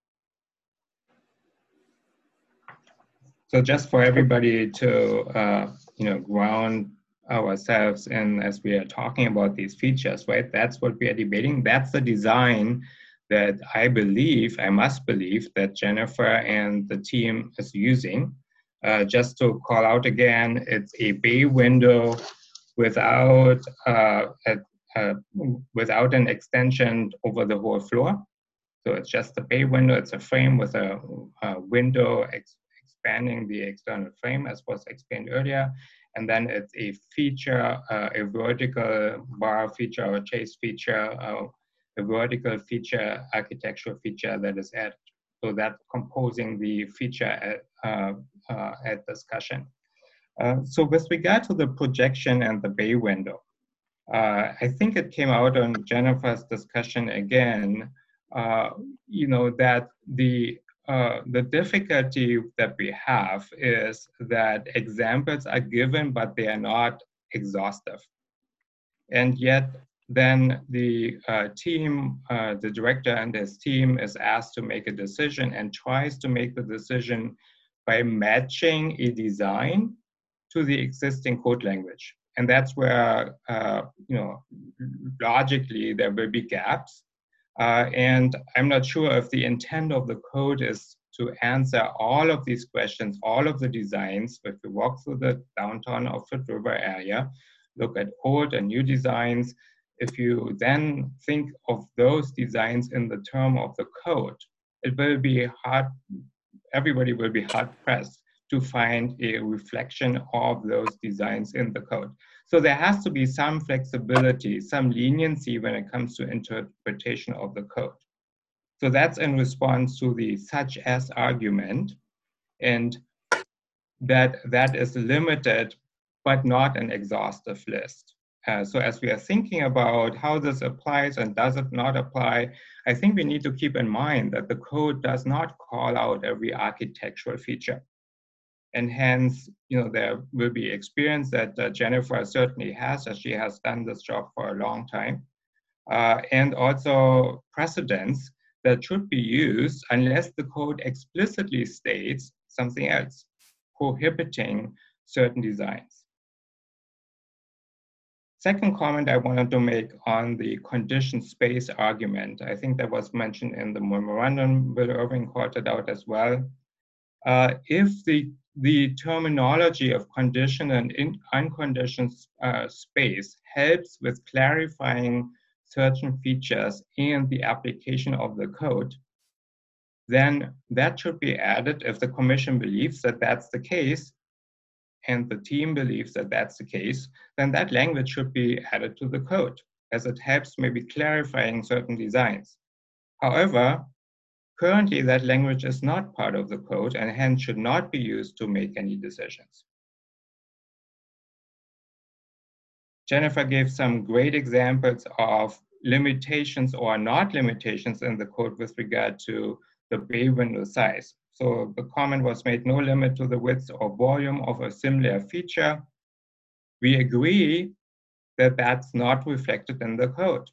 J: So just for everybody to uh, you know ground ourselves in as we are talking about these features, right? That's what we are debating. That's the design that I believe, I must believe, that Jennifer and the team is using. Uh, just to call out again, it's a bay window without uh, a, a, without an extension over the whole floor. So it's just a bay window. It's a frame with a, a window ex expanding the external frame, as was explained earlier. And then it's a feature, uh, a vertical bar feature or chase feature, uh, a vertical feature, architectural feature that is added. So that's composing the feature at, uh, uh, at discussion. Uh, so with regard to the projection and the bay window, uh, I think it came out on Jennifer's discussion again, uh, you know, that the uh, the difficulty that we have is that examples are given, but they are not exhaustive. And yet then the uh, team, uh, the director and his team is asked to make a decision and tries to make the decision by matching a design to the existing code language. And that's where, uh, you know, logically there will be gaps. Uh, and I'm not sure if the intent of the code is to answer all of these questions, all of the designs. If you walk through the downtown of Hood River area, look at old and new designs, if you then think of those designs in the term of the code, it will be hard, everybody will be hard pressed to find a reflection of those designs in the code. So there has to be some flexibility, some leniency when it comes to interpretation of the code. So that's in response to the such as argument, and that that is limited, but not an exhaustive list. Uh, so as we are thinking about how this applies and does it not apply, I think we need to keep in mind that the code does not call out every architectural feature. And hence, you know, there will be experience that uh, Jennifer certainly has, as she has done this job for a long time, uh, and also precedents that should be used unless the code explicitly states something else, prohibiting certain designs. Second comment I wanted to make on the condition space argument. I think that was mentioned in the memorandum. Bill Irving called it out as well. Uh, if the the terminology of condition and in unconditioned uh, space helps with clarifying certain features in the application of the code, then that should be added if the commission believes that that's the case and the team believes that that's the case, then that language should be added to the code as it helps maybe clarifying certain designs. However, currently, that language is not part of the code and hence should not be used to make any decisions. Jennifer gave some great examples of limitations or not limitations in the code with regard to the bay window size. So the comment was made, no limit to the width or volume of a similar feature. We agree that that's not reflected in the code,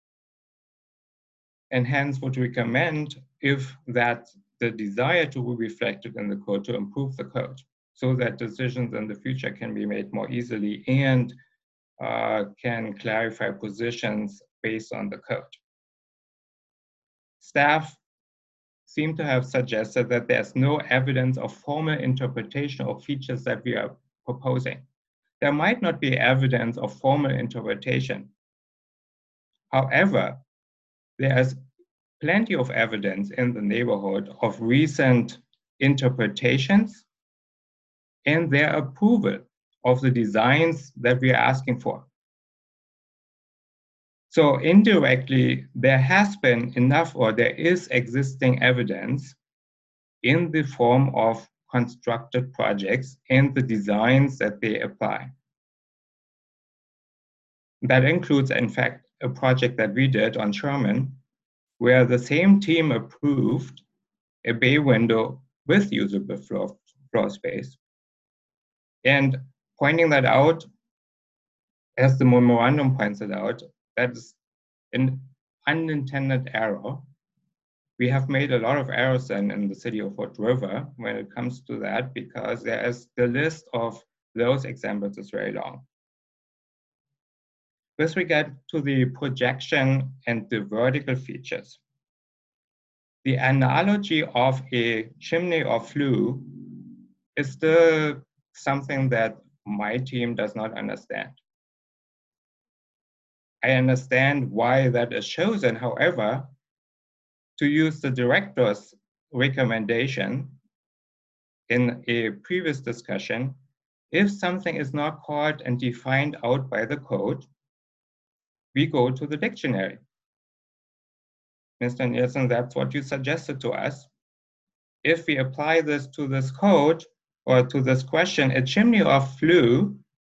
J: and hence would recommend if that's the desire to be reflected in the code, to improve the code so that decisions in the future can be made more easily and uh, can clarify positions based on the code. Staff seem to have suggested that there's no evidence of formal interpretation of features that we are proposing. There might not be evidence of formal interpretation. However, there's plenty of evidence in the neighborhood of recent interpretations and their approval of the designs that we are asking for. So indirectly, there has been enough, or there is existing evidence in the form of constructed projects and the designs that they apply. That includes, in fact, a project that we did on Sherman, where the same team approved a bay window with usable floor, floor space. And pointing that out, as the memorandum points it out, that is an unintended error. We have made a lot of errors then in the city of Hood River when it comes to that, because there is the list of those examples is very long. With regard to the projection and the vertical features, the analogy of a chimney or flue is still something that my team does not understand. I understand why that is chosen. However, to use the director's recommendation in a previous discussion, if something is not called and defined out by the code, we go to the dictionary. Mister Nielsen, that's what you suggested to us. If we apply this to this code or to this question, a chimney or flue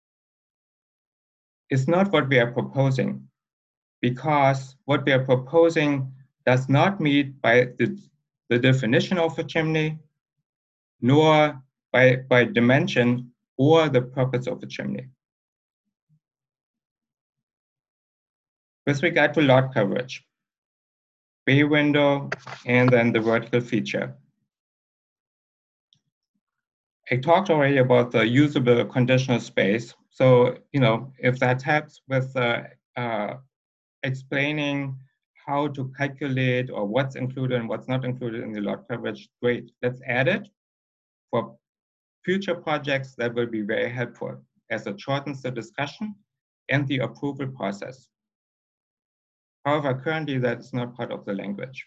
J: is not what we are proposing, because what we are proposing does not meet by the, the definition of a chimney, nor by, by dimension or the purpose of a chimney. With regard to lot coverage, bay window, and then the vertical feature. I talked already about the usable conditional space. So, you know, if that helps with uh, uh, explaining how to calculate or what's included and what's not included in the lot coverage, great. Let's add it. For future projects, that will be very helpful as it shortens the discussion and the approval process. However, currently that is not part of the language.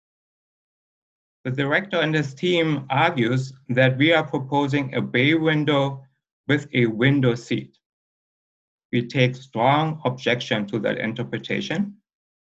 J: The director and his team argues that we are proposing a bay window with a window seat. We take strong objection to that interpretation,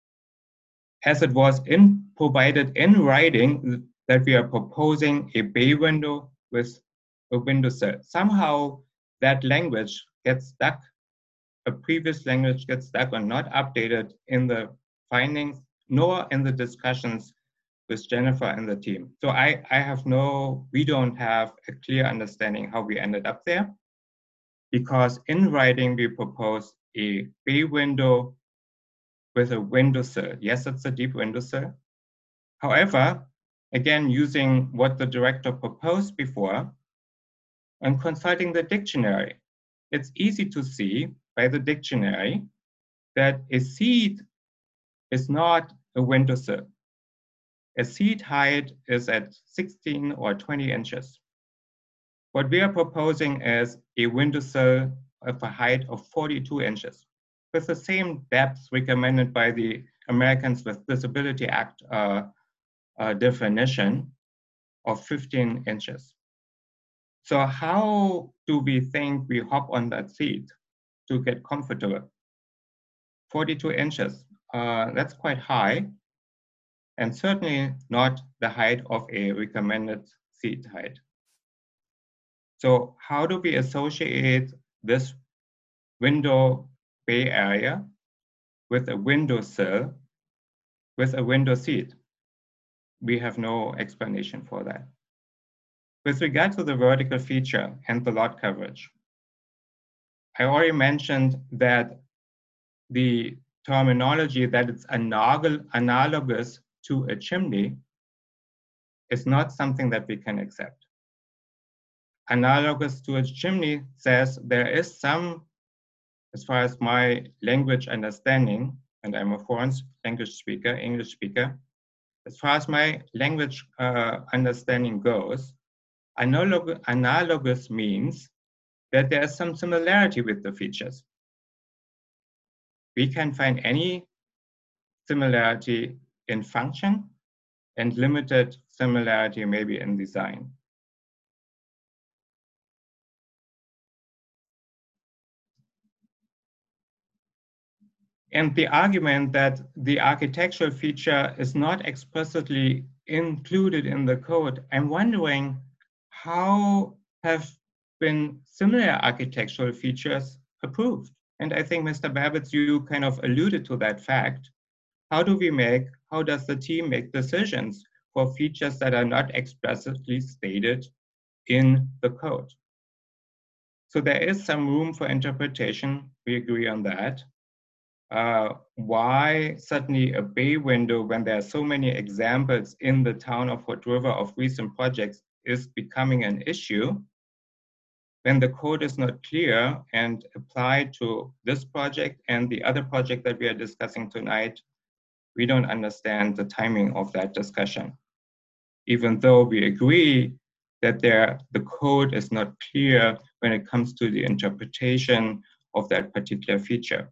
J: as it was in, provided in writing that we are proposing a bay window with a window sill. Somehow that language gets stuck, a previous language gets stuck or not updated in the findings, nor in the discussions with Jennifer and the team. So I, I have no, we don't have a clear understanding how we ended up there, because in writing we propose a bay window with a windowsill. Yes, it's a deep windowsill. However, again, using what the director proposed before and consulting the dictionary, it's easy to see by the dictionary that a seat is not a windowsill. A seat height is at sixteen or twenty inches. What we are proposing is a windowsill of a height of forty-two inches, with the same depth recommended by the Americans with Disability Act uh, uh, definition of fifteen inches. So how do we think we hop on that seat to get comfortable? forty-two inches, uh, that's quite high, and certainly not the height of a recommended seat height. So how do we associate this window bay area with a window sill with a window seat? We have no explanation for that. With regard to the vertical feature and the lot coverage, I already mentioned that the terminology that it's analog analogous to a chimney is not something that we can accept. Analogous to a chimney says there is some, as far as my language understanding, and I'm a foreign language speaker, English speaker, as far as my language uh, understanding goes, analog analogous means that there is some similarity with the features. We can find any similarity in function and limited similarity maybe in design. And the argument that the architectural feature is not explicitly included in the code, I'm wondering how have been similar architectural features approved? And I think Mister Babbitts, you kind of alluded to that fact. How do we make, how does the team make decisions for features that are not explicitly stated in the code? So there is some room for interpretation, we agree on that. Uh, why suddenly a bay window when there are so many examples in the town of Hood River of recent projects is becoming an issue when the code is not clear and applied to this project and the other project that we are discussing tonight? We don't understand the timing of that discussion, even though we agree that there, the code is not clear when it comes to the interpretation of that particular feature.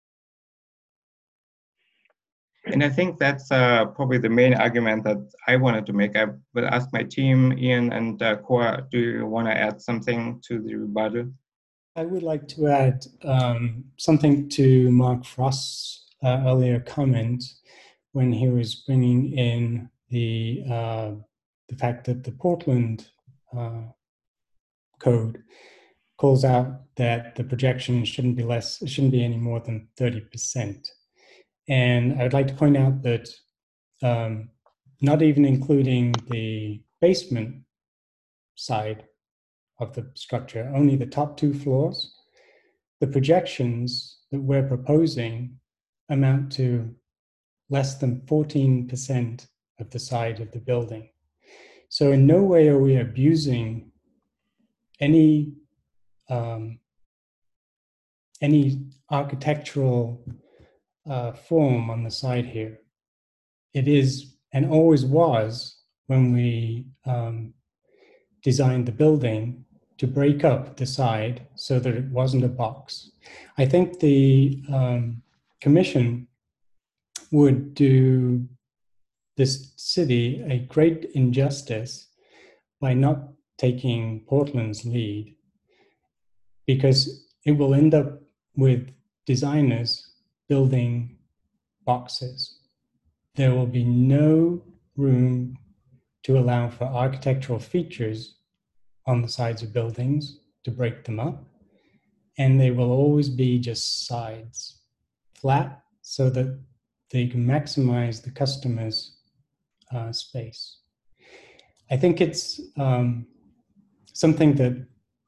J: And I think that's uh, probably the main argument that I wanted to make. I will ask my team, Ian and uh, Cora, do you want to add something to the rebuttal?
Q: I would like to add um, something to Mark Frost's uh, earlier comment when he was bringing in the, uh, the fact that the Portland uh, code calls out that the projection shouldn't be less, it shouldn't be any more than thirty percent. And I would like to point out that um, not even including the basement side of the structure, only the top two floors, the projections that we're proposing amount to less than fourteen percent of the side of the building. So in no way are we abusing any um, any architectural uh, form on the side here. It is, and always was, when we um, designed the building, to break up the side so that it wasn't a box. I think the um, commission would do this city a great injustice by not taking Portland's lead, because it will end up with designers building boxes. There will be no room to allow for architectural features on the sides of buildings to break them up. And they will always be just sides, flat, so that they can maximize the customer's uh, space. I think it's um, something that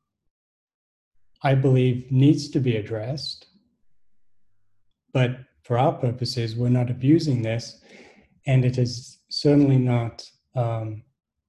Q: I believe needs to be addressed, but for our purposes, we're not abusing this, and it is certainly not um,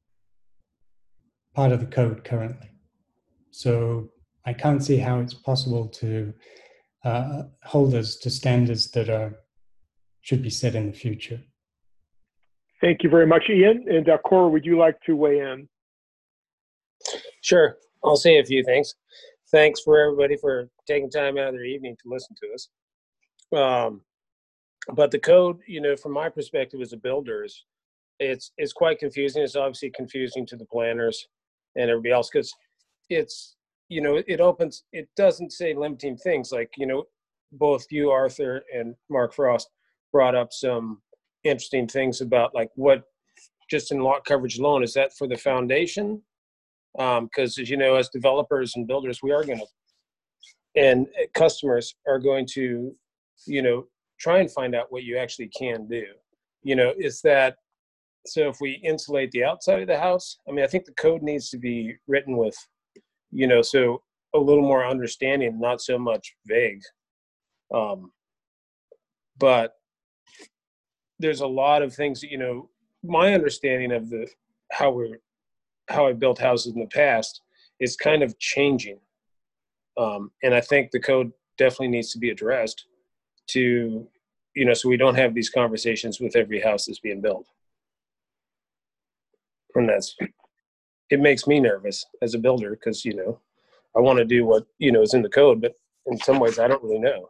Q: part of the code currently. So I can't see how it's possible to uh, hold us to standards that are should be set in the future.
B: Thank you very much, Ian. And uh, Cora, would you like to weigh in?
L: Sure, I'll say a few things. Thanks for everybody for taking time out of their evening to listen to us. Um, but the code, you know, from my perspective as a builder, is it's it's quite confusing. It's obviously confusing to the planners and everybody else, because it's, you know, it opens, it doesn't say limiting things. Like, you know, both you, Arthur, and Mark Frost brought up some interesting things about, like, what, just in lot coverage alone, is that for the foundation? Because, um, as you know, as developers and builders, we are going to, and customers are going to, you know, try and find out what you actually can do. You know, is that, so if we insulate the outside of the house, I mean, I think the code needs to be written with, you know, so a little more understanding, not so much vague. Um, but there's a lot of things that, you know, my understanding of the, how we're, how I built houses in the past is kind of changing. Um, and I think the code definitely needs to be addressed to, you know, so we don't have these conversations with every house that's being built. And that's, it makes me nervous as a builder, because, you know, I want to do what, you know, is in the code, but in some ways I don't really know.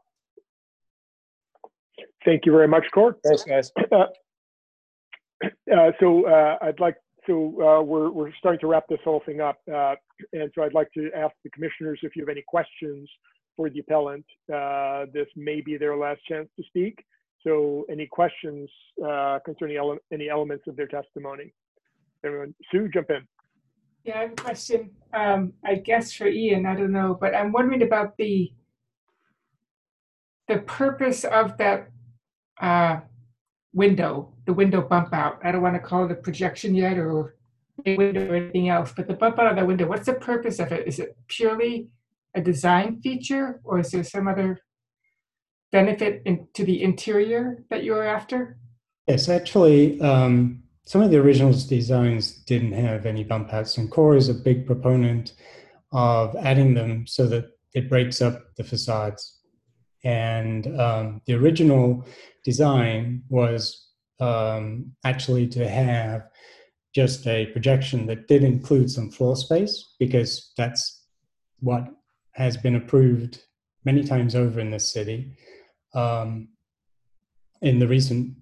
B: Thank you very much, Cor.
L: Thanks, guys.
B: Uh, uh, so uh, I'd like, so uh, we're, we're starting to wrap this whole thing up. Uh, and so I'd like to ask the commissioners if you have any questions for the appellant. Uh, this may be their last chance to speak. So any questions uh, concerning ele any elements of their testimony? Everyone, Sue, jump in.
E: Yeah, I have a question, um, I guess for Ian, I don't know, but I'm wondering about the the purpose of that uh, window, the window bump out. I don't want to call it a projection yet, or a window or anything else, but the bump out of the window, what's the purpose of it? Is it purely a design feature, or is there some other benefit in, to the interior that you're after?
Q: Yes, actually, um, some of the original designs didn't have any bump outs, and Core is a big proponent of adding them so that it breaks up the facades. And um, the original design was um, actually to have just a projection that did include some floor space, because that's what has been approved many times over in this city um, in the recent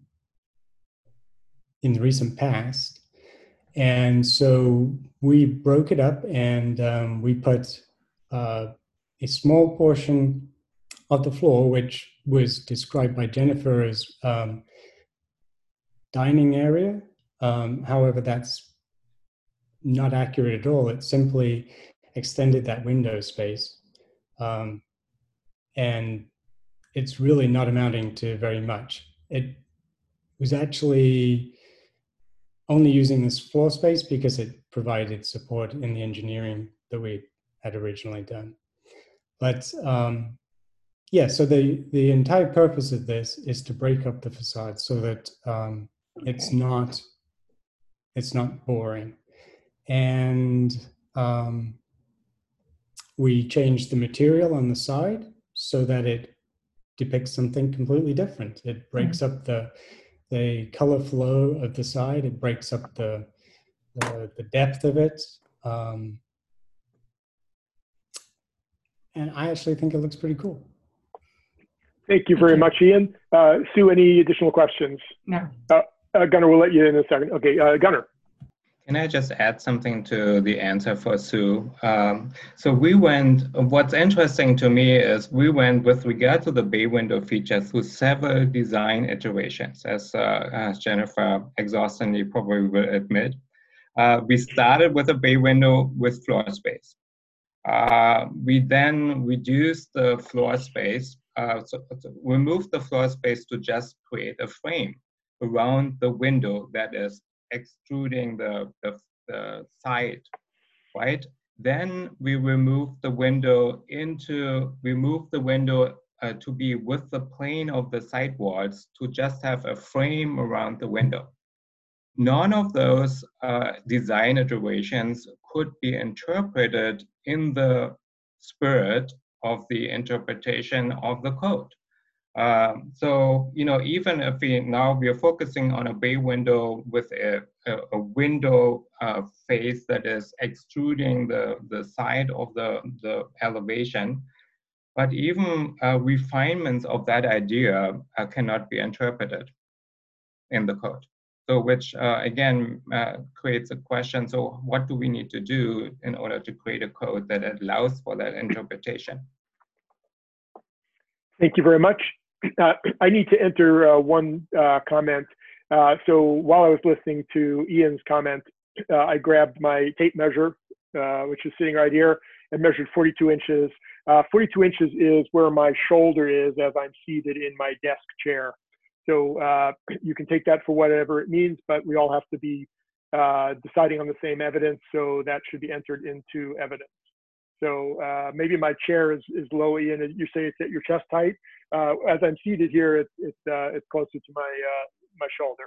Q: in the recent past. And so we broke it up, and um, we put uh, a small portion of the floor, which was described by Jennifer as um, dining area. Um, however, that's not accurate at all. It simply extended that window space. Um, and it's really not amounting to very much. It was actually only using this floor space because it provided support in the engineering that we had originally done. But um, yeah, so the, the entire purpose of this is to break up the facade so that um, it's not it's not boring. And um, we changed the material on the side so that it depicts something completely different. It breaks up the the color flow of the side. It breaks up the the, the depth of it. Um, and I actually think it looks pretty cool.
B: Thank you very much, Ian. Uh, Sue, any additional questions?
E: No.
B: Uh, uh, Gunnar, we'll let you in a second. Okay, uh, Gunnar.
J: Can I just add something to the answer for Sue? Um, so we went, what's interesting to me is we went with regard to the bay window feature through several design iterations, as, uh, as Jennifer exhaustively probably will admit. Uh, we started with a bay window with floor space. Uh, we then reduced the floor space, uh, so, so we moved the floor space to just create a frame around the window that is extruding the, the, the side, right? Then we remove the window into, we move the window uh, to be with the plane of the side walls to just have a frame around the window. None of those uh, design iterations could be interpreted in the spirit of the interpretation of the code. Um, so, you know, even if we now we are focusing on a bay window with a, a, a window uh, face that is extruding the, the side of the, the elevation, but even uh, refinements of that idea uh, cannot be interpreted in the code. So which, uh, again, uh, creates a question, so what do we need to do in order to create a code that allows for that interpretation?
B: Thank you very much. Uh, I need to enter uh, one uh, comment. Uh, so while I was listening to Ian's comment, uh, I grabbed my tape measure, uh, which is sitting right here, and measured forty-two inches. Uh, forty-two inches is where my shoulder is as I'm seated in my desk chair. So uh, you can take that for whatever it means, but we all have to be uh, deciding on the same evidence, so that should be entered into evidence. So uh, maybe my chair is, is low, Ian, you say it's at your chest height. Uh, as I'm seated here, it's, it's, uh, it's closer to my, uh, my shoulder.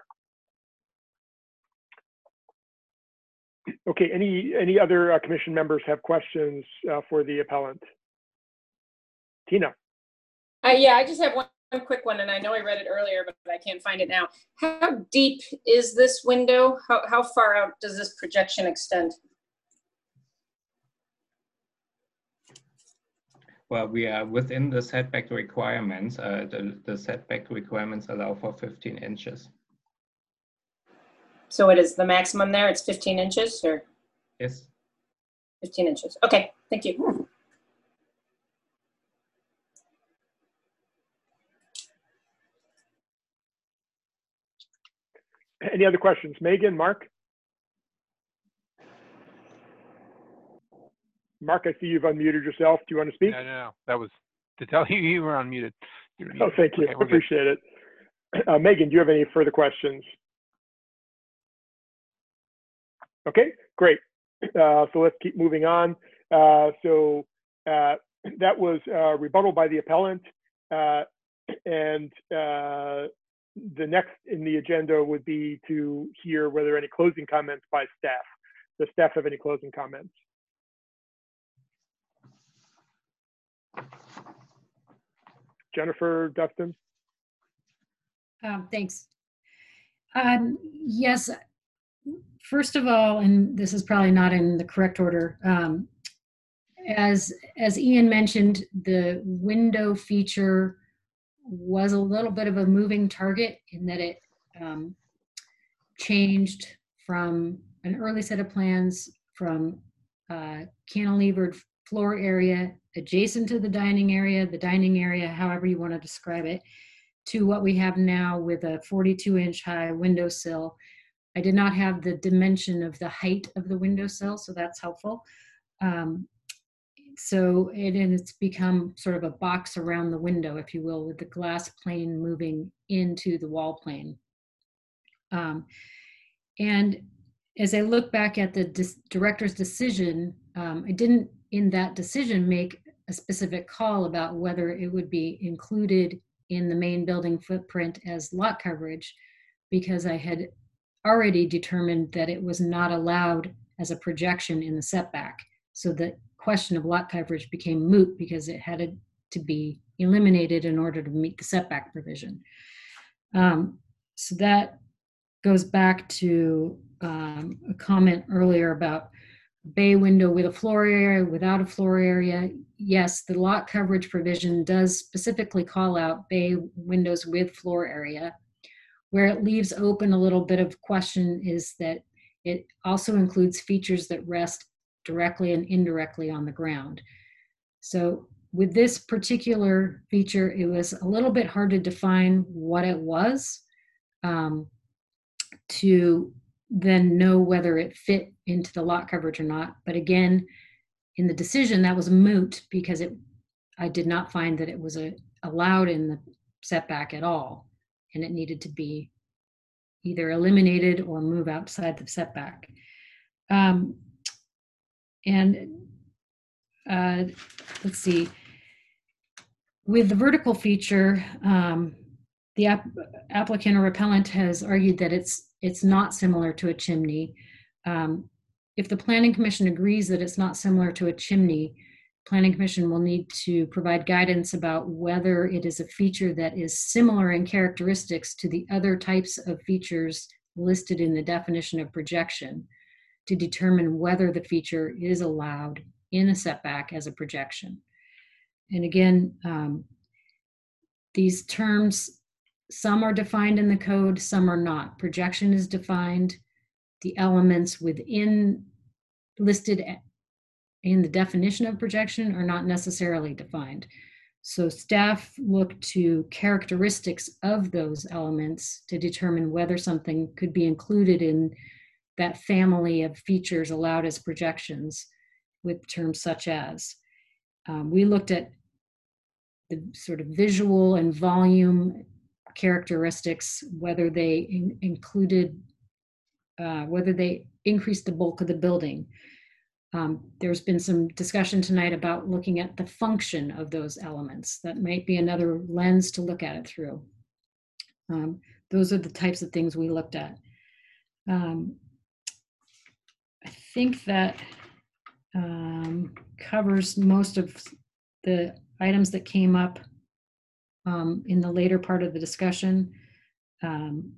B: Okay, any, any other uh, commission members have questions uh, for the appellant? Tina.
H: Uh, yeah, I just have one, one quick one, and I know I read it earlier, but I can't find it now. How deep is this window? How, how far out does this projection extend?
J: Well, we are within the setback requirements. Uh, the, the setback requirements allow for fifteen inches.
H: So it is the maximum there? It's fifteen inches, or?
J: Yes.
H: fifteen inches. Okay, thank you.
B: Any other questions? Megan, Mark? Mark, I see you've unmuted yourself. Do you want to speak?
D: No, no, no. That was to tell you you were unmuted. You were
B: oh, thank you.
D: Okay,
B: appreciate it. Uh, Megan, do you have any further questions? Okay, great. Uh, so let's keep moving on. Uh, so uh, that was uh, rebuttal by the appellant. Uh, and uh, the next in the agenda would be to hear whether any closing comments by staff. Does staff have any closing comments? Jennifer, Dustin?
K: Um, thanks. Um, yes, first of all, and this is probably not in the correct order, um, as, as Ian mentioned, the window feature was a little bit of a moving target in that it um, changed from an early set of plans from uh, cantilevered floor area adjacent to the dining area, the dining area, however you want to describe it, to what we have now with a forty-two inch high windowsill. I did not have the dimension of the height of the windowsill, so that's helpful. Um, so it, and it's become sort of a box around the window, if you will, with the glass plane moving into the wall plane. Um, and as I look back at the dis- director's decision, um, I didn't in that decision make a specific call about whether it would be included in the main building footprint as lot coverage, because I had already determined that it was not allowed as a projection in the setback. So the question of lot coverage became moot because it had to be eliminated in order to meet the setback provision. Um, so that goes back to um, a comment earlier about bay window with a floor area, without a floor area. Yes, the lot coverage provision does specifically call out bay windows with floor area. Where it leaves open a little bit of question is that it also includes features that rest directly and indirectly on the ground. So with this particular feature, it was a little bit hard to define what it was um, to then know whether it fit into the lot coverage or not. But again, in the decision, that was moot because it, I did not find that it was a, allowed in the setback at all, and it needed to be either eliminated or move outside the setback. Um, and uh, let's see, with the vertical feature, um, the app applicant or appellant has argued that it's it's not similar to a chimney. Um, if the Planning Commission agrees that it's not similar to a chimney, Planning Commission will need to provide guidance about whether it is a feature that is similar in characteristics to the other types of features listed in the definition of projection to determine whether the feature is allowed in a setback as a projection. And again, um, these terms, some are defined in the code, some are not. Projection is defined. The elements within listed in the definition of projection are not necessarily defined. So staff look to characteristics of those elements to determine whether something could be included in that family of features allowed as projections with terms such as. Um, we looked at the sort of visual and volume characteristics, whether they in, included, uh, whether they increased the bulk of the building. Um, there's been some discussion tonight about looking at the function of those elements. That might be another lens to look at it through. Um, those are the types of things we looked at. Um, I think that um, covers most of the items that came up um, in the later part of the discussion. Um,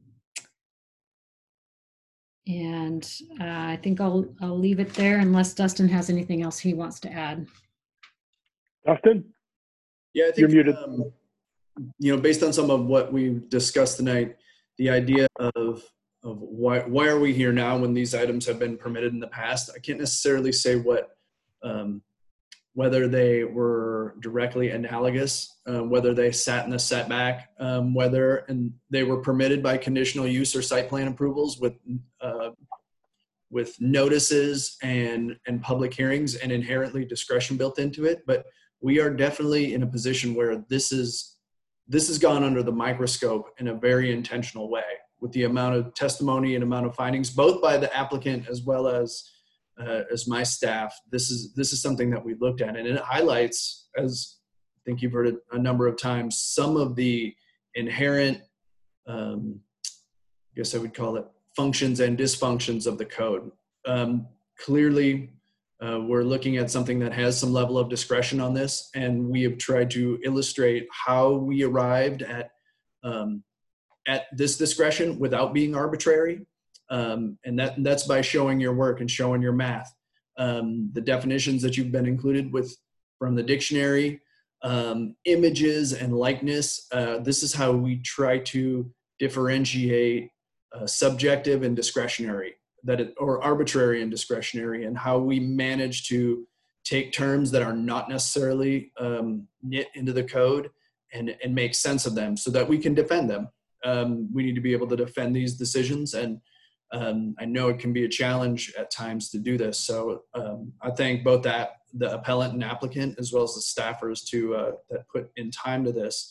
K: And uh, I think I'll I'll leave it there unless Dustin has anything else he wants to add.
B: Dustin?
C: Yeah, I think,
B: you're muted.
C: Um, you know, based on some of what we've discussed tonight, the idea of of why why are we here now when these items have been permitted in the past? I can't necessarily say what um, whether they were directly analogous, uh, whether they sat in the setback, um, whether and they were permitted by conditional use or site plan approvals with uh, with notices and and public hearings and inherently discretion built into it. But we are definitely in a position where this is this has gone under the microscope in a very intentional way with the amount of testimony and amount of findings, both by the applicant as well as Uh, as my staff. This is this is something that we looked at, and it highlights, as I think you've heard it a number of times, some of the inherent, um, I guess I would call it, functions and dysfunctions of the code. Um, clearly, uh, we're looking at something that has some level of discretion on this, and we have tried to illustrate how we arrived at um, at this discretion without being arbitrary. Um, and that and that's by showing your work and showing your math. Um, the definitions that you've been included with from the dictionary, um, images and likeness. Uh, this is how we try to differentiate uh, subjective and discretionary, that it, or arbitrary and discretionary, and how we manage to take terms that are not necessarily um, knit into the code and, and make sense of them so that we can defend them. Um, we need to be able to defend these decisions, and Um, I know it can be a challenge at times to do this. So um, I thank both that the appellant and applicant, as well as the staffers to uh, that put in time to this.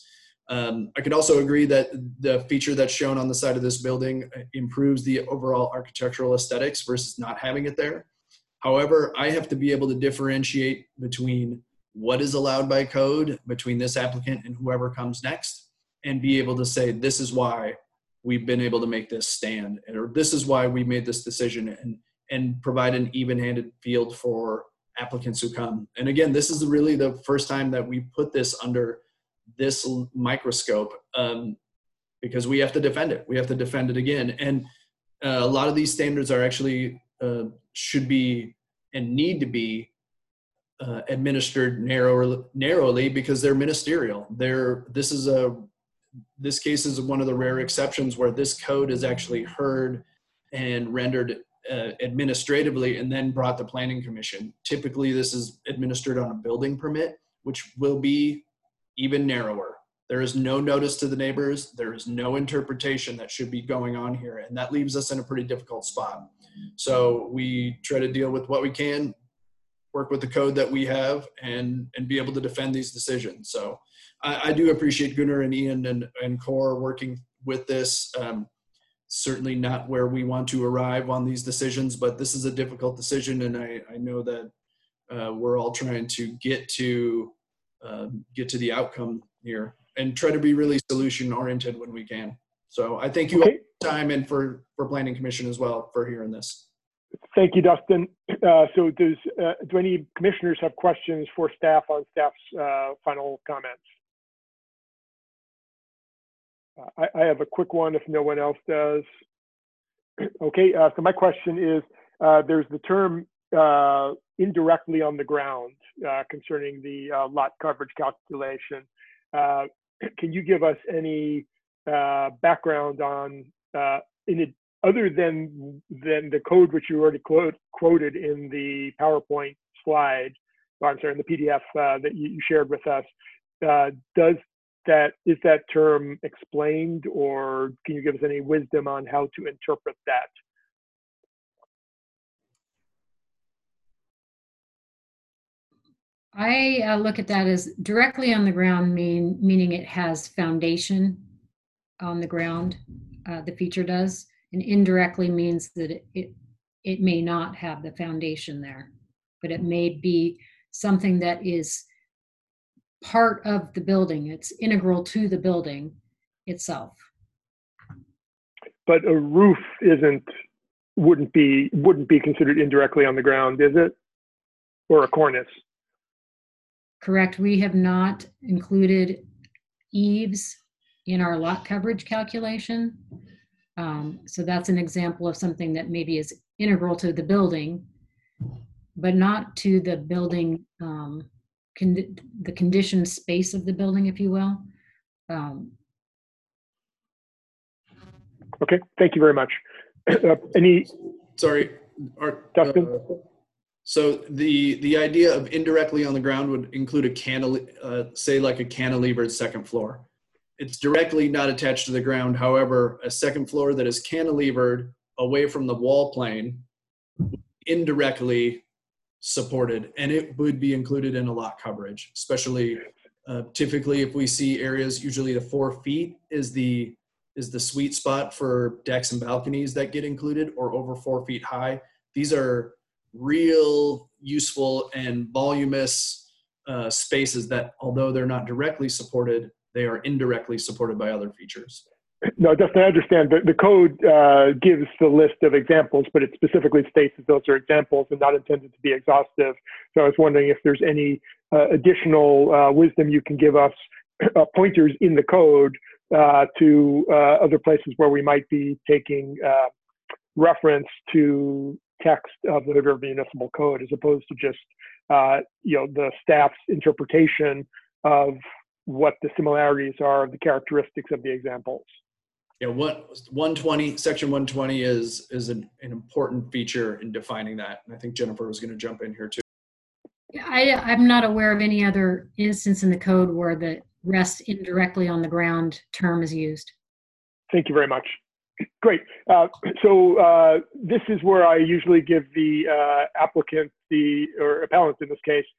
C: Um, I could also agree that the feature that's shown on the side of this building improves the overall architectural aesthetics versus not having it there. However, I have to be able to differentiate between what is allowed by code between this applicant and whoever comes next, and be able to say, this is why we've been able to make this stand, or this is why we made this decision, and, and provide an even-handed field for applicants who come. And again, this is really the first time that we put this under this microscope, um, because we have to defend it. We have to defend it again. And uh, a lot of these standards are actually, uh, should be and need to be uh, administered narrow, narrowly because they're ministerial. They're, this is a, this case is one of the rare exceptions where this code is actually heard and rendered uh, administratively and then brought to Planning Commission. Typically, this is administered on a building permit, which will be even narrower. There is no notice to the neighbors. There is no interpretation that should be going on here. And that leaves us in a pretty difficult spot. So we try to deal with what we can, work with the code that we have, and, and be able to defend these decisions. So I, I do appreciate Gunnar and Ian and, and Core working with this. Um, certainly not where we want to arrive on these decisions, but this is a difficult decision. And I, I know that uh, we're all trying to get to um, get to the outcome here and try to be really solution oriented when we can. So I thank you
B: Okay.
C: all for your time, and for, for Planning Commission as well for hearing this.
B: Thank you, Dustin. Uh, so does, uh, do any commissioners have questions for staff on staff's uh, final comments? Uh, I, I have a quick one if no one else does. Okay, uh, so my question is, uh, there's the term uh, indirectly on the ground uh, concerning the uh, lot coverage calculation. Uh, can you give us any uh, background on, uh, in it, other than, than the code which you already quote, quoted in the PowerPoint slide, or I'm sorry, in the P D F uh, that you, you shared with us, uh, does that, is that term explained, or can you give us any wisdom on how to interpret that?
K: I uh, look at that as directly on the ground, mean, meaning it has foundation on the ground, uh, the feature does, and indirectly means that it, it, it may not have the foundation there, but it may be something that is part of the building. It's integral to the building itself.
B: But a roof isn't, wouldn't be, wouldn't be considered indirectly on the ground, is it? Or a cornice?
K: Correct. We have not included eaves in our lot coverage calculation. Um, so that's an example of something that maybe is integral to the building, but not to the building, um, con the conditioned space of the building, if you will. Um,
B: okay, thank you very much. Uh, any?
C: Sorry, Art,
B: Dustin?
C: Uh, So the the idea of indirectly on the ground would include a cantilever, uh, say like a cantilevered second floor. It's directly not attached to the ground. However, a second floor that is cantilevered away from the wall plane, indirectly supported, and it would be included in a lot coverage. Especially, uh, typically, if we see areas, usually the four feet is the is the sweet spot for decks and balconies that get included, or over four feet high. These are real useful and voluminous uh, spaces that, although they're not directly supported, they are indirectly supported by other features.
B: No, Dustin, I understand. The, the code uh, gives the list of examples, but it specifically states that those are examples and not intended to be exhaustive. So I was wondering if there's any uh, additional uh, wisdom you can give us, uh, pointers in the code uh, to uh, other places where we might be taking uh, reference to text of the Hood River Municipal Code, as opposed to just uh, you know, the staff's interpretation of what the similarities are of the characteristics of the examples.
C: Yeah, what one twenty, section one twenty is is an, an important feature in defining that. And I think Jennifer was going to jump in here too.
K: I, I'm not aware of any other instance in the code where the rest indirectly on the ground term is used.
B: Thank you very much. Great. Uh, so uh, this is where I usually give the uh, applicant, the or appellant in this case,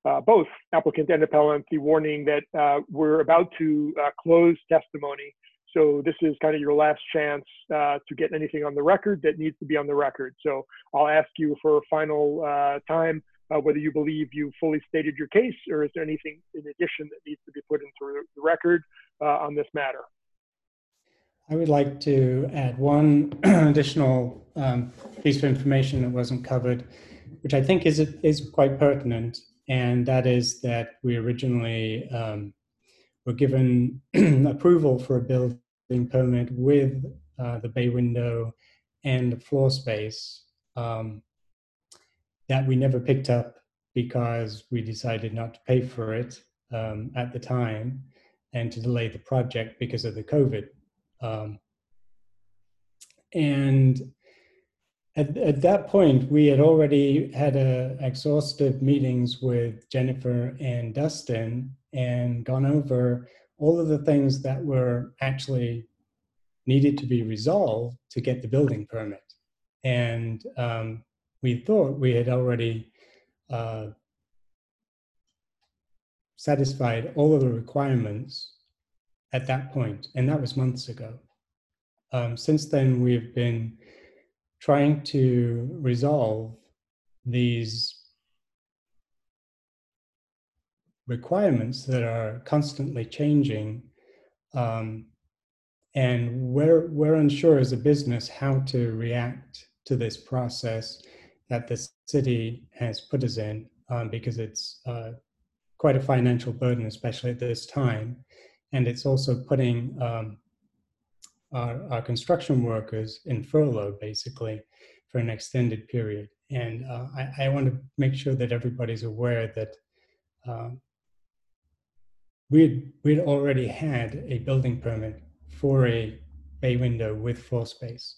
B: uh, both applicant and appellant the warning that uh, we're about to uh, close testimony. So this is kind of your last chance uh, to get anything on the record that needs to be on the record. So I'll ask you for a final uh, time uh, whether you believe you fully stated your case, or is there anything in addition that needs to be put into the record uh, on this matter?
Q: I would like to add one additional um, piece of information that wasn't covered, which I think is, is quite pertinent, and that is that we originally um, were given approval for a building permit with uh, the bay window and the floor space um, that we never picked up because we decided not to pay for it um, at the time and to delay the project because of the COVID. Um, and at, at that point, we had already had a exhaustive meetings with Jennifer and Dustin and gone over all of the things that were actually needed to be resolved to get the building permit. And um, we thought we had already uh, satisfied all of the requirements at that point, and that was months ago. Um, since then, we've been trying to resolve these requirements that are constantly changing, um, and we're, we're unsure as a business how to react to this process that the city has put us in, um, because it's uh, quite a financial burden, especially at this time. And it's also putting um, our, our construction workers in furlough, basically, for an extended period. And uh, I, I want to make sure that everybody's aware that um, we'd, we'd already had a building permit for a bay window with floor space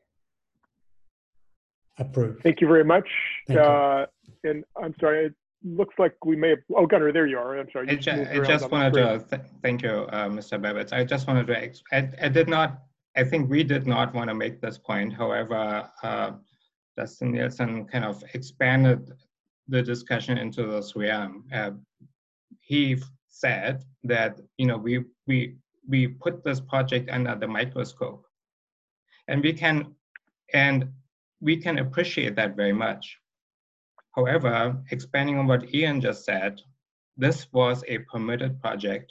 Q: approved.
B: Thank you very much.
Q: Thank
B: uh, and I'm sorry, it looks like we may have, oh, Gunnar, there you are. I'm sorry.
J: I,
B: You
J: ju
B: moved
J: I
B: around
J: just
B: on the
J: wanted
B: screen.
J: to th thank you, uh, Mister Babbitt. I just wanted to, ex I, I did not, I think we did not want to make this point. However, uh, Dustin Nielsen kind of expanded the discussion into this realm. Uh, he said that, you know, we, we, we put this project under the microscope, and we can, and we can appreciate that very much. However, expanding on what Ian just said, this was a permitted project,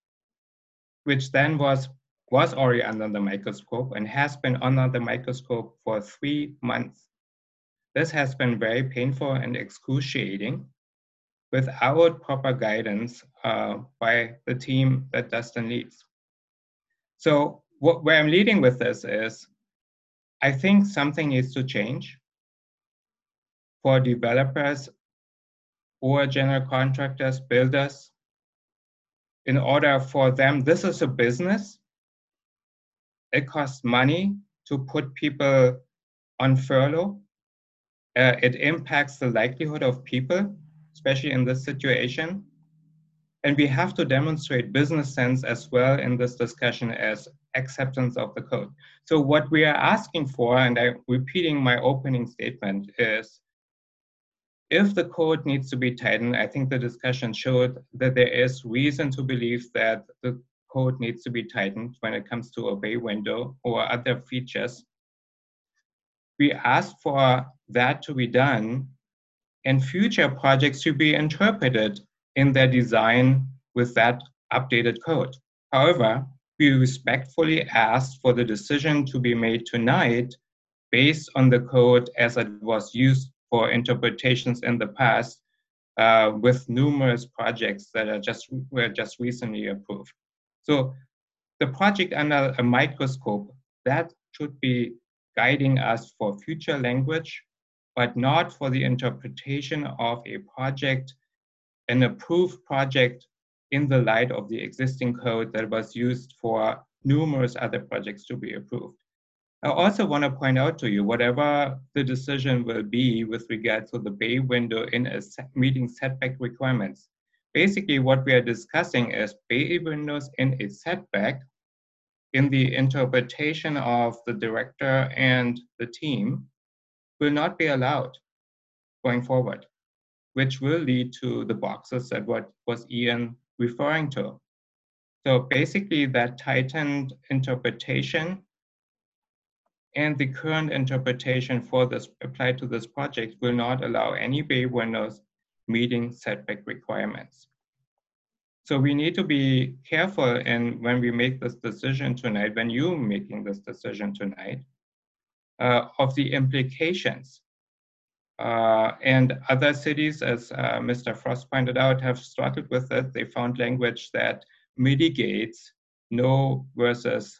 J: which then was, was already under the microscope and has been under the microscope for three months. This has been very painful and excruciating without proper guidance uh, by the team that Dustin leads. So what, where I'm leading with this is, I think something needs to change for developers or general contractors, builders, in order for them, this is a business. It costs money to put people on furlough. Uh, it impacts the livelihood of people, especially in this situation. And we have to demonstrate business sense as well in this discussion as acceptance of the code. So what we are asking for, and I'm repeating my opening statement, is if the code needs to be tightened, I think the discussion showed that there is reason to believe that the code needs to be tightened when it comes to a bay window or other features. We asked for that to be done, and future projects to be interpreted in their design with that updated code. However, we respectfully asked for the decision to be made tonight based on the code as it was used for interpretations in the past uh, with numerous projects that are just, were just recently approved. So the project under a microscope, that should be guiding us for future language, but not for the interpretation of a project, an approved project in the light of the existing code that was used for numerous other projects to be approved. I also want to point out to you, whatever the decision will be with regard to the bay window in a set meeting setback requirements, basically what we are discussing is bay windows in a setback in the interpretation of the director and the team will not be allowed going forward. which will lead to the boxes that what was Ian referring to. So basically that tightened interpretation and the current interpretation for this applied to this project will not allow any bay windows meeting setback requirements. So we need to be careful in when we make this decision tonight, when you're making this decision tonight, uh, of the implications. Uh, and other cities, as uh, Mister Frost pointed out, have struggled with it. They found language that mitigates no versus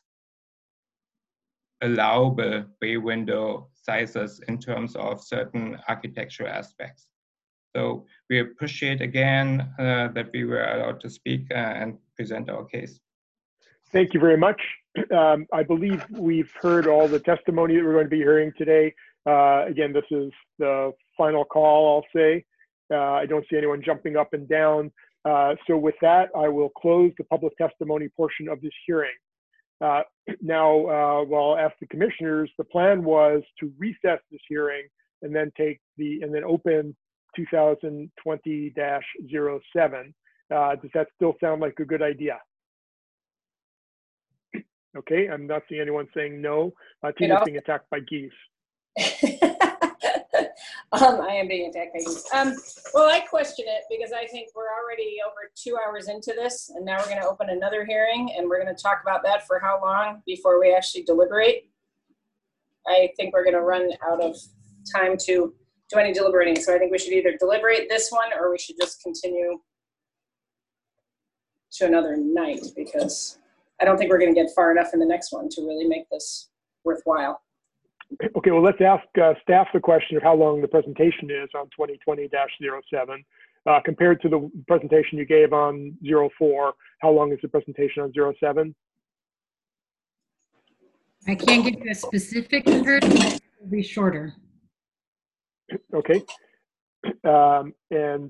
J: allowable bay window sizes in terms of certain architectural aspects. So we appreciate again uh, that we were allowed to speak uh, and present our case.
B: Thank you very much. Um, I believe we've heard all the testimony that we're going to be hearing today. Uh, again, this is the final call, I'll say. Uh, I don't see anyone jumping up and down. Uh, so with that, I will close the public testimony portion of this hearing. Uh, now, uh, well, I'll ask the commissioners, the plan was to recess this hearing and then take the, and then open two thousand twenty dash zero seven. Uh, does that still sound like a good idea? Okay, I'm not seeing anyone saying no. Uh, Tina's being attacked by geese.
H: um, I am being attacked by geese. Um, well, I question it because I think we're already over two hours into this, and now we're going to open another hearing, and we're going to talk about that for how long before we actually deliberate. I think we're going to run out of time to do any deliberating, so I think we should either deliberate this one or we should just continue to another night, because I don't think we're going to get far enough in the next one to really make this worthwhile.
B: Okay, well, let's ask uh, staff the question of how long the presentation is on twenty twenty dash zero seven. Uh, compared to the presentation you gave on zero four, how long is the presentation on zero seven?
K: I can't give you a specific comparison, but it will be shorter.
B: Okay. Um, and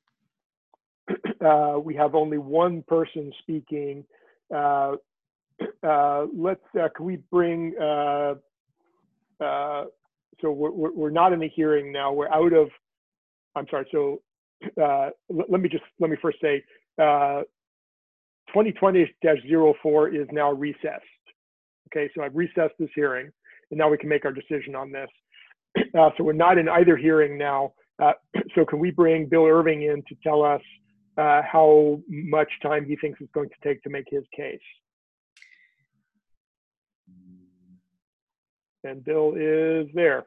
B: uh, we have only one person speaking. Uh, uh, let's, uh, can we bring, uh, uh, so we're, we're not in the hearing now. We're out of, I'm sorry. So uh, let me just, let me first say, uh, twenty twenty dash zero four is now recessed. Okay, so I've recessed this hearing, and now we can make our decision on this. Uh, so we're not in either hearing now. Uh, so can we bring Bill Irving in to tell us uh, how much time he thinks it's going to take to make his case? And Bill is there.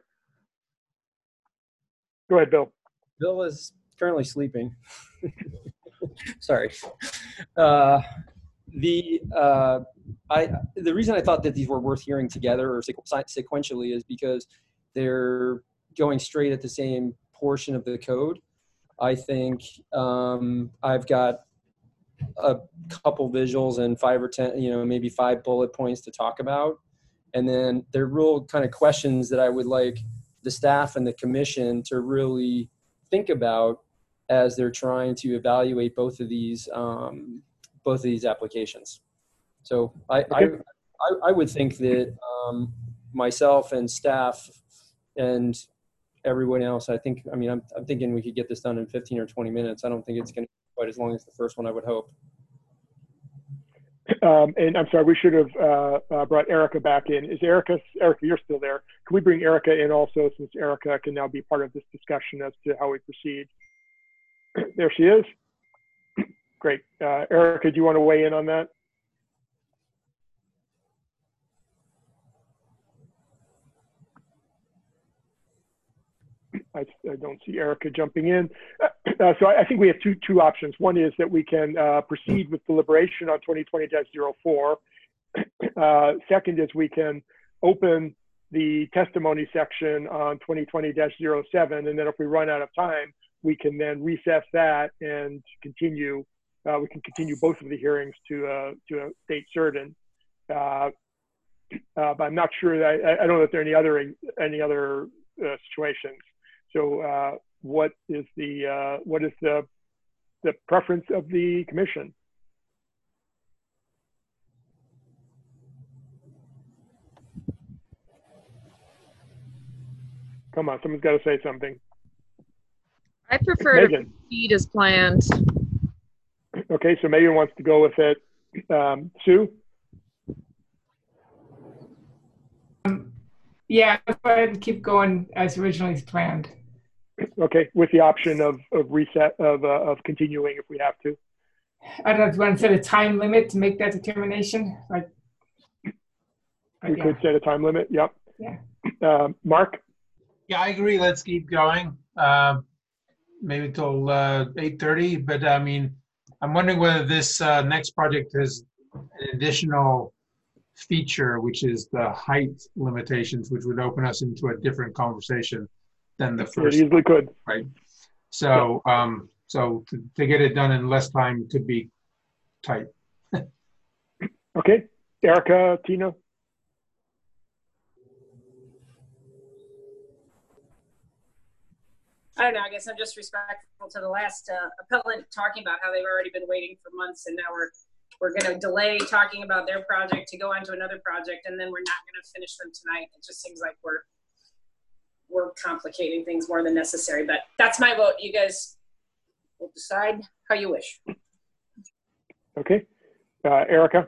B: Go ahead, Bill.
I: Bill is currently sleeping. Sorry. Uh, the uh, I the reason I thought that these were worth hearing together or sequ sequentially is because they're going straight at the same portion of the code. I think um, I've got a couple visuals and five or ten, you know, maybe five bullet points to talk about. And then they're real kind of questions that I would like the staff and the commission to really think about as they're trying to evaluate both of these um, both of these applications. So I, okay. I, I, I would think that um, myself and staff and everyone else, I think, I mean, I'm, I'm thinking we could get this done in fifteen or twenty minutes. I don't think it's going to be quite as long as the first one, I would hope.
B: Um, and I'm sorry, we should have uh, uh, brought Erica back in. Is Erica, Erica, you're still there. Can we bring Erica in also, since Erica can now be part of this discussion as to how we proceed? There she is. Great. Uh, Erica, do you want to weigh in on that? I, I don't see Erica jumping in. Uh, so I, I think we have two, two options. One is that we can uh, proceed with deliberation on twenty twenty dash zero four. Uh, second is we can open the testimony section on twenty twenty dash zero seven, and then if we run out of time, we can then recess that and continue. Uh, we can continue both of the hearings to uh, to a date certain. Uh, uh, but I'm not sure that I, I don't know if there are any other any other uh, situations. So uh, what is the uh, what is the the preference of the commission? Come on, someone's got to say something.
G: I prefer to
B: Megan.
G: proceed as planned.
B: Okay, so Megan wants to go with it. Um, Sue?
E: Yeah, go ahead and keep going as originally planned.
B: Okay, with the option of, of reset, of, uh, of continuing if we have to.
E: I don't know if you want to set a time limit to make that determination. Like,
B: We
E: yeah.
B: could set a time limit, yep.
E: Yeah.
B: Um, Mark?
R: Yeah, I agree. Let's keep going. Uh, maybe till uh, eight thirty. But I mean, I'm wondering whether this uh, next project has an additional feature, which is the height limitations, which would open us into a different conversation than the first.
B: It easily
R: one,
B: could.
R: Right. So, um, so to, to get it done in less time could be tight.
B: Okay, Erica, Tina?
H: I don't know. I guess I'm just respectful to the last uh, appellant talking about how they've already been waiting for months, and now we're we're going to delay talking about their project to go on to another project, and then we're not going to finish them tonight. It just seems like we're we're complicating things more than necessary. But that's my vote. You guys will decide how you wish.
B: Okay, uh, Erica?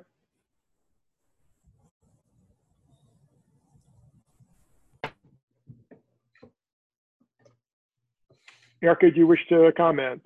B: Erica, do you wish to comment?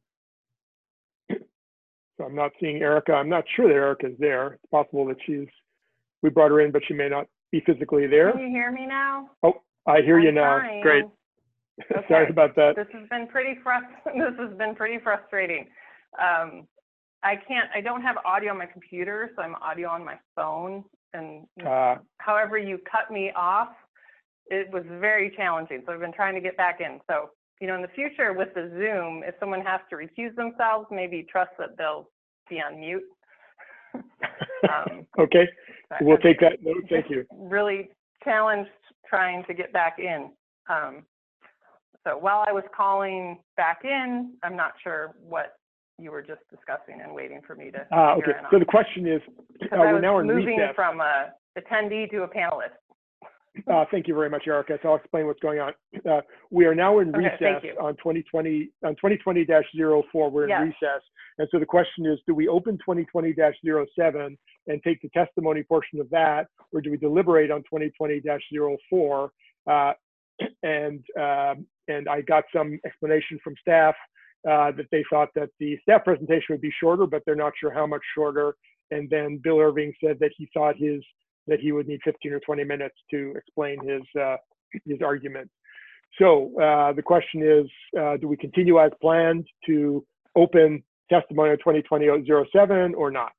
B: So I'm not seeing Erica. I'm not sure that Erica's there. It's possible that she's, we brought her in, but she may not be physically there.
F: Can you hear me now?
B: Oh, I hear you
F: I'm
B: now.
F: trying.
B: Great.
F: Okay.
B: Sorry about that.
F: This has been pretty frust- This has been pretty frustrating. Um, I can't. I don't have audio on my computer, so I'm audio on my phone. And
B: Uh,
F: however you cut me off, it was very challenging. So I've been trying to get back in. So you know, in the future with the Zoom, if someone has to recuse themselves, maybe trust that they'll be on mute. um,
B: okay, we'll take that note. Thank you.
F: Really challenged trying to get back in. Um, so while I was calling back in, I'm not sure what you were just discussing and waiting for me to
B: Uh,
F: figure
B: okay,
F: it out.
B: so the question is, uh,
F: Because I
B: we're
F: was
B: now in
F: moving
B: recess.
F: from a attendee to a panelist.
B: Uh, thank you very much, Erica. So I'll explain what's going on. Uh, we are now in
F: Okay,
B: recess
F: thank you.
B: on twenty twenty on twenty twenty dash zero four. We're in
F: Yes.
B: recess, and so the question is: do we open twenty twenty dash zero seven and take the testimony portion of that, or do we deliberate on twenty twenty dash zero four? Uh, and um, and I got some explanation from staff uh, that they thought that the staff presentation would be shorter, but they're not sure how much shorter. And then Bill Irving said that he thought his that he would need fifteen or twenty minutes to explain his uh, his argument. So uh, the question is, uh, do we continue as planned to open testimony on twenty twenty dash zero seven or not?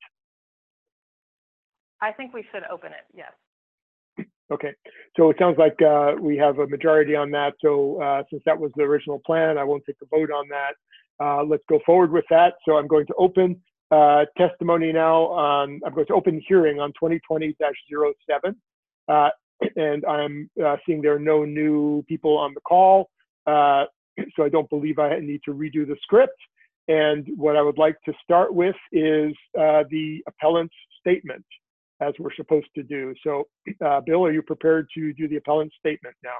F: I think we should open it, yes.
B: Okay, so it sounds like uh, we have a majority on that. So uh, since that was the original plan, I won't take a vote on that. Uh, let's go forward with that. So I'm going to open uh, testimony now on, I'm going to open the hearing on twenty twenty dash zero seven. Uh, and I'm uh, seeing there are no new people on the call. Uh, so I don't believe I need to redo the script. And what I would like to start with is uh, the appellant's statement, as we're supposed to do. So, uh, Bill, are you prepared to do the appellant's statement now?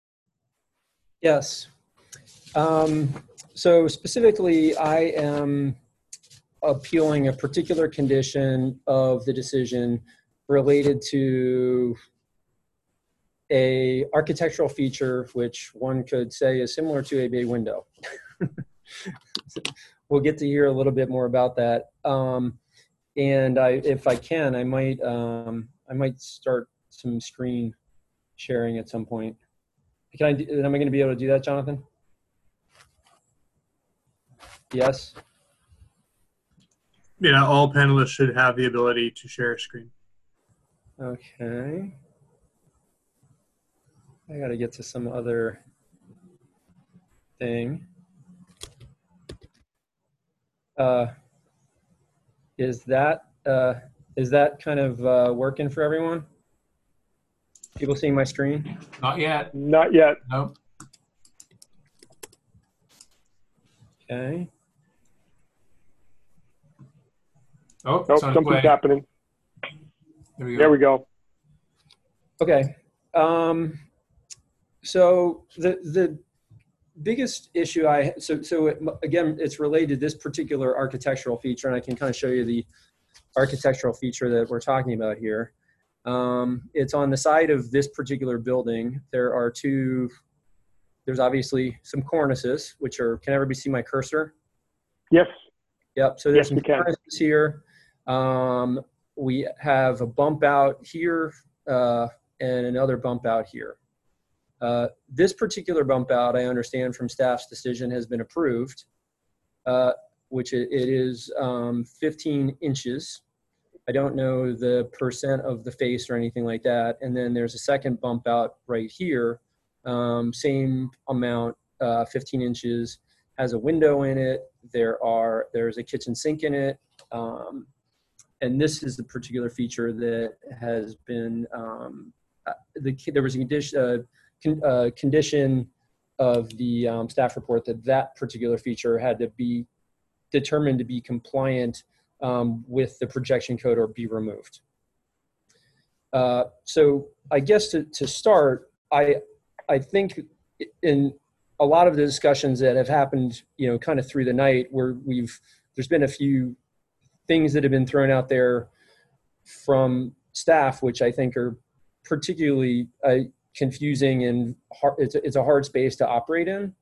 I: Yes. Um, so specifically, I am appealing a particular condition of the decision related to a architectural feature, which one could say is similar to a bay window. We'll get to hear a little bit more about that. Um, And I, if I can, I might, um, I might start some screen sharing at some point. Can I? Do, am I going to be able to do that, Jonathan? Yes.
A: Yeah, all panelists should have the ability to share a screen.
I: Okay. I got to get to some other thing. Uh, Is that uh, is that kind of uh, working for everyone? People seeing my screen?
R: Not yet.
B: Not yet.
R: Nope.
I: Okay.
R: Oh,
B: Nope,
R: it's on its
B: something's
R: way.
B: happening.
R: There we go.
B: There we go.
I: Okay. Um, so the the biggest issue I, so, so it, again, it's related to this particular architectural feature, and I can kind of show you the architectural feature that we're talking about here. Um, it's on the side of this particular building. There are two, there's obviously some cornices, which are, can everybody see my cursor?
B: Yes.
I: Yep, so there's
B: Yes, we
I: some
B: can.
I: cornices here. Um, we have a bump out here uh, and another bump out here. Uh, this particular bump out, I understand from staff's decision, has been approved, uh, which it, it is um, fifteen inches. I don't know the percent of the face or anything like that. And then there's a second bump out right here, um, same amount, uh, fifteen inches, has a window in it. There are, there's a kitchen sink in it. Um, and this is the particular feature that has been, um, uh, the, there was a condition, uh, con, uh, condition of the um, staff report that that particular feature had to be determined to be compliant um, with the projection code or be removed. Uh, so I guess to, to start, I, I think in a lot of the discussions that have happened, you know, kind of through the night, where we've, there's been a few things that have been thrown out there from staff, which I think are particularly uh, confusing and hard, it's, a, it's a hard space to operate in.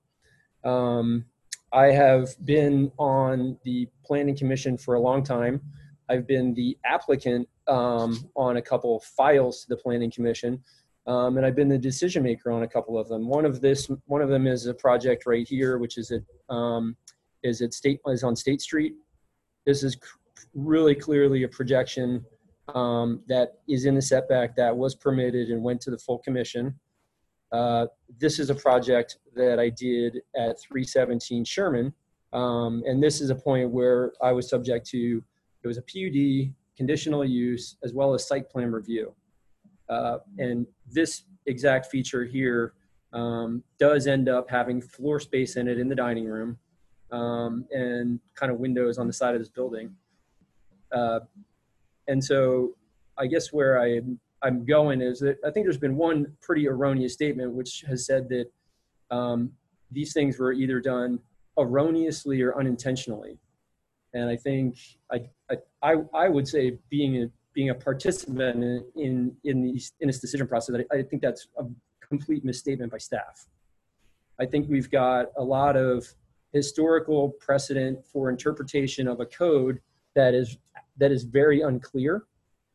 I: Um, I have been on the Planning Commission for a long time. I've been the applicant um, on a couple of files to the Planning Commission. Um, and I've been the decision maker on a couple of them. One of this, one of them is a project right here, which is at um, is at state is on State Street. This is really clearly a projection um, that is in the setback that was permitted and went to the full commission. Uh, this is a project that I did at three seventeen Sherman, um, and this is a point where I was subject to, it was a P U D, conditional use, as well as site plan review. Uh, and this exact feature here um, does end up having floor space in it in the dining room um, and kind of windows on the side of this building. Uh, and so I guess where I, I'm going is that I think there's been one pretty erroneous statement which has said that um, these things were either done erroneously or unintentionally. And I think I, I, I would say being a being a participant in, in, in, these, in this decision process, I, I think that's a complete misstatement by staff. I think we've got a lot of historical precedent for interpretation of a code that is, that is very unclear.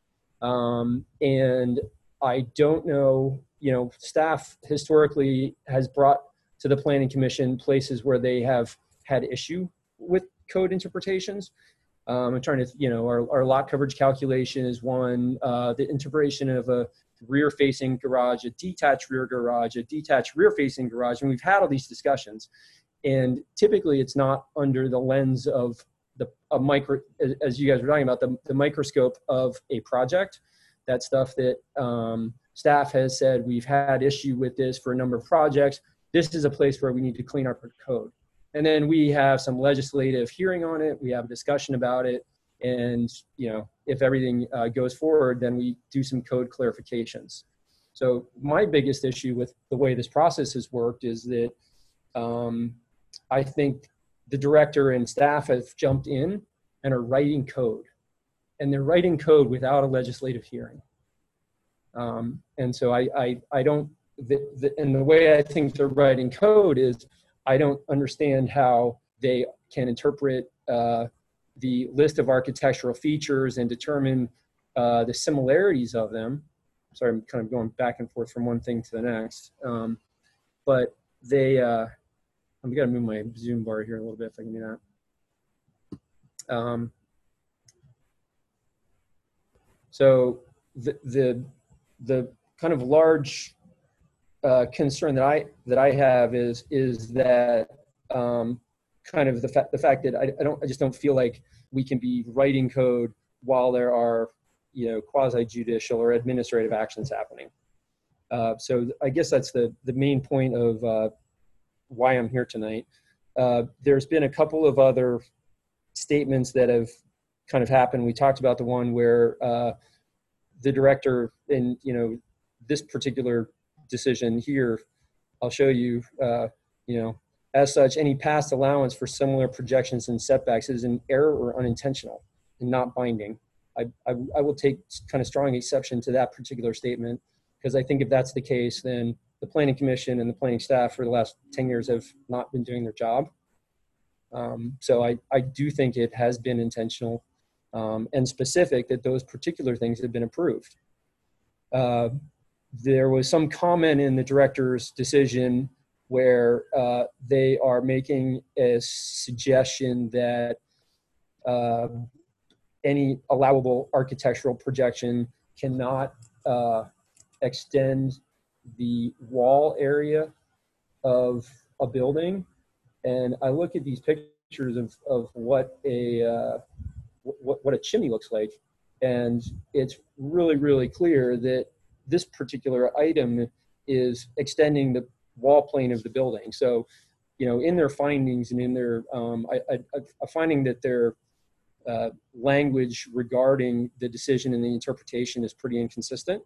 I: Um, and I don't know, you know, staff historically has brought to the Planning Commission places where they have had issue with code interpretations. Um, I'm trying to, you know, our, our lot coverage calculation is one, uh, the interpretation of a rear facing garage, a detached rear garage, a detached rear facing garage. And we've had all these discussions, and typically it's not under the lens of the a micro, as, as you guys were talking about, the, the microscope of a project. That stuff that um, staff has said, we've had issue with this for a number of projects. This is a place where we need to clean our code. And then we have some legislative hearing on it. We have a discussion about it. And, you know, if everything uh, goes forward, then we do some code clarifications. So my biggest issue with the way this process has worked is that um, I think the director and staff have jumped in and are writing code. And they're writing code without a legislative hearing. Um, and so I, I, I don't, the, the, and the way I think they're writing code is, I don't understand how they can interpret uh, the list of architectural features and determine uh, the similarities of them. Sorry, I'm kind of going back and forth from one thing to the next. Um, but they, uh, I'm gonna move my Zoom bar here a little bit if I can do that. Um, so the, the, the kind of large Uh, concern that I that I have is is that um, kind of the fact the fact that I, I don't I just don't feel like we can be writing code while there are, you know, quasi judicial or administrative actions happening. Uh, so I guess that's the the main point of uh, why I'm here tonight. Uh, there's been a couple of other statements that have kind of happened. We talked about the one where uh, the director in, you know, this particular decision here, I'll show you, uh, you know, As such, any past allowance for similar projections and setbacks is an error or unintentional and not binding. I, I, I will take kind of strong exception to that particular statement, because I think if that's the case, then the Planning Commission and the planning staff for the last ten years have not been doing their job. Um, so I, I do think it has been intentional um, and specific that those particular things have been approved. Uh, there was some comment in the director's decision where uh, they are making a suggestion that uh, any allowable architectural projection cannot uh, extend the wall area of a building. And I look at these pictures of, of what a uh, what, what a chimney looks like, and it's really, really clear that this particular item is extending the wall plane of the building. So, you know, in their findings and in their, um, I, I, I'm finding that their uh, language regarding the decision and the interpretation is pretty inconsistent.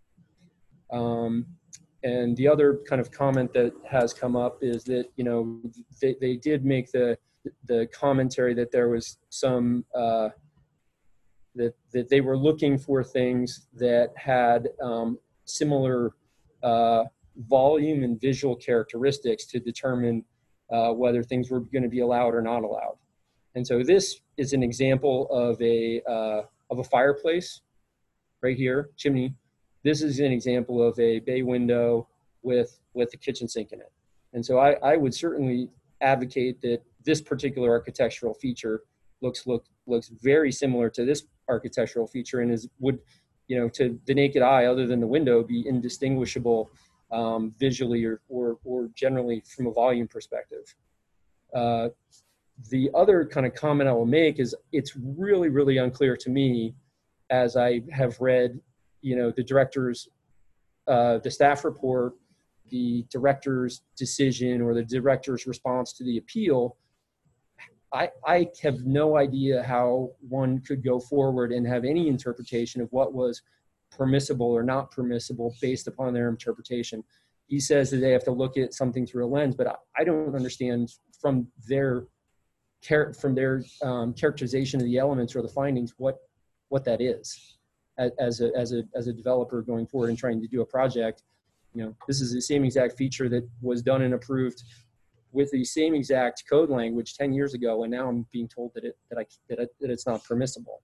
I: Um, and the other kind of comment that has come up is that, you know, they, they did make the, the commentary that there was some, uh, that, that they were looking for things that had um, similar uh, volume and visual characteristics to determine uh, whether things were going to be allowed or not allowed. And so this is an example of a, uh, of a fireplace right here, chimney. This is an example of a bay window with, with a kitchen sink in it. And so I, I would certainly advocate that this particular architectural feature looks, look, looks very similar to this architectural feature and is, would, you know, to the naked eye, other than the window, be indistinguishable um, visually or, or, or generally from a volume perspective. Uh, the other kind of comment I will make is it's really, really unclear to me, as I have read, you know, the director's, uh, the staff report, the director's decision, or the director's response to the appeal. I, I have no idea how one could go forward and have any interpretation of what was permissible or not permissible based upon their interpretation. He says that they have to look at something through a lens, but I, I don't understand from their from their um, characterization of the elements or the findings what what that is. As a, as a, as a developer going forward and trying to do a project, you know, this is the same exact feature that was done and approved with the same exact code language ten years ago, and now I'm being told that it that I that, it, that it's not permissible.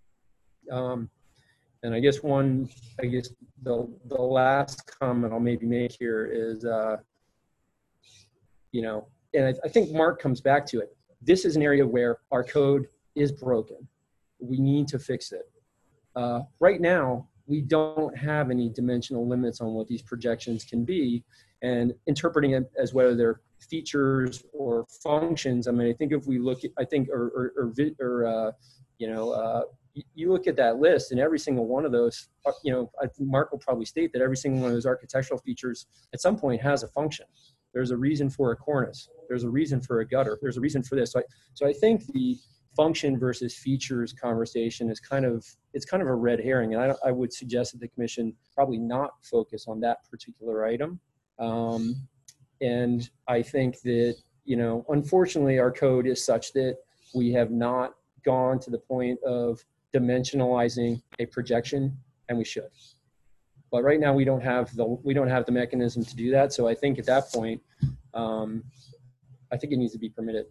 I: Um, and I guess one, I guess the the last comment I'll maybe make here is, uh, you know, and I, I think Mark comes back to it. This is an area where our code is broken. We need to fix it. Uh, right now, we don't have any dimensional limits on what these projections can be, and interpreting it as whether they're features or functions. I mean, I think if we look at, I think, or, or, or, or uh, you know, uh, you look at that list and every single one of those, you know, I think Mark will probably state that every single one of those architectural features at some point has a function. There's a reason for a cornice. There's a reason for a gutter. There's a reason for this. So I, so I think the function versus features conversation is kind of, it's kind of a red herring. And I, I would suggest that the commission probably not focus on that particular item. Um, and I think that, you know, unfortunately our code is such that we have not gone to the point of dimensionalizing a projection, and we should. But right now we don't have the, we don't have the mechanism to do that. So I think at that point, um, I think it needs to be permitted.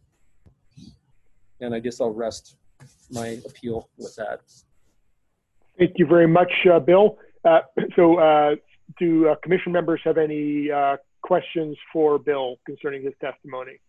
I: And I guess I'll rest my appeal with that.
B: Thank you very much, uh, Bill. Uh, so uh, do uh, commission members have any uh, questions for Bill concerning his testimony?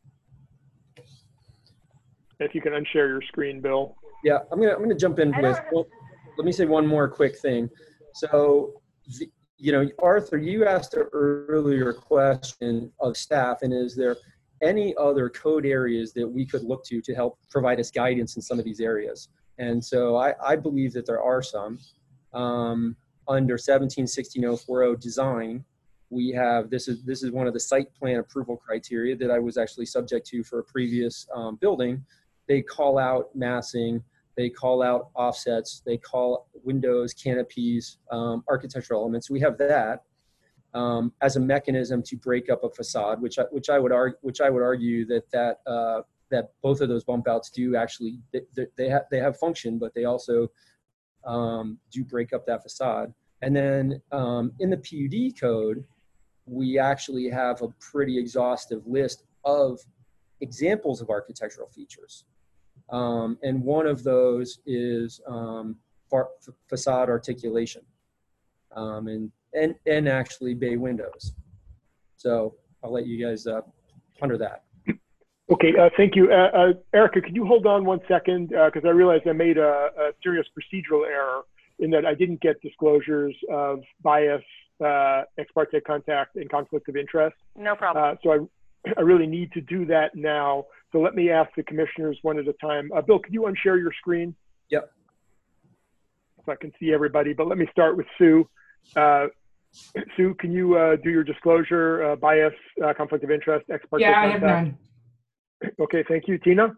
B: If you can unshare your screen, Bill.
I: Yeah, I'm gonna, I'm gonna jump in with, well, let me say one more quick thing. So, the, you know, Arthur, you asked an earlier question of staff, and is there any other code areas that we could look to to help provide us guidance in some of these areas? And so I, I believe that there are some. Um, under seventeen sixteen oh four oh design, we have, this is, this is one of the site plan approval criteria that I was actually subject to for a previous um, building. They call out massing, they call out offsets, they call windows, canopies, um, architectural elements. We have that. um, as a mechanism to break up a facade, which I, which I would argue, which I would argue that that uh, that both of those bump outs do actually they, they have they have function, but they also um, do break up that facade. And then um, in the P U D code, we actually have a pretty exhaustive list of examples of architectural features. Um, and one of those is um, facade articulation um, and, and, and actually bay windows. So I'll let you guys uh, ponder that.
B: Okay, uh, thank you. Uh, uh, Erica, could you hold on one second? Because uh, I realized I made a, a serious procedural error in that I didn't get disclosures of bias, uh, ex parte contact, and conflict of interest.
F: No problem.
B: Uh, so I, I really need to do that now. So let me ask the commissioners one at a time. Uh, Bill, could you unshare your screen?
I: Yep.
B: So I can see everybody, but let me start with Sue. Uh, Sue, can you uh, do your disclosure, uh, bias, uh, conflict of interest, ex parte
E: Yeah,
B: contact?
E: I have none.
B: Okay, thank you. Tina?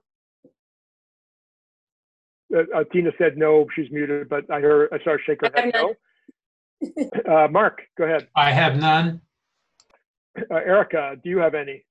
B: Uh, uh, Tina said no, she's muted, but I heard, I saw her shake her head no. Uh, Mark, go ahead.
R: I have none.
B: Uh, Erica, do you have any?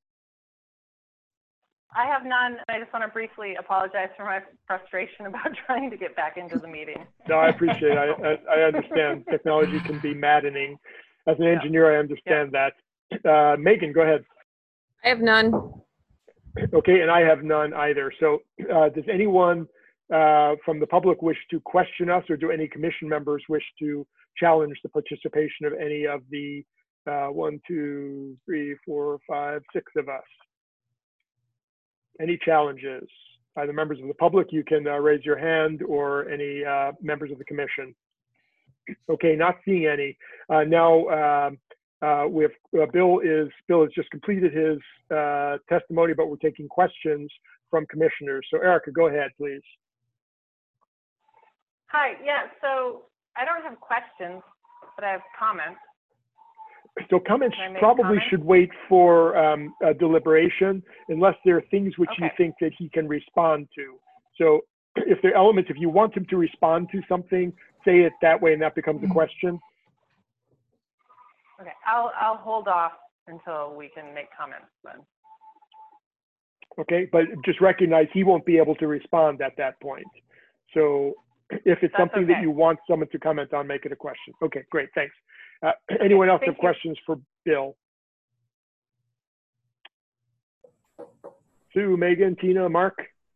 F: I have none. I just want to briefly apologize for my frustration about trying to get back into the meeting.
B: No, I appreciate it. I, I, I understand technology can be maddening. As an engineer, I understand that. Uh, Megan, go ahead.
G: I have none.
B: Okay, and I have none either. So uh, does anyone uh, from the public wish to question us, or do any commission members wish to challenge the participation of any of the uh, one, two, three, four, five, six of us? Any challenges? Either members of the public, you can uh, raise your hand, or any uh, members of the commission. Okay, not seeing any. Uh, now, uh, uh, we have, uh, Bill is Bill has just completed his uh, testimony, but we're taking questions from commissioners. So Erica, go ahead, please.
F: Hi, yeah, so I don't have questions, but I have comments.
B: So comments
F: Can I make
B: probably
F: comments?
B: should wait for um, a deliberation, unless there are things which you
F: Okay.
B: think that he can respond to. So if there are elements, if you want him to respond to something, say it that way, and that becomes a question.
F: Okay, I'll, I'll hold off until we can make comments then.
B: Okay, but just recognize he won't be able to respond at that point. So if it's
F: That's
B: something that
F: okay.
B: you want someone to comment on, make it a question. Okay, great, thanks. Uh, anyone else
F: thank
B: have
F: you.
B: questions for Bill? Sue, Megan, Tina, Mark?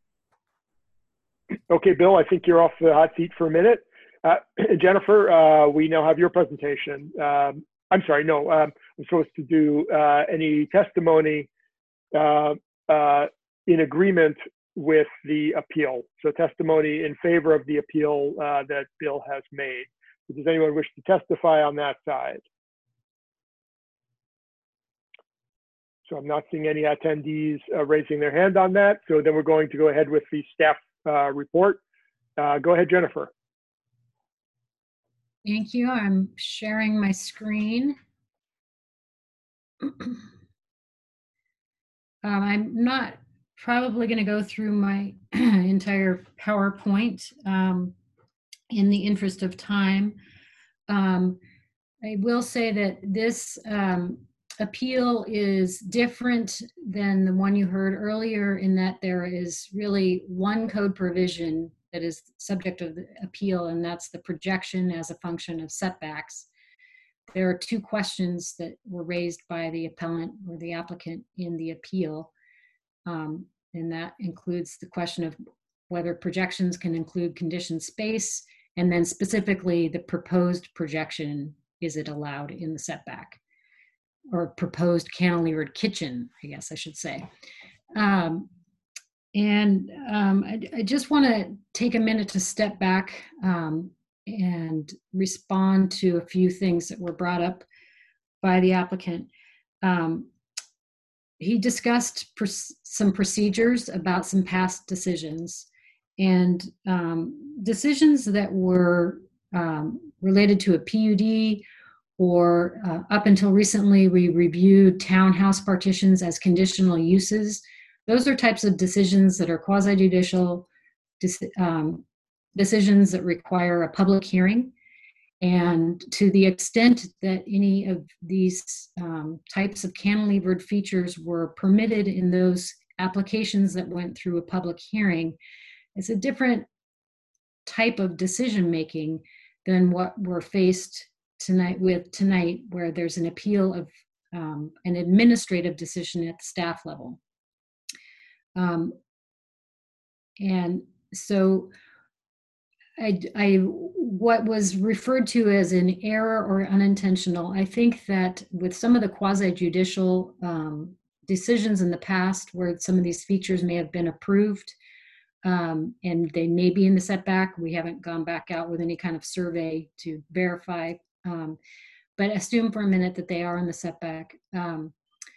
B: Okay, Bill, I think you're off the hot seat for a minute. Uh, Jennifer, uh, we now have your presentation. Um, I'm sorry, no, um, I'm supposed to do uh, any testimony uh, uh, in agreement with the appeal. So testimony in favor of the appeal uh, that Bill has made. Does anyone wish to testify on that side? So I'm not seeing any attendees uh, raising their hand on that. So then we're going to go ahead with the staff uh, report. Uh, go ahead, Jennifer.
K: Thank you. I'm sharing my screen. um, I'm not probably going to go through my entire PowerPoint um, in the interest of time. Um, I will say that this um, appeal is different than the one you heard earlier, in that there is really one code provision that is subject of the appeal, and that's the projection as a function of setbacks. There are two questions that were raised by the appellant or the applicant in the appeal, um, and that includes the question of whether projections can include conditioned space, and then specifically the proposed projection, is it allowed in the setback? Or proposed cantilevered kitchen, I guess I should say. Um, and um, I, I just want to take a minute to step back um, and respond to a few things that were brought up by the applicant. Um, he discussed pr- some procedures about some past decisions, and um, decisions that were um, related to a P U D, or uh, up until recently, we reviewed townhouse partitions as conditional uses. Those are types of decisions that are quasi-judicial um, decisions that require a public hearing. And to the extent that any of these um, types of cantilevered features were permitted in those applications that went through a public hearing, it's a different type of decision making than what we're faced tonight with tonight, where there's an appeal of um, an administrative decision at the staff level. Um, and so I, I, what was referred to as an error or unintentional, I think that with some of the quasi-judicial um, decisions in the past where some of these features may have been approved um, and they may be in the setback, we haven't gone back out with any kind of survey to verify, um, but assume for a minute that they are in the setback. Um,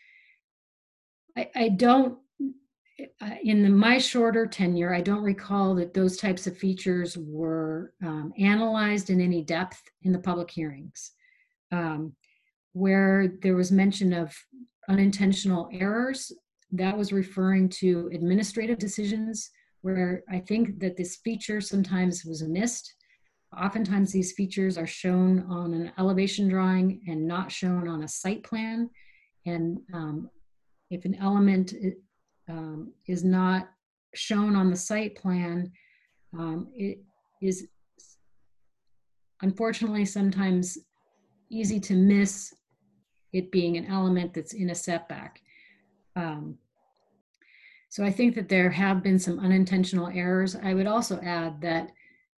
K: I, I don't, in the, my shorter tenure, I don't recall that those types of features were um, analyzed in any depth in the public hearings. Um, where there was mention of unintentional errors, that was referring to administrative decisions, where I think that this feature sometimes was missed. Oftentimes these features are shown on an elevation drawing and not shown on a site plan. And um, if an element Um, is not shown on the site plan, um, it is unfortunately sometimes easy to miss it being an element that's in a setback. Um, so I think that there have been some unintentional errors. I would also add that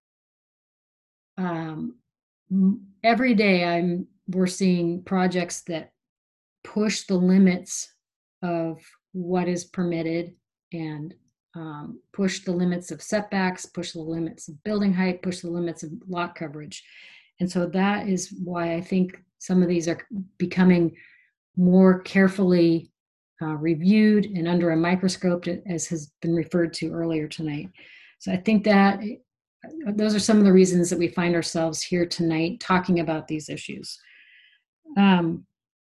K: um, every day I'm we're seeing projects that push the limits of what is permitted and um, push the limits of setbacks, push the limits of building height, push the limits of lot coverage. And so that is why I think some of these are becoming more carefully uh, reviewed and under a microscope, as has been referred to earlier tonight. So I think that those are some of the reasons that we find ourselves here tonight talking about these issues. Um,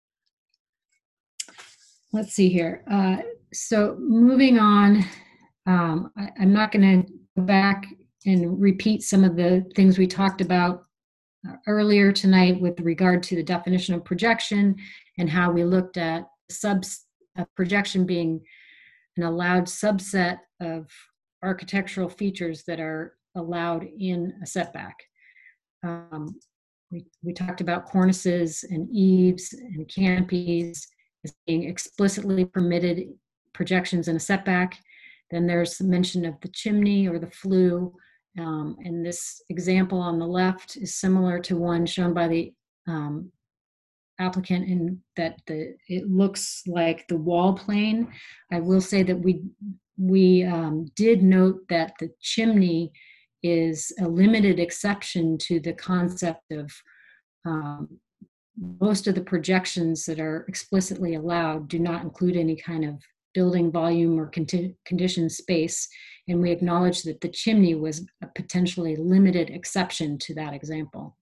K: Let's see here. Uh, so moving on, um, I, I'm not going to go back and repeat some of the things we talked about uh, earlier tonight with regard to the definition of projection and how we looked at subs, uh, projection being an allowed subset of architectural features that are allowed in a setback. Um, we, we talked about cornices and eaves and canopies as being explicitly permitted projections in a setback. Then there's mention of the chimney or the flue. Um, and this example on the left is similar to one shown by the um, applicant in that the it looks like the wall plane. I will say that we, we um, did note that the chimney is a limited exception to the concept of um, most of the projections that are explicitly allowed do not include any kind of building volume or conti- conditioned space. And we acknowledge that the chimney was a potentially limited exception to that example.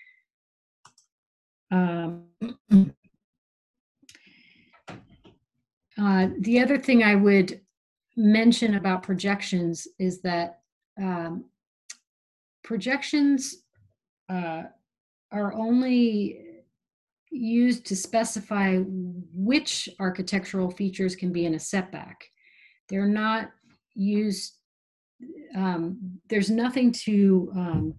K: Um, uh, the other thing I would mention about projections is that um, projections uh, are only used to specify which architectural features can be in a setback. They're not used, um, there's nothing to um,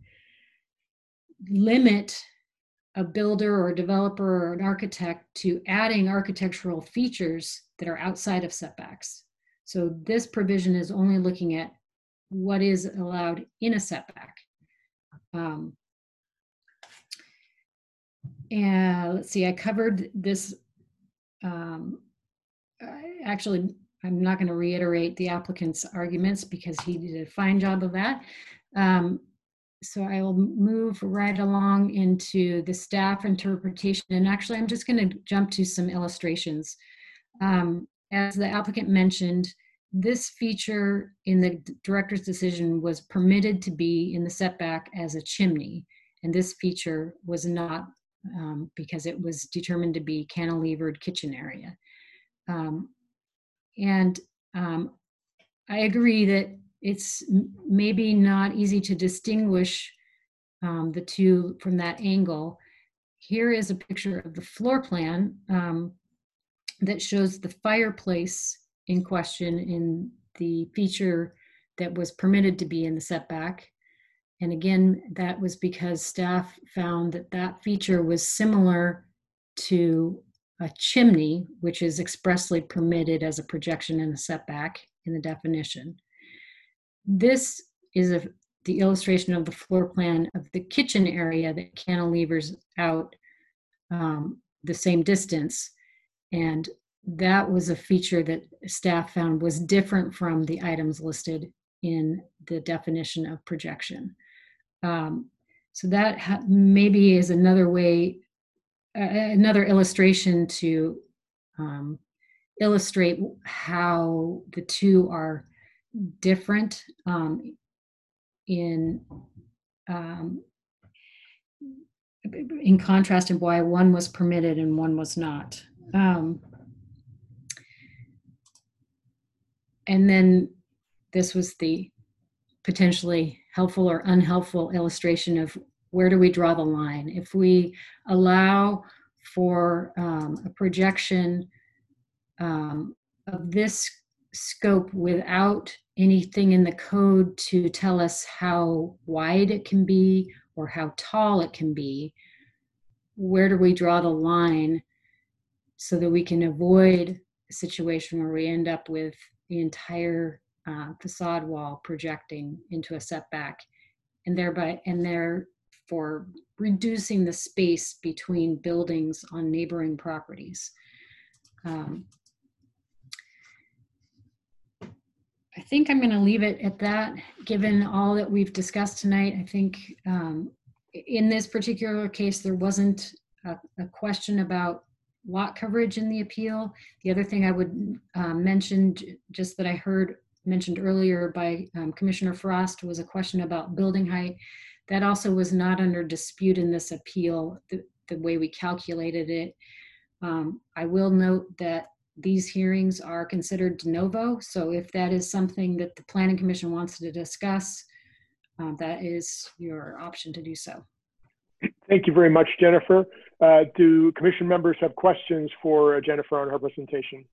K: limit a builder or a developer or an architect to adding architectural features that are outside of setbacks. So this provision is only looking at what is allowed in a setback. Um, And let's see, I covered this. Um, actually, I'm not going to reiterate the applicant's arguments because he did a fine job of that. Um, so I will move right along into the staff interpretation. And actually, I'm just going to jump to some illustrations. Um, as the applicant mentioned, this feature in the director's decision was permitted to be in the setback as a chimney. And this feature was not, Um, because it was determined to be cantilevered kitchen area. Um, and um, I agree that it's maybe not easy to distinguish um, the two from that angle. Here is a picture of the floor plan um, that shows the fireplace in question in the feature that was permitted to be in the setback. And again, that was because staff found that that feature was similar to a chimney, which is expressly permitted as a projection in a setback in the definition. This is a, the illustration of the floor plan of the kitchen area that cantilevers out um, the same distance. And that was a feature that staff found was different from the items listed in the definition of projection. Um, so that ha- maybe is another way, uh, another illustration to um, illustrate how the two are different um, in um, in contrast, and why one was permitted and one was not. Um, and then this was the potentially helpful or unhelpful illustration of where do we draw the line. If we allow for um, a projection um, of this scope without anything in the code to tell us how wide it can be or how tall it can be, where do we draw the line so that we can avoid a situation where we end up with the entire uh, facade wall projecting into a setback, and thereby and therefore reducing the space between buildings on neighboring properties. Um, I think I'm going to leave it at that, given all that we've discussed tonight. I think um, in this particular case, there wasn't a, a question about lot coverage in the appeal. The other thing I would uh, mention, just that I heard mentioned earlier by um, Commissioner Frost, was a question about building height. That also was not under dispute in this appeal, the, the way we calculated it. Um, I will note that these hearings are considered de novo, so if that is something that the Planning Commission wants to discuss, uh, that is your option to do so.
B: Thank you very much, Jennifer. Uh, do commission members have questions for uh, Jennifer on her presentation?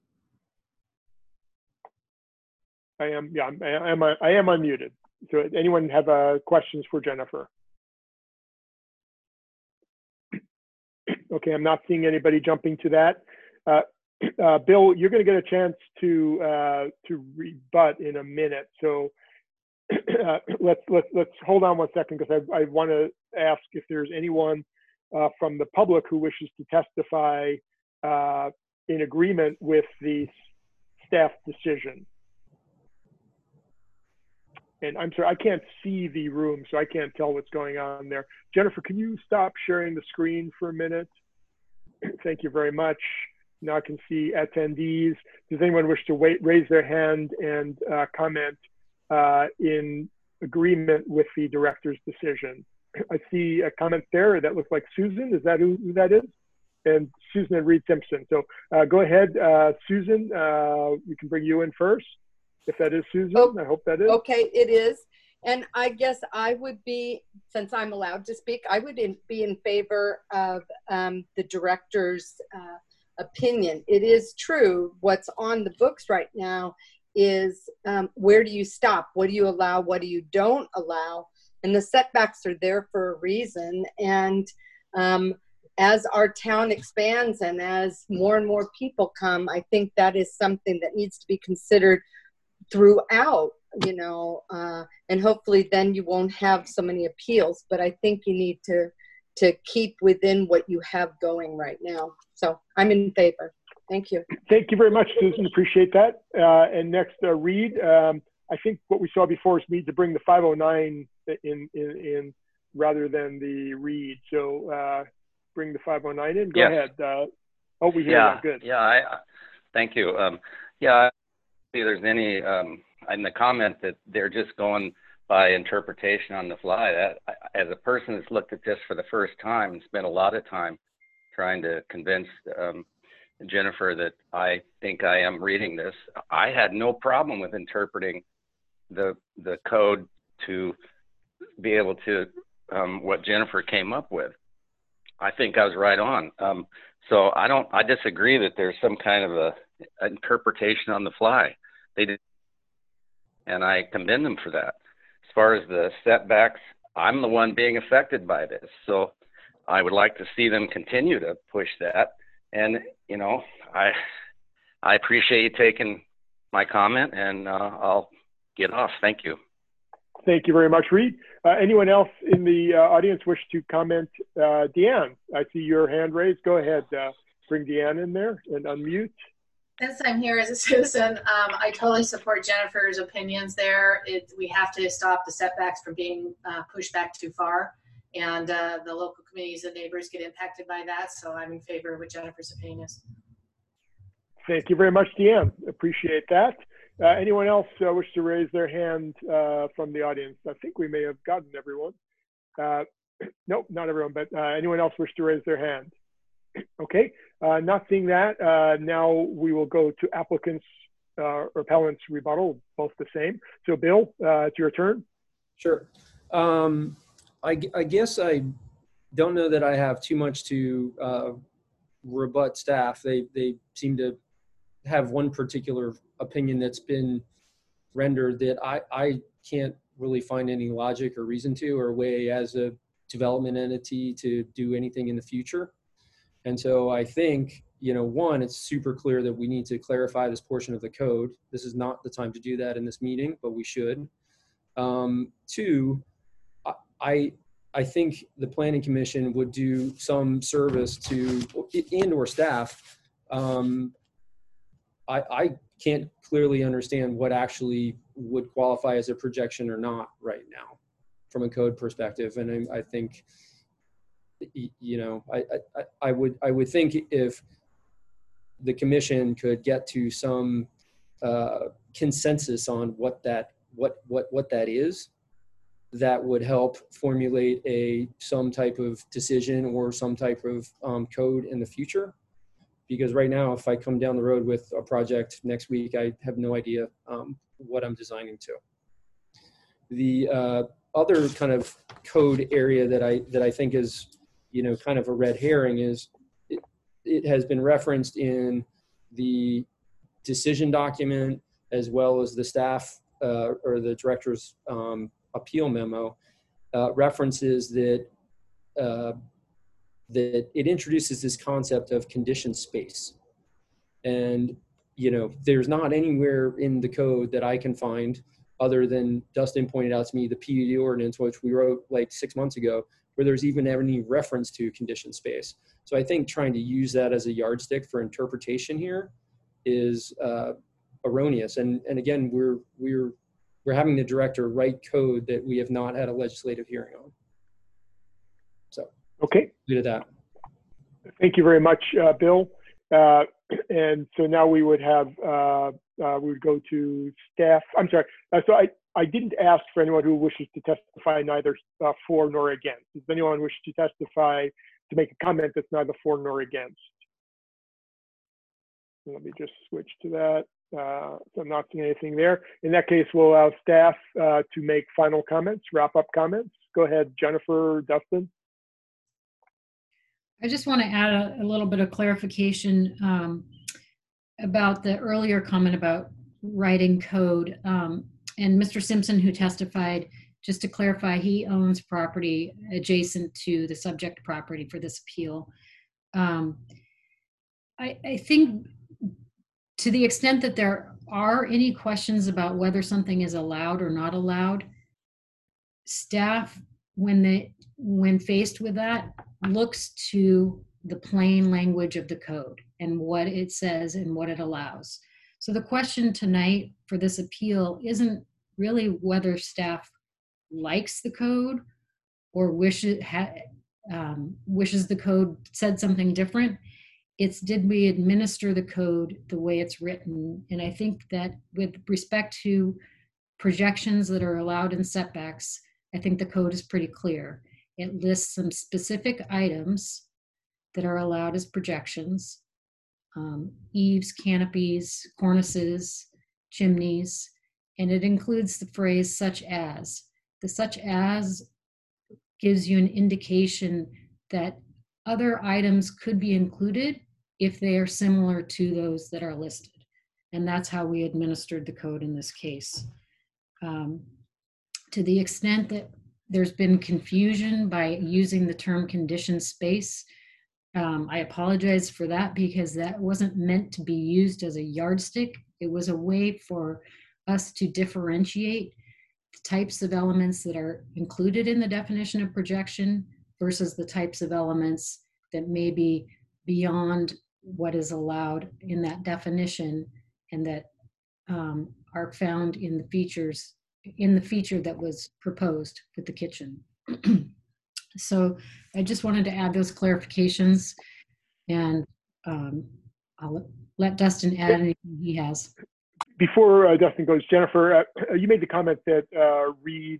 B: I am, yeah, I am, I am unmuted. So anyone have uh, questions for Jennifer? Okay, I'm not seeing anybody jumping to that. Uh, uh, Bill, you're going to get a chance to uh, to rebut in a minute. So uh, let's let's let's hold on one second, because I, I want to ask if there's anyone uh, from the public who wishes to testify uh, in agreement with the staff decision. And I'm sorry, I can't see the room, so I can't tell what's going on there. Jennifer, can you stop sharing the screen for a minute? Thank you very much. Now I can see attendees. Does anyone wish to wait, raise their hand and uh, comment uh, in agreement with the director's decision? I see a comment there that looks like Susan. Is that who, who that is? And Susan and Reed Simpson. So uh, go ahead, uh, Susan. Uh, we can bring you in first. If that is Susan, oh, I hope that is.
M: Okay, it is. And I guess I would be, since I'm allowed to speak, I would in, be in favor of um, the director's uh, opinion. It is true, what's on the books right now is um, where do you stop? What do you allow? What do you don't allow? And the setbacks are there for a reason. And um, as our town expands and as more and more people come, I think that is something that needs to be considered throughout, you know, uh, and hopefully then you won't have so many appeals, but I think you need to to keep within what you have going right now. So I'm in favor. Thank you.
B: Thank you very much, Susan. Appreciate that. Uh, and next, uh, Reed. Um, I think what we saw before is we need to bring the five oh nine in, in, in rather than the Reed. So uh, bring the five oh nine in. Go
O: yes.
B: ahead. Uh, oh, we hear
O: yeah,
B: that. Good.
O: Yeah, I, I, thank you. Um, yeah, I don't see there's any, um, in the comment that they're just going by interpretation on the fly. That, as a person that's looked at this for the first time and spent a lot of time trying to convince um, Jennifer that I think I am reading this, I had no problem with interpreting the the code to be able to um, what Jennifer came up with. I think I was right on. Um, so I don't, I disagree that there's some kind of a interpretation on the fly. They did, and I commend them for that. As far as the setbacks, I'm the one being affected by this. So I would like to see them continue to push that. And, you know, I, I appreciate you taking my comment, and uh, I'll get off. Thank you.
B: Thank you very much, Reed. Uh, anyone else in the uh, audience wish to comment? Uh, Deanne, I see your hand raised. Go ahead. Uh, bring Deanne in there and unmute.
P: Since I'm here as a citizen, um, I totally support Jennifer's opinions there. It, we have to stop the setbacks from being uh, pushed back too far, and uh, the local communities and neighbors get impacted by that. So I'm in favor of what Jennifer's opinion is.
B: Thank you very much, Deanne. Appreciate that. Uh, anyone else uh, wish to raise their hand uh, from the audience? I think we may have gotten everyone. Uh, nope, not everyone, but uh, anyone else wish to raise their hand? Okay, uh, not seeing that. Uh, now we will go to applicants uh, or appellants rebuttal, both the same. So Bill, uh, it's your turn.
I: Sure. Um, I, I guess I don't know that I have too much to uh, rebut staff. They, they seem to have one particular opinion that's been rendered that I, I can't really find any logic or reason to, or way as a development entity to do anything in the future. And so I think, you know, one, it's super clear that we need to clarify this portion of the code. This is not the time to do that in this meeting, but we should. Um, two, I, I think the Planning Commission would do some service to, and or staff. Um, I, I can't clearly understand what actually would qualify as a projection or not right now from a code perspective. And I, I think, you know, I, I, I would I would think if the commission could get to some uh, consensus on what that what what what that is, that would help formulate a some type of decision or some type of um, code in the future. Because right now, if I come down the road with a project next week, I have no idea um, what I'm designing to. The uh, other kind of code area that I that I think is, you know, kind of a red herring is it, it has been referenced in the decision document as well as the staff uh, or the director's um, appeal memo uh, references that uh, that it introduces this concept of conditioned space. And, you know, there's not anywhere in the code that I can find, other than Dustin pointed out to me, the P U D ordinance, which we wrote like six months ago, where there's even any reference to conditioned space. So I think trying to use that as a yardstick for interpretation here is uh, erroneous. And, and again, we're, we're, we're having the director write code that we have not had a legislative hearing on. So.
B: Okay.
I: Due to that.
B: Thank you very much, uh, Bill. Uh, and so now we would have, uh, uh, we would go to staff. I'm sorry. Uh, so I, I didn't ask for anyone who wishes to testify neither uh, for nor against. Does anyone wish to testify to make a comment that's neither for nor against? Let me just switch to that. Uh, so I'm not seeing anything there. In that case, we'll allow staff uh, to make final comments, wrap up comments. Go ahead, Jennifer, Dustin.
K: I just want to add a, a little bit of clarification um, about the earlier comment about writing code. Um, and Mister Simpson, who testified, just to clarify, he owns property adjacent to the subject property for this appeal. Um, I, I think to the extent that there are any questions about whether something is allowed or not allowed, staff, when they when faced with that, looks to the plain language of the code and what it says and what it allows. So the question tonight for this appeal isn't really whether staff likes the code or wishes, ha, um, wishes the code said something different. It's did we administer the code the way it's written? And I think that with respect to projections that are allowed in setbacks, I think the code is pretty clear. It lists some specific items that are allowed as projections, um, eaves, canopies, cornices, chimneys, and it includes the phrase such as. The such as gives you an indication that other items could be included if they are similar to those that are listed. And that's how we administered the code in this case. Um, to the extent that there's been confusion by using the term condition space, um, I apologize for that, because that wasn't meant to be used as a yardstick. It was a way for us to differentiate the types of elements that are included in the definition of projection versus the types of elements that may be beyond what is allowed in that definition and that um, are found in the features, in the feature that was proposed with the kitchen. So I just wanted to add those clarifications, and um, I'll let Dustin add anything he has.
B: Before uh, Dustin goes, Jennifer, uh, you made the comment that uh, Reed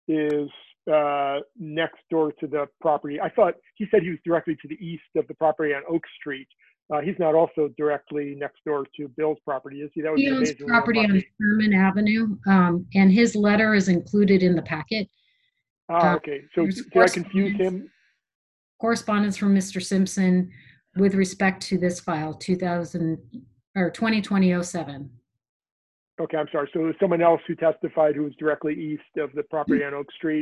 B: is uh, next door to the property. I thought he said he was directly to the east of the property on Oak Street. Uh, he's not also directly next door to Bill's property, is he? That would
K: He
B: be
K: owns
B: amazing.
K: property on Sherman Avenue, um, and his letter is included in the packet.
B: Ah,
K: Uh,
B: okay. So
K: there's
B: did I confuse him?
K: Correspondence from Mister Simpson with respect to this file, two thousand or twenty twenty oh seven.
B: Okay, I'm sorry. So there's someone else who testified who was directly east of the property on Oak Street.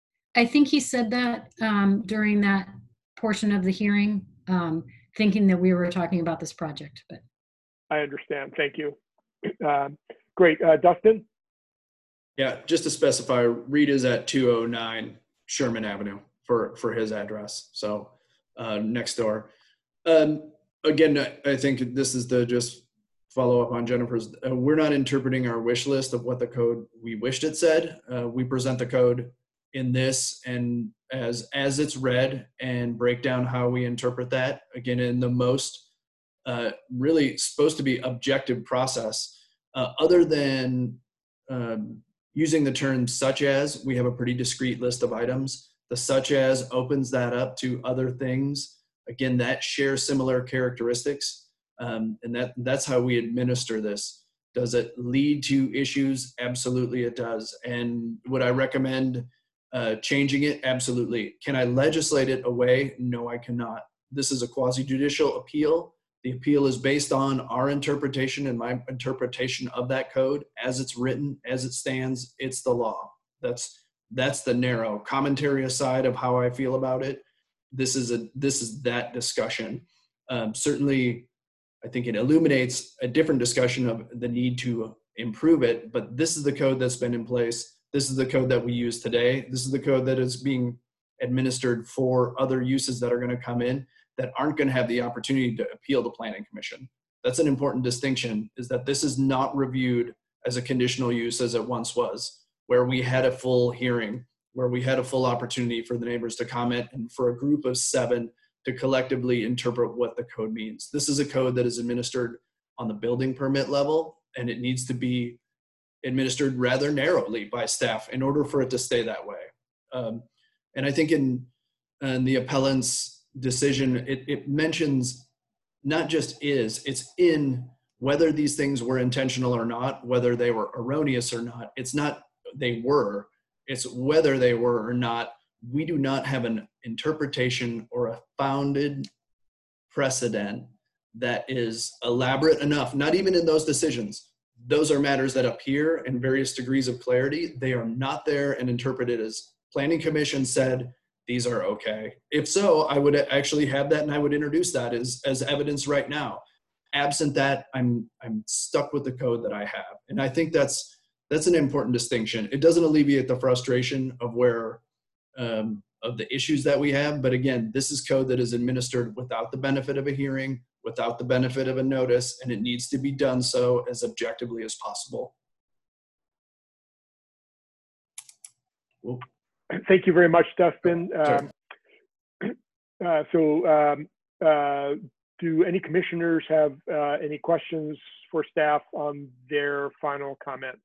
K: I think he said that um, during that portion of the hearing, um, thinking that we were talking about this project. But
B: I understand. Thank you. Um, great. Uh, Dustin?
C: Yeah, just to specify, Reed is at two oh nine Sherman Avenue for, for his address. So uh, next door. Um, again, I think this is the just follow up on Jennifer's. Uh, we're not interpreting our wish list of what the code we wished it said. Uh, we present the code in this and as as it's read and break down how we interpret that. Again, in the most uh, really supposed to be objective process, uh, other than um, using the term such as, we have a pretty discrete list of items. The such as opens that up to other things. Again, that share similar characteristics. Um, and that that's how we administer this. Does it lead to issues? Absolutely it does. And would I recommend uh, changing it? Absolutely. Can I legislate it away? No, I cannot. This is a quasi-judicial appeal. The appeal is based on our interpretation and my interpretation of that code as it's written, as it stands. It's the law. That's that's the narrow commentary aside of how I feel about it. This is a this is that discussion. Um, certainly, I think it illuminates a different discussion of the need to improve it. But this is the code that's been in place. This is the code that we use today. This is the code that is being administered for other uses that are going to come in that aren't going to have the opportunity to appeal the Planning Commission. That's an important distinction, is that this is not reviewed as a conditional use as it once was, where we had a full hearing, where we had a full opportunity for the neighbors to comment and for a group of seven to collectively interpret what the code means. This is a code that is administered on the building permit level, and it needs to be administered rather narrowly by staff in order for it to stay that way. Um, and I think in, in the appellant's decision, it, it mentions not just is, it's in whether these things were intentional or not, whether they were erroneous or not. It's not they were, it's whether they were or not. We do not have an interpretation or a founded precedent that is elaborate enough, not even in those decisions. Those are matters that appear in various degrees of clarity. They are not there and interpreted as Planning Commission said, these are okay. If so, I would actually have that and I would introduce that as, as evidence right now. Absent that, I'm, I'm stuck with the code that I have. And I think that's, that's an important distinction. It doesn't alleviate the frustration of where, um, of the issues that we have. But again, this is code that is administered without the benefit of a hearing, without the benefit of a notice, and it needs to be done so as objectively as possible.
B: Well, thank you very much, Dustin. Um, uh, so um, uh, do any commissioners have uh, any questions for staff on their final comments?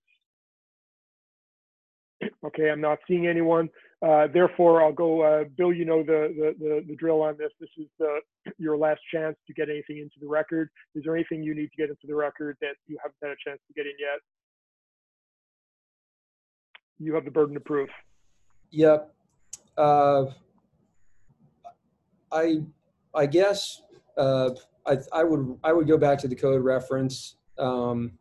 B: Okay, I'm not seeing anyone. Uh, therefore, I'll go. Uh, Bill, you know the, the the the drill on this. This is the your last chance to get anything into the record. Is there anything you need to get into the record that you haven't had a chance to get in yet? You have the burden of proof.
I: Yep. uh, I, I guess uh, I, I would I would go back to the code reference um,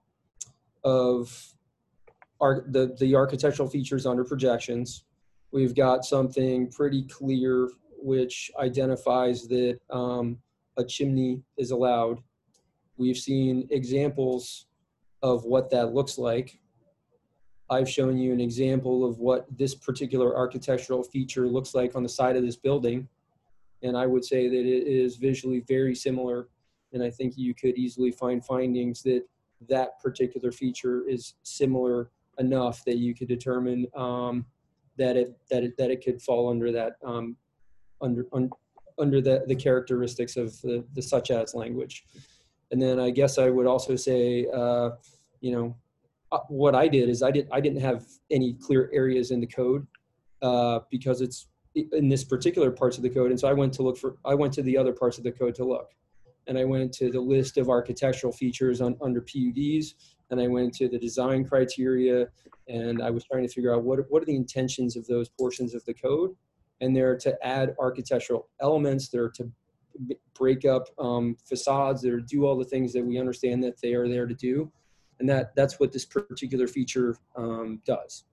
I: of our, the the architectural features under projections. We've got something pretty clear which identifies that um, a chimney is allowed. We've seen examples of what that looks like. I've shown you an example of what this particular architectural feature looks like on the side of this building. And I would say that it is visually very similar. And I think you could easily find findings that that particular feature is similar enough that you could determine um, that it that it that it could fall under that um, under un, under the the characteristics of the the such as language. And then I guess I would also say, uh, you know, what I did is I did I didn't have any clear areas in the code uh, because it's in this particular parts of the code, and so I went to look for I went to the other parts of the code to look, and I went to the list of architectural features on under P U Ds, and I went to the design criteria, and I was trying to figure out what what are the intentions of those portions of the code, and they're to add architectural elements, they're to break up um, facades, they're to do all the things that we understand that they are there to do. And that, that's what this particular feature um, does.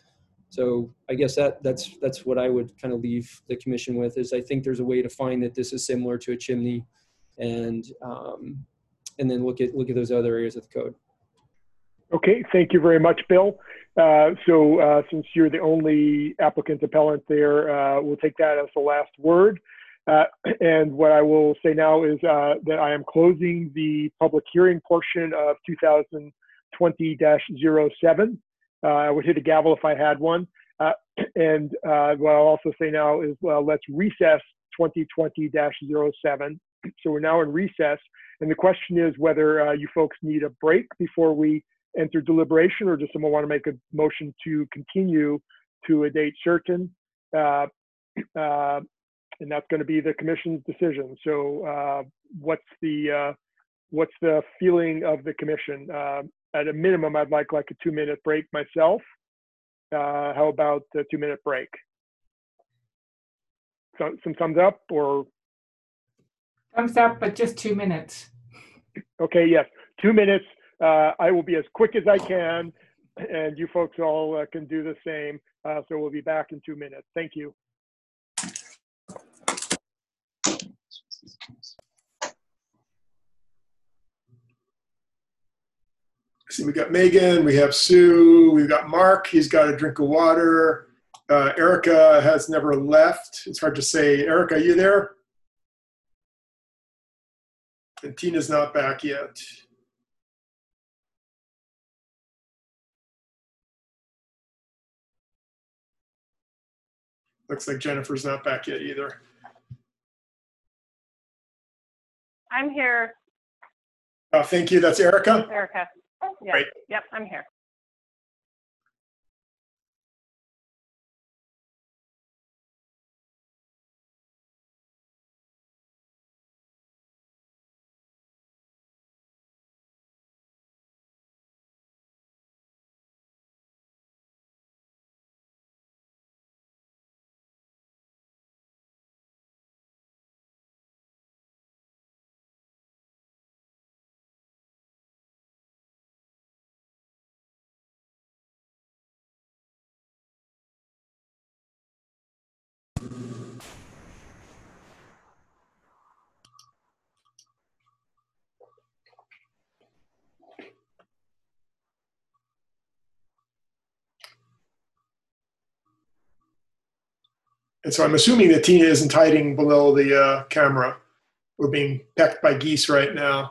I: So I guess that, that's, that's what I would kind of leave the commission with, is I think there's a way to find that this is similar to a chimney, and, um, and then look at, look at those other areas of the code.
B: Okay, thank you very much, Bill. Uh, so uh, since you're the only applicant appellant there, uh, we'll take that as the last word. Uh, and what I will say now is uh, that I am closing the public hearing portion of two thousand twenty dash zero seven. Uh, I would hit a gavel if I had one. Uh, and uh, what I'll also say now is, well, let's recess twenty twenty dash zero seven. So we're now in recess. And the question is whether uh, you folks need a break before we enter deliberation, or does someone want to make a motion to continue to a date certain? Uh, uh, and that's going to be the commission's decision. So uh, what's the uh, what's the feeling of the commission? Uh, at a minimum, I'd like like a two minute break myself. Uh, how about the two minute break? So, some thumbs up or?
E: Thumbs up, but just two minutes.
B: Okay, yes, two minutes. Uh, I will be as quick as I can, and you folks all uh, can do the same. Uh, so we'll be back in two minutes. Thank you.
S: See, we got Megan, we have Sue, we've got Mark, he's got a drink of water. Uh, Erica has never left. It's hard to say. Erica, are you there? And Tina's not back yet. Looks like Jennifer's not back yet either.
F: I'm here.
S: Oh, thank you. That's Erica?
F: Erica. Yeah.
S: Great.
F: Yep, I'm here.
S: And so I'm assuming that Tina isn't hiding below the uh, camera. We're being pecked by geese right now.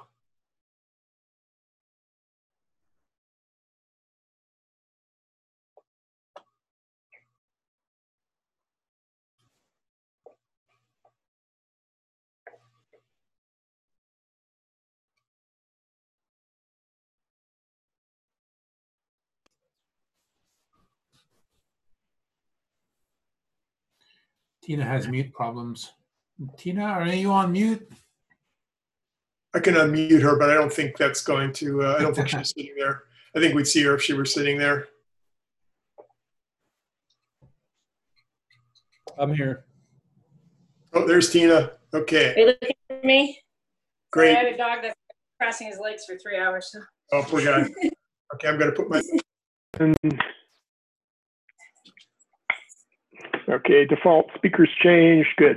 R: Tina has mute problems. Tina, are you on mute?
S: I can unmute her, but I don't think that's going to, uh, I don't think she's sitting there. I think we'd see her if she were sitting there.
I: I'm here.
S: Oh, there's Tina. Okay.
H: Are you looking at me?
S: Great.
H: I had a dog that's crossing his legs for three hours. So.
S: Oh, poor guy. Okay, I'm going to put my...
B: Okay, default speakers changed. Good.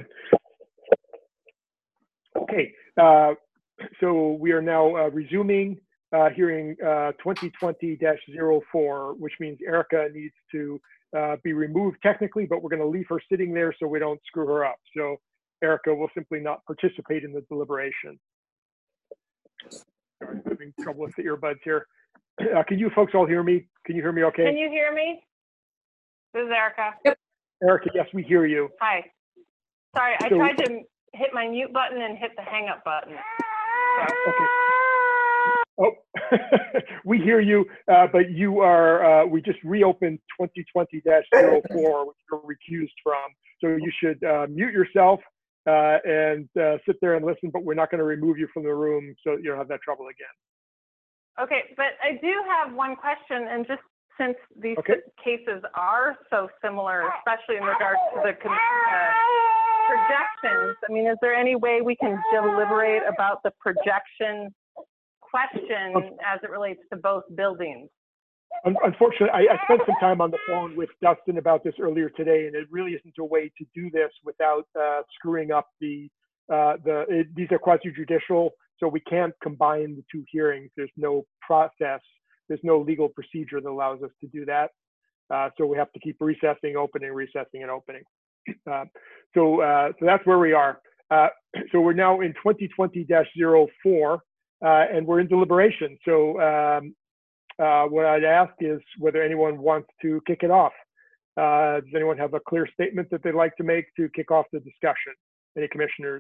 B: Okay, uh, so we are now uh, resuming uh, hearing uh, twenty twenty dash zero four, which means Erica needs to uh, be removed technically, but we're going to leave her sitting there so we don't screw her up. So Erica will simply not participate in the deliberation. Sorry, I'm having trouble with the earbuds here. Uh, can you folks all hear me? Can you hear me okay?
F: Can you hear me? This is Erica.
B: Yep. Erica, yes, we hear you.
F: Hi. Sorry, I
B: So-
F: tried to hit my mute button and hit the hang up button. So.
B: Okay. Oh, we hear you, uh, but you are, uh, we just reopened twenty twenty dash zero four, which you're recused from. So you should uh, mute yourself uh, and uh, sit there and listen, but we're not going to remove you from the room so you don't have that trouble again.
F: Okay, but I do have one question, and just since these
B: Okay.
F: cases are so similar, especially in regards to the con- uh, projections, I mean, is there any way we can deliberate about the projection question as it relates to both buildings?
B: Un- Unfortunately, I, I spent some time on the phone with Dustin about this earlier today, and it really isn't a way to do this without uh, screwing up the, uh, the it, these are quasi-judicial, so we can't combine the two hearings. There's no process, there's no legal procedure that allows us to do that. Uh, so we have to keep recessing, opening, recessing, and opening. Uh, so, uh, so that's where we are. Uh, so we're now in twenty twenty dash zero four, uh, and we're in deliberation. So um, uh, what I'd ask is whether anyone wants to kick it off. Uh, does anyone have a clear statement that they'd like to make to kick off the discussion? Any commissioners?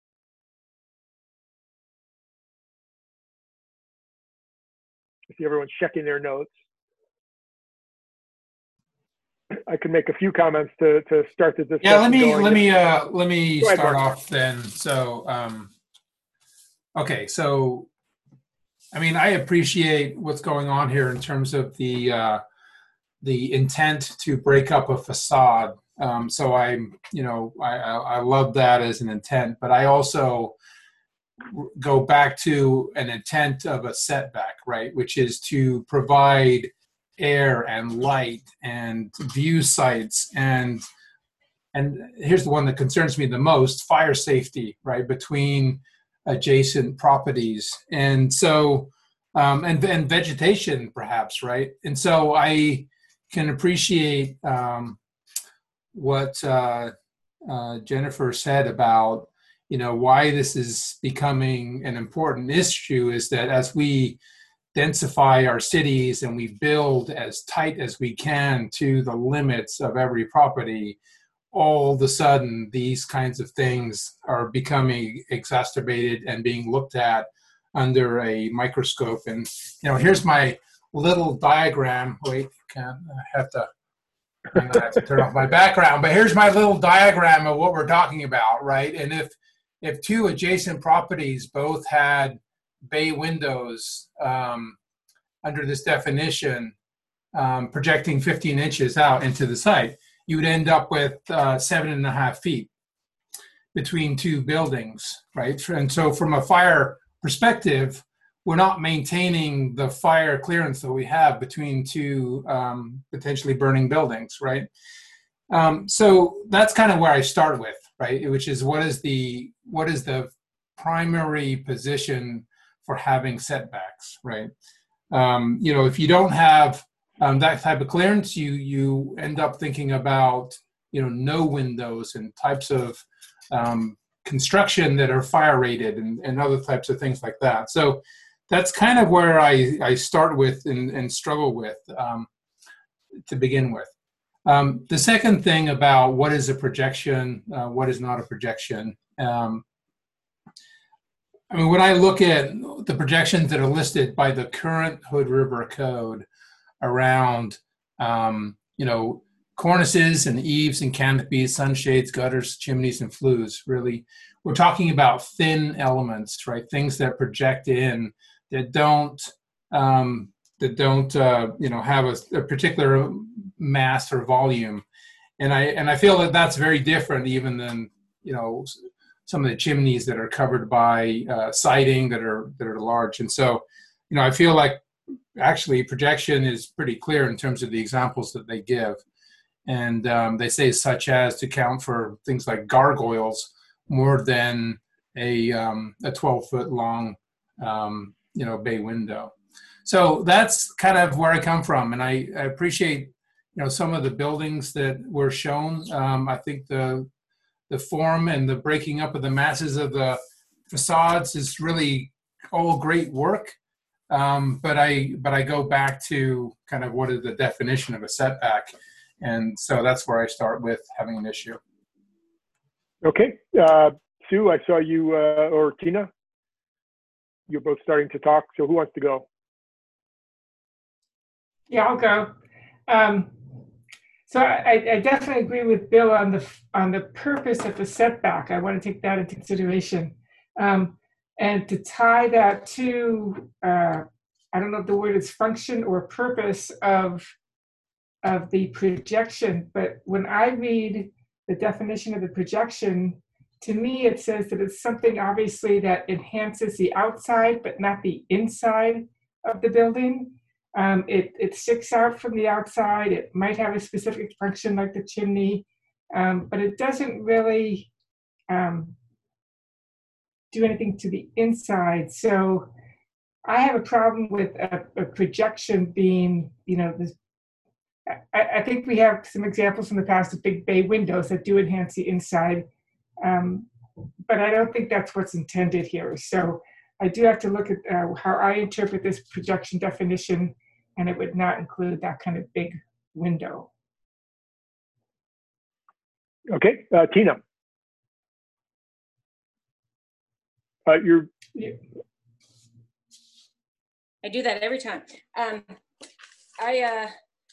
B: I see everyone's checking their notes. I could make a few comments to, to start the discussion.
R: Yeah, let me
B: going.
R: let me uh let me
B: Go ahead,
R: start
B: Mark.
R: off then. So um okay, so I mean I appreciate what's going on here in terms of the uh the intent to break up a facade. Um so I'm, you know, I I I love that as an intent, but I also go back to an intent of a setback, right, which is to provide air and light and view sites, and and here's the one that concerns me the most: fire safety, right, between adjacent properties, and so um, and and vegetation perhaps, right, and so I can appreciate um, what uh, uh, Jennifer said about, you know, why this is becoming an important issue is that as we densify our cities and we build as tight as we can to the limits of every property, all of a sudden these kinds of things are becoming exacerbated and being looked at under a microscope. And, you know, here's my little diagram. Wait, can't, I have to, I'm gonna have to turn off my background, but here's my little diagram of what we're talking about, right? And if, if two adjacent properties both had bay windows um, under this definition, um, projecting fifteen inches out into the site, you would end up with uh, seven and a half feet between two buildings, right? And so from a fire perspective, we're not maintaining the fire clearance that we have between two um, potentially burning buildings, right? Um, so that's kind of where I start with, right? Which is what is the what is the primary position for having setbacks, right? Um, you know, if you don't have um, that type of clearance, you you end up thinking about, you know, no windows and types of um, construction that are fire rated and, and other types of things like that. So that's kind of where I, I start with and, and struggle with um, to begin with. Um, the second thing about what is a projection, uh, what is not a projection. Um, I mean, when I look at the projections that are listed by the current Hood River Code around, um, you know, cornices and eaves and canopies, sunshades, gutters, chimneys, and flues, really, we're talking about thin elements, right? Things that project in that don't, um, that don't, uh, you know, have a, a particular mass or volume. And I and I feel that that's very different even than, you know, some of the chimneys that are covered by uh, siding that are that are large. And so, you know, I feel like actually projection is pretty clear in terms of the examples that they give. And um, they say such as to count for things like gargoyles more than a um, a twelve foot long um, you know, bay window. So that's kind of where I come from, and I, I appreciate, you know, some of the buildings that were shown. Um, I think the the form and the breaking up of the masses of the facades is really all great work. Um, but I but I go back to kind of what is the definition of a setback, and so that's where I start with having an issue.
B: Okay, uh, Sue, I saw you, uh, or Tina, you're both starting to talk. So who wants to go?
E: Yeah, I'll go. Um, so I, I definitely agree with Bill on the on the purpose of the setback. I want to take that into consideration, um, and to tie that to uh, I don't know if the word is function or purpose of of the projection. But when I read the definition of the projection, to me it says that it's something obviously that enhances the outside, but not the inside of the building. Um, it, it sticks out from the outside. It might have a specific function like the chimney, um, but it doesn't really um, do anything to the inside. So I have a problem with a, a projection being, you know, this. I, I think we have some examples from the past of big bay windows that do enhance the inside, um, but I don't think that's what's intended here. So I do have to look at uh, how I interpret this projection definition, and it would not include that kind of big window.
B: Okay, uh, Tina. Uh, you're.
H: I do that every time. Um, I, uh,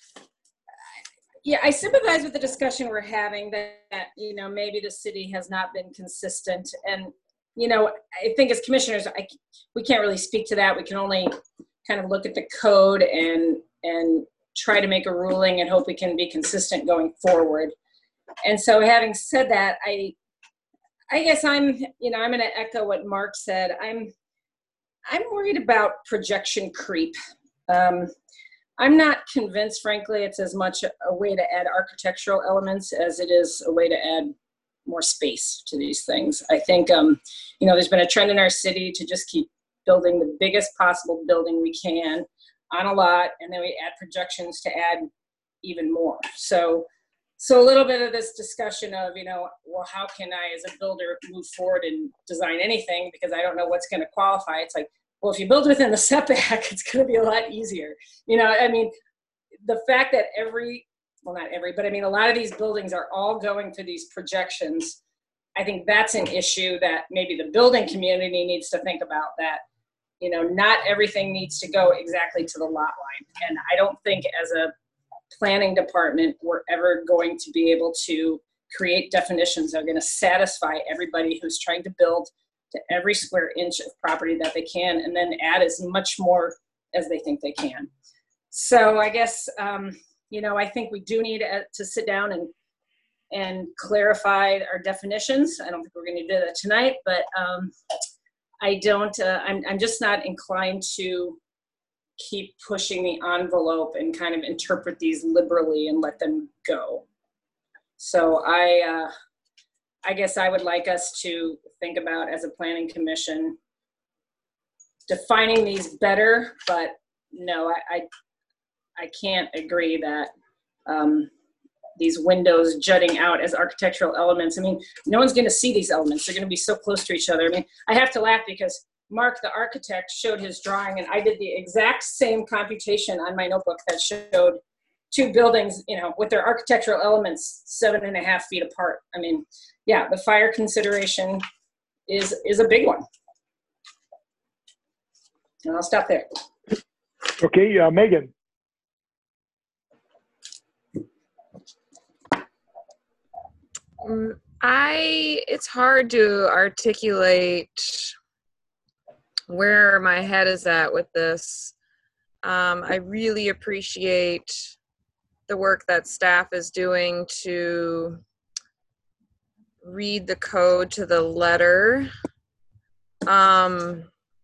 H: yeah, I sympathize with the discussion we're having that, that, you know, maybe the city has not been consistent. And, you know, I think as commissioners, I, we can't really speak to that. We can only kind of look at the code and, and try to make a ruling and hope we can be consistent going forward. And so having said that, I, I guess I'm, you know, I'm going to echo what Mark said. I'm, I'm worried about projection creep. Um, I'm not convinced, frankly, it's as much a, a way to add architectural elements as it is a way to add more space to these things. I think, um, you know, there's been a trend in our city to just keep building the biggest possible building we can on a lot, and then we add projections to add even more. So, so a little bit of this discussion of, you know, well, how can I as a builder move forward and design anything because I don't know what's going to qualify. It's like, well, if you build within the setback, it's going to be a lot easier. You know, I mean, the fact that every, well, not every, but I mean, a lot of these buildings are all going for these projections. I think that's an issue that maybe the building community needs to think about, that, you know, not everything needs to go exactly to the lot line. And I don't think as a planning department, we're ever going to be able to create definitions that are going to satisfy everybody who's trying to build to every square inch of property that they can, and then add as much more as they think they can. So I guess, um, you know, I think we do need to, to sit down and and clarify our definitions. I don't think we're going to do that tonight, but um, I don't, uh, I'm, I'm just not inclined to keep pushing the envelope and kind of interpret these liberally and let them go. So I, uh, I guess I would like us to think about, as a planning commission, defining these better, but no, I, I, I can't agree that um, these windows jutting out as architectural elements. I mean, no one's going to see these elements. They're going to be so close to each other. I mean, I have to laugh because Mark, the architect, showed his drawing, and I did the exact same computation on my notebook that showed two buildings, you know, with their architectural elements seven and a half feet apart. I mean, yeah, the fire consideration is is a big one. And I'll stop there.
B: Okay, uh, Megan.
G: I, it's hard to articulate where my head is at with this. Um, I really appreciate the work that staff is doing to read the code to the letter. Um,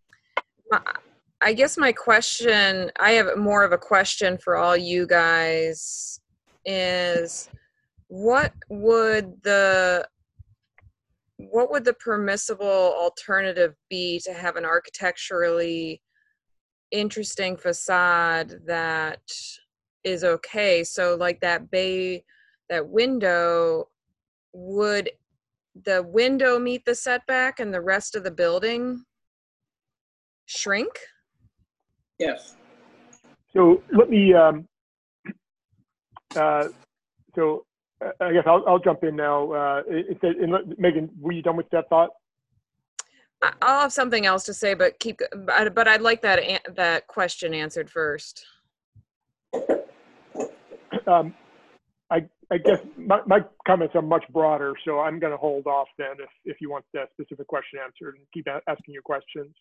G: I guess my question, I have more of a question for all you guys, is what would the what would the permissible alternative be to have an architecturally interesting facade that is okay? So like that bay, that window, would the window meet the setback and the rest of the building shrink?
H: Yes.
B: So let me, um, uh, so uh, I guess I'll, I'll jump in now. Uh, instead, in, Megan, were you done with that thought?
G: I- I'll have something else to say, but keep, but but I'd like that an- that question answered first.
B: Um, I, I guess my, my comments are much broader, so I'm going to hold off then if, if you want that specific question answered, and keep a- asking your questions.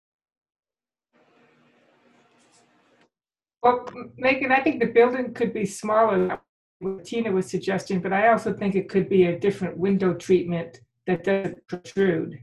E: Well, Megan, I think the building could be smaller, than what Tina was suggesting, but I also think it could be a different window treatment that doesn't protrude.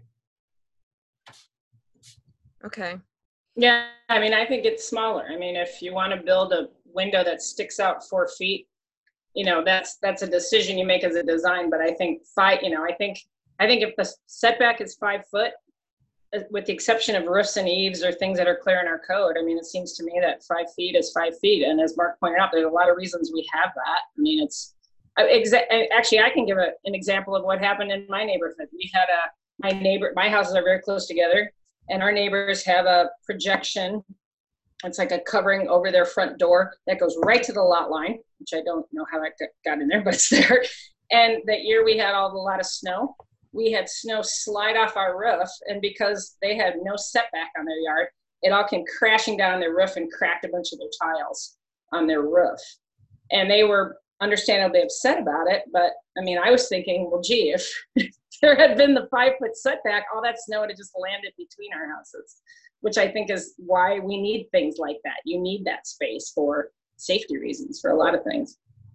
G: Okay.
H: Yeah, I mean, I think it's smaller. I mean, if you want to build a window that sticks out four feet, you know, that's that's a decision you make as a design. But I think five, you know, I think I think if the setback is five foot, with the exception of roofs and eaves or things that are clear in our code, I mean, it seems to me that five feet is five feet. And as Mark pointed out, there's a lot of reasons we have that. I mean, it's exa- actually, I can give a, an example of what happened in my neighborhood. We had a, my neighbor, my houses are very close together, and our neighbors have a projection. It's like a covering over their front door that goes right to the lot line, which I don't know how that got in there, but it's there. And that year we had all, a lot of snow. We had snow slide off our roof, and because they had no setback on their yard, it all came crashing down their roof and cracked a bunch of their tiles on their roof. And they were understandably upset about it, but I mean, I was thinking, well, gee, if, if there had been the five foot setback, all that snow would have just landed between our houses, which I think is why we need things like that. You need that space for safety reasons, for a lot of things.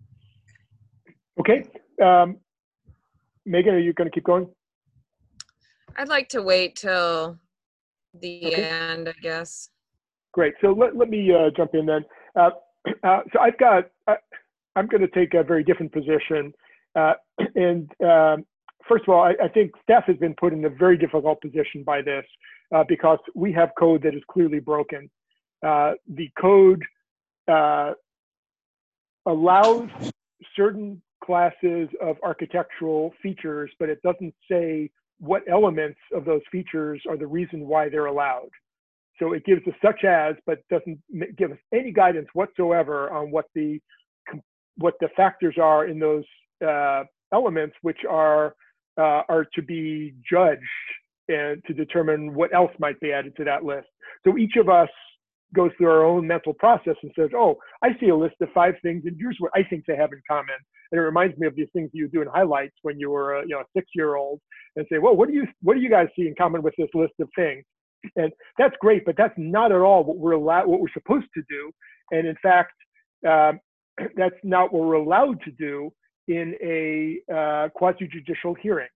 B: Okay. Um, Megan, are you going to keep going?
G: I'd like to wait till the
B: Okay.
G: end, I guess.
B: Great. So let, let me uh, jump in then. Uh, uh, so I've got, uh, I'm going to take a very different position. Uh, and um, first of all, I, I think staff has been put in a very difficult position by this uh, because we have code that is clearly broken. Uh, the code uh, allows certain classes of architectural features, but it doesn't say what elements of those features are the reason why they're allowed. So it gives us such as, but doesn't give us any guidance whatsoever on what the what the factors are in those uh, elements, which are uh, are to be judged and to determine what else might be added to that list. So each of us goes through our own mental process and says, "Oh, I see a list of five things, and here's what I think they have in common." And it reminds me of these things you do in highlights when you were, a, you know, a six-year-old, and say, "Well, what do you what do you guys see in common with this list of things?" And that's great, but that's not at all what we're allowed, what we're supposed to do. And in fact, um, that's not what we're allowed to do in a uh, quasi-judicial hearing.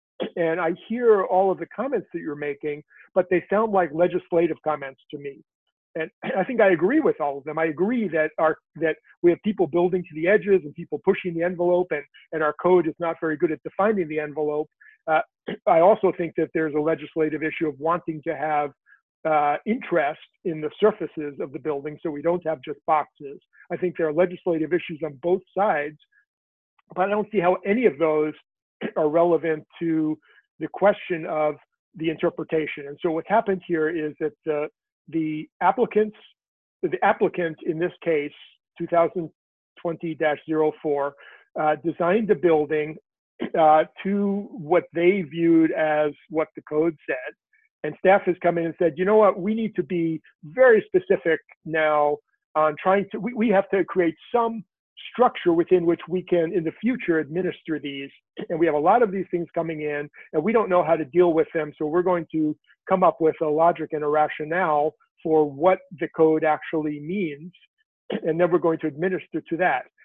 B: And I hear all of the comments that you're making, but they sound like legislative comments to me. And I think I agree with all of them. I agree that our that we have people building to the edges and people pushing the envelope, and, and our code is not very good at defining the envelope. Uh, I also think that there's a legislative issue of wanting to have uh, interest in the surfaces of the building so we don't have just boxes. I think there are legislative issues on both sides, but I don't see how any of those are relevant to the question of the interpretation. And so what happened here is that uh, the applicants, the applicant in this case, two thousand twenty dash zero four, uh, designed the building uh, to what they viewed as what the code said. And staff has come in and said, you know what, we need to be very specific now on trying to, we, we have to create some structure within which we can in the future administer these. And we have a lot of these things coming in and we don't know how to deal with them. So we're going to come up with a logic and a rationale for what the code actually means. And then we're going to administer to that.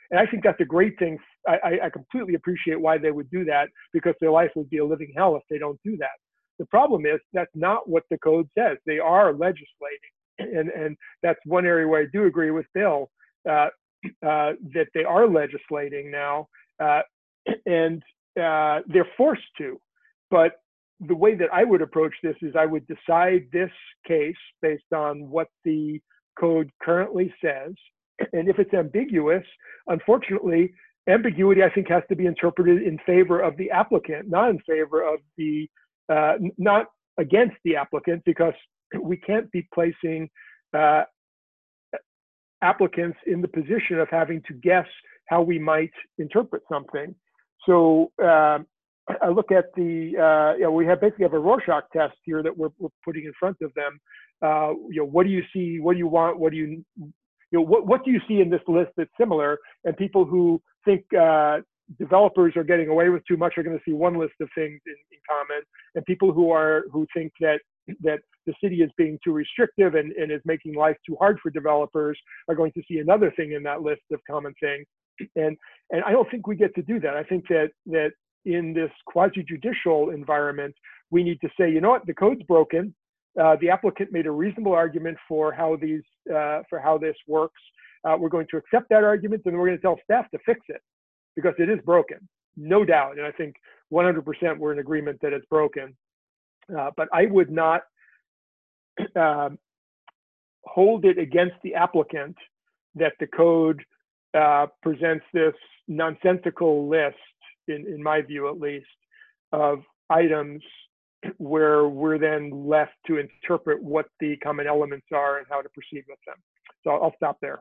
B: And I think that's a great thing. I, I, I completely appreciate why they would do that, because their life would be a living hell if they don't do that. The problem is that's not what the code says. They are legislating. And, and that's one area where I do agree with Bill, uh, uh, that they are legislating now, uh, and uh, they're forced to. But the way that I would approach this is I would decide this case based on what the code currently says. And if it's ambiguous, unfortunately, ambiguity, I think, has to be interpreted in favor of the applicant, not in favor of the, uh, not against the applicant, because we can't be placing uh, applicants in the position of having to guess how we might interpret something. So um, I look at the, uh, you know, we have basically have a Rorschach test here that we're, we're putting in front of them. Uh, you know, what do you see? What do you want? What do you, you know, what, what do you see in this list that's similar? And people who think uh, developers are getting away with too much are going to see one list of things in, in common. And people who are, who think that, that the city is being too restrictive and, and is making life too hard for developers are going to see another thing in that list of common things. And, and I don't think we get to do that. I think that, that in this quasi-judicial environment, we need to say, you know what, the code's broken. Uh, the applicant made a reasonable argument for how these, uh, for how this works. Uh, we're going to accept that argument, and we're going to tell staff to fix it, because it is broken, no doubt. And I think one hundred percent we're in agreement that it's broken. Uh, but I would not um, hold it against the applicant that the code uh, presents this nonsensical list, in, in my view at least, of items where we're then left to interpret what the common elements are and how to proceed with them. So I'll stop there.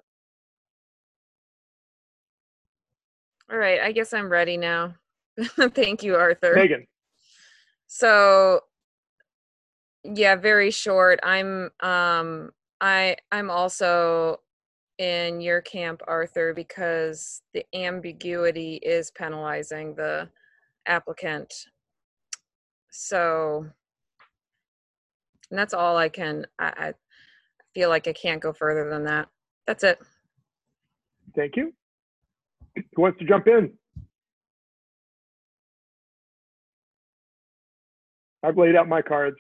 G: All right, I guess I'm ready now. Thank you, Arthur.
B: Megan.
G: So, yeah, very short. I'm um I I'm also in your camp, Arthur, because the ambiguity is penalizing the applicant. So, and that's all I can, I, I feel like I can't go further than that. That's it.
B: Thank you. Who wants to jump in? I've laid out my cards.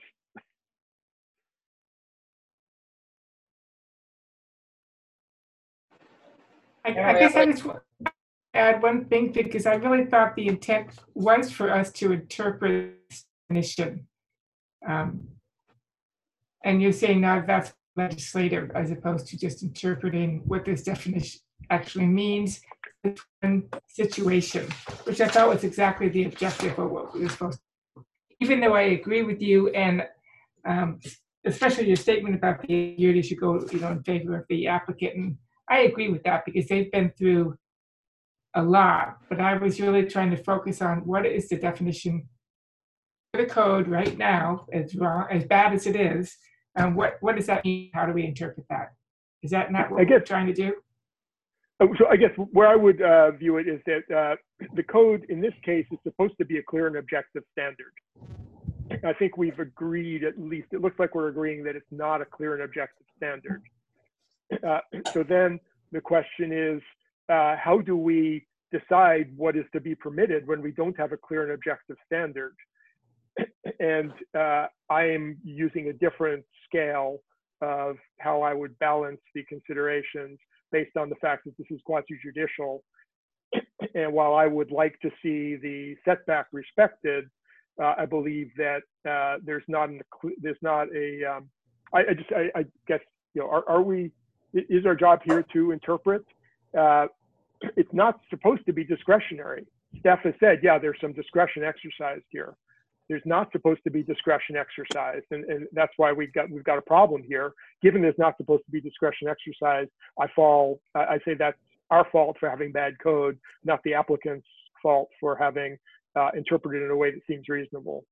E: I, I guess I just want to add one thing, because I really thought the intent was for us to interpret this definition. Um, and you're saying now that's legislative as opposed to just interpreting what this definition actually means in one situation, which I thought was exactly the objective of what we were supposed to do. Even though I agree with you, and um, especially your statement about the ambiguity should go, you know, in favor of the applicant, and I agree with that because they've been through a lot. But I was really trying to focus on what is the definition for the code right now, as wrong, as bad as it is, and what what does that mean? How do we interpret that? Is that not what we're trying to do?
B: So I guess where I would uh, view it is that uh, the code in this case is supposed to be a clear and objective standard. I think we've agreed, at least it looks like we're agreeing that it's not a clear and objective standard. Uh, so then the question is, uh, how do we decide what is to be permitted when we don't have a clear and objective standard? And uh, I am using a different scale of how I would balance the considerations based on the fact that this is quasi-judicial. And while I would like to see the setback respected, uh, I believe that uh, there's not an, there's not a. Um, I, I just I, I guess you know are, are we? Is our job here to interpret? Uh, it's not supposed to be discretionary. Staff has said, yeah, there's some discretion exercised here. There's not supposed to be discretion exercised, and, and that's why we've got we've got a problem here. Given there's not supposed to be discretion exercised, I fall. I, I say that's our fault for having bad code, not the applicant's fault for having uh, interpreted in a way that seems reasonable.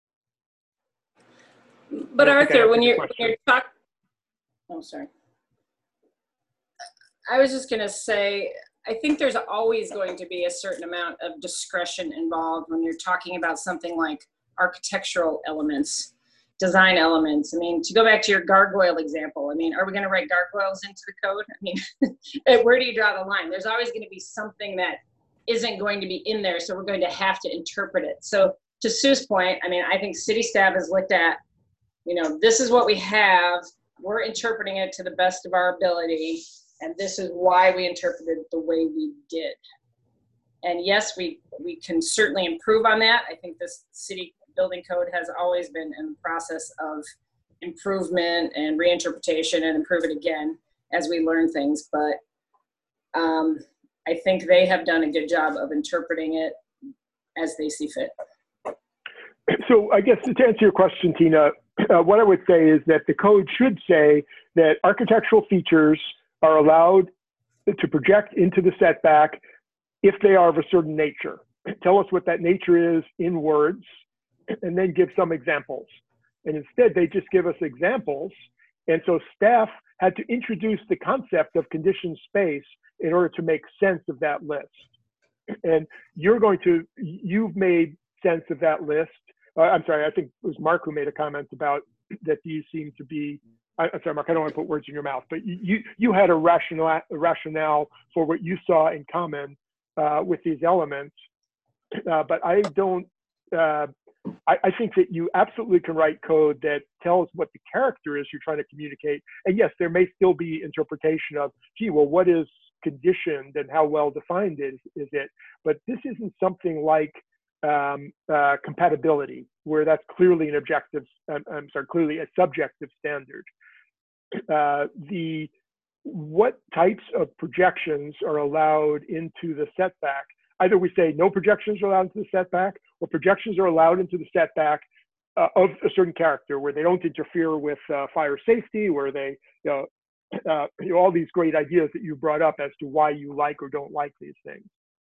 H: But Arthur, when you're when you're talking, oh sorry, I was just going to say, I think there's always going to be a certain amount of discretion involved when you're talking about something like architectural elements. design elements. I mean, to go back to your gargoyle example, I mean, are we going to write gargoyles into the code? I mean, where do you draw the line? There's always going to be something that isn't going to be in there, so we're going to have to interpret it. So to Sue's point, I mean, I think city staff has looked at, you know, this is what we have, we're interpreting it to the best of our ability, and this is why we interpreted it the way we did. And yes, we, we can certainly improve on that. I think this city building code has always been in the process of improvement and reinterpretation and improve it again as we learn things. But um, I think they have done a good job of interpreting it as they see fit.
B: So I guess to answer your question, Tina, uh, what I would say is that the code should say that architectural features are allowed to project into the setback if they are of a certain nature. Tell us what that nature is in words, and then give some examples. And instead, they just give us examples. And so staff had to introduce the concept of conditioned space in order to make sense of that list. And you're going to, you've made sense of that list. Uh, I'm sorry, I think it was Mark who made a comment about that these seem to be, I, I'm sorry, Mark, I don't want to put words in your mouth, but you, you had a rationale, a rationale for what you saw in common uh, with these elements. Uh, but I don't, uh, I, I think that you absolutely can write code that tells what the character is you're trying to communicate. And yes, there may still be interpretation of, gee, well, what is conditioned and how well defined is, is it? But this isn't something like um, uh, compatibility, where that's clearly an objective, um, I'm sorry, clearly a subjective standard. Uh, the, what types of projections are allowed into the setback? Either we say no projections are allowed into the setback, or projections are allowed into the setback uh, of a certain character, where they don't interfere with uh, fire safety, where they, you know, uh, you know, all these great ideas that you brought up as to why you like or don't like these things.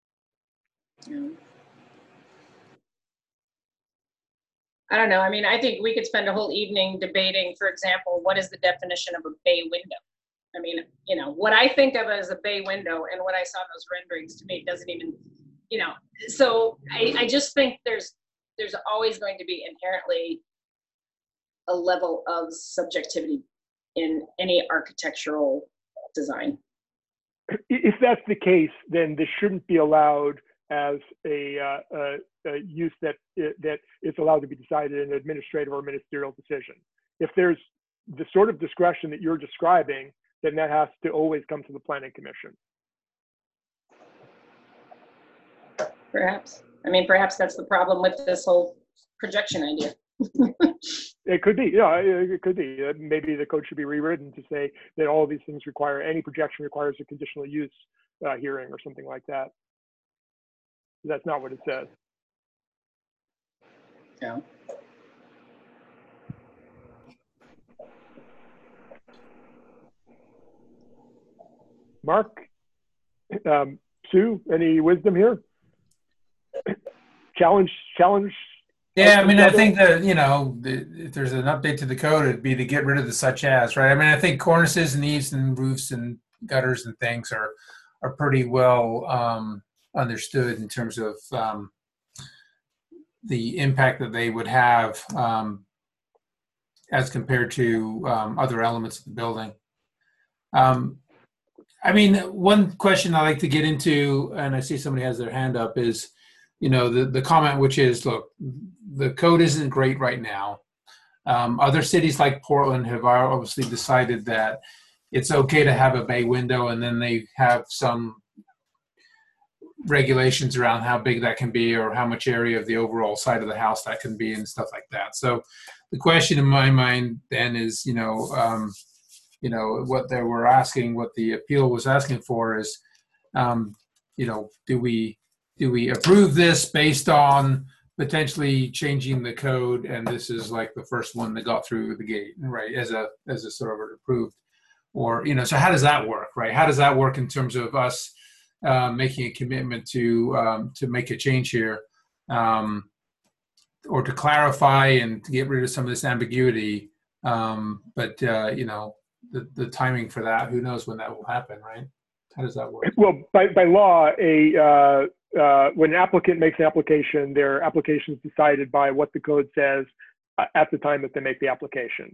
H: I don't know. I mean, I think we could spend a whole evening debating, for example, what is the definition of a bay window? I mean, you know, what I think of as a bay window and what I saw in those renderings, to me, doesn't even, you know, so I, I just think there's there's always going to be inherently a level of subjectivity in any architectural design.
B: If that's the case, then this shouldn't be allowed as a, uh, a, a use that that is allowed to be decided in an administrative or ministerial decision. If there's the sort of discretion that you're describing, then that has to always come to the planning commission.
H: Perhaps. I mean, perhaps that's the problem with this whole projection idea.
B: It could be, yeah, it could be. Maybe the code should be rewritten to say that all of these things require, any projection requires a conditional use uh, hearing or something like that. That's not what it says.
H: Yeah.
B: Mark, um, Sue, any wisdom here? Challenge, challenge.
R: Yeah, I mean, I think that, you know, if there's an update to the code, it'd be to get rid of the such as, right? I mean, I think cornices and eaves and roofs and gutters and things are are pretty well um, understood in terms of um, the impact that they would have um, as compared to um, other elements of the building. Um, I mean, one question I like to get into, and I see somebody has their hand up, is, you know, the, the comment, which is, look, the code isn't great right now. Um, other cities like Portland have obviously decided that it's okay to have a bay window, and then they have some regulations around how big that can be or how much area of the overall side of the house that can be and stuff like that. So the question in my mind then is, you know, um, you know, what they were asking, what the appeal was asking for is, um, you know, do we do we approve this based on potentially changing the code, and this is like the first one that got through the gate, right, as a as a sort of approved, or, you know, so how does that work, right? How does that work in terms of us uh, making a commitment to um, to make a change here, um, or to clarify and to get rid of some of this ambiguity, um, but uh, you know, the the timing for that, who knows when that will happen, right? How does that work?
B: Well, by by law, a uh, uh, when an applicant makes an application, their application is decided by what the code says at the time that they make the application.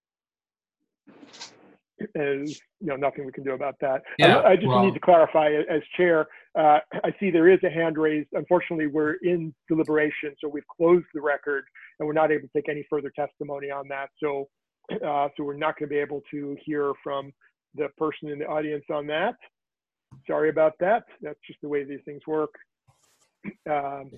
B: Is, you know, nothing we can do about that.
R: Yeah,
B: I, I just
R: well-
B: need to clarify as chair, uh, I see there is a hand raised. Unfortunately, we're in deliberation, so we've closed the record and we're not able to take any further testimony on that. So, uh, so we're not going to be able to hear from the person in the audience on that. Sorry about that. That's just the way these things work. Um,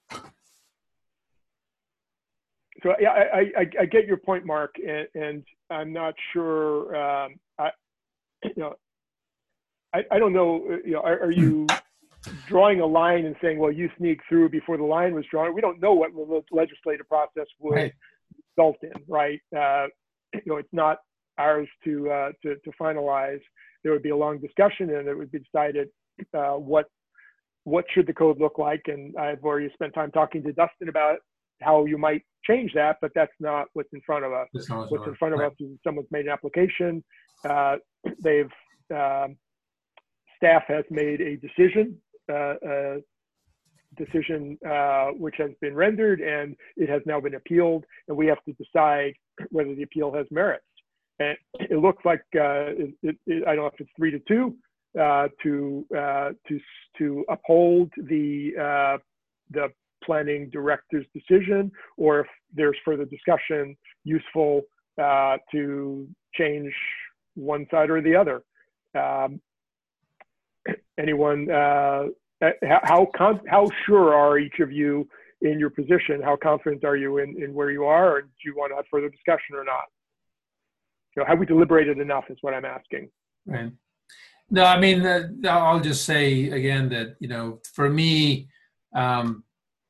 B: so yeah, I, I, I get your point, Mark, and, and I'm not sure. Um, I, you know, I, I don't know. You know, are, are you drawing a line and saying, "Well, you sneak through before the line was drawn"? We don't know what the legislative process would
R: Right.
B: result in, right? Uh, you know, it's not ours to uh, to to finalize. There would be a long discussion, and it would be decided uh, what what should the code look like. And I've already spent time talking to Dustin about how you might change that, but that's not what's in front of us.
R: That's not what's
B: What's
R: in
B: in front of
R: right.
B: us is someone's made an application. Uh, they've um, staff has made a decision, uh, a decision uh, which has been rendered, and it has now been appealed, and we have to decide whether the appeal has merit. And it looks like uh, it, it, it, I don't know if it's three to two uh, to uh, to to uphold the uh, the planning director's decision, or if there's further discussion useful uh, to change one side or the other. Um, anyone? Uh, how con how sure are each of you in your position? How confident are you in in where you are, or do you want to have further discussion or not? You know, have we deliberated enough is what I'm asking.
R: Right. No, I mean, uh, I'll just say again that, you know, for me, um,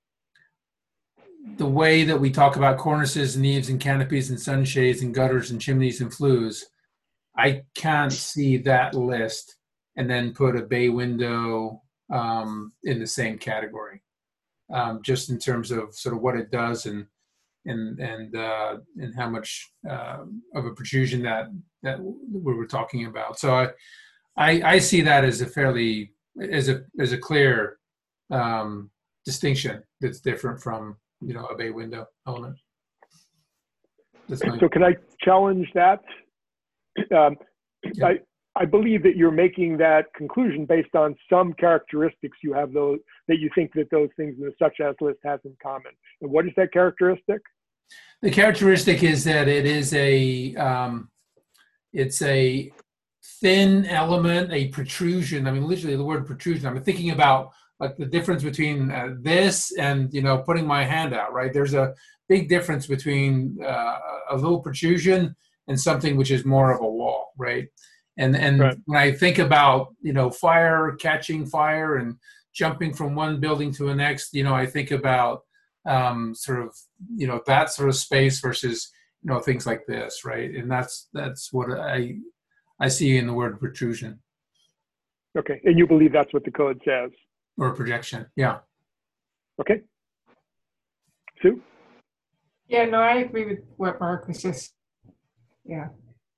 R: the way that we talk about cornices and eaves and canopies and sunshades and gutters and chimneys and flues, I can't see that list and then put a bay window um, in the same category, um, just in terms of sort of what it does and and and uh, and how much uh, of a protrusion that that we were talking about. So I, I I see that as a fairly as a as a clear um, distinction that's different from, you know, a bay window element. That's my,
B: so can I challenge that? Um,
R: Yeah.
B: I I believe that you're making that conclusion based on some characteristics you have those that you think that those things in the such as list has in common. And what is that characteristic?
R: The characteristic is that it is a um, it's a thin element, a protrusion. I mean, literally the word protrusion. I'm thinking about like the difference between uh, this and, you know, putting my hand out, right? There's a big difference between uh, a little protrusion and something which is more of a wall, right? And and
B: Right.
R: when I think about, you know, fire, catching fire and jumping from one building to the next, you know, I think about um, sort of, you know, that sort of space versus, you know, things like this, right? And that's that's what I I see in the word protrusion
B: Okay, and you believe that's what the code says.
R: or projection. Yeah.
B: Okay. Sue?
E: Yeah, no, I agree with what Mark was just, yeah.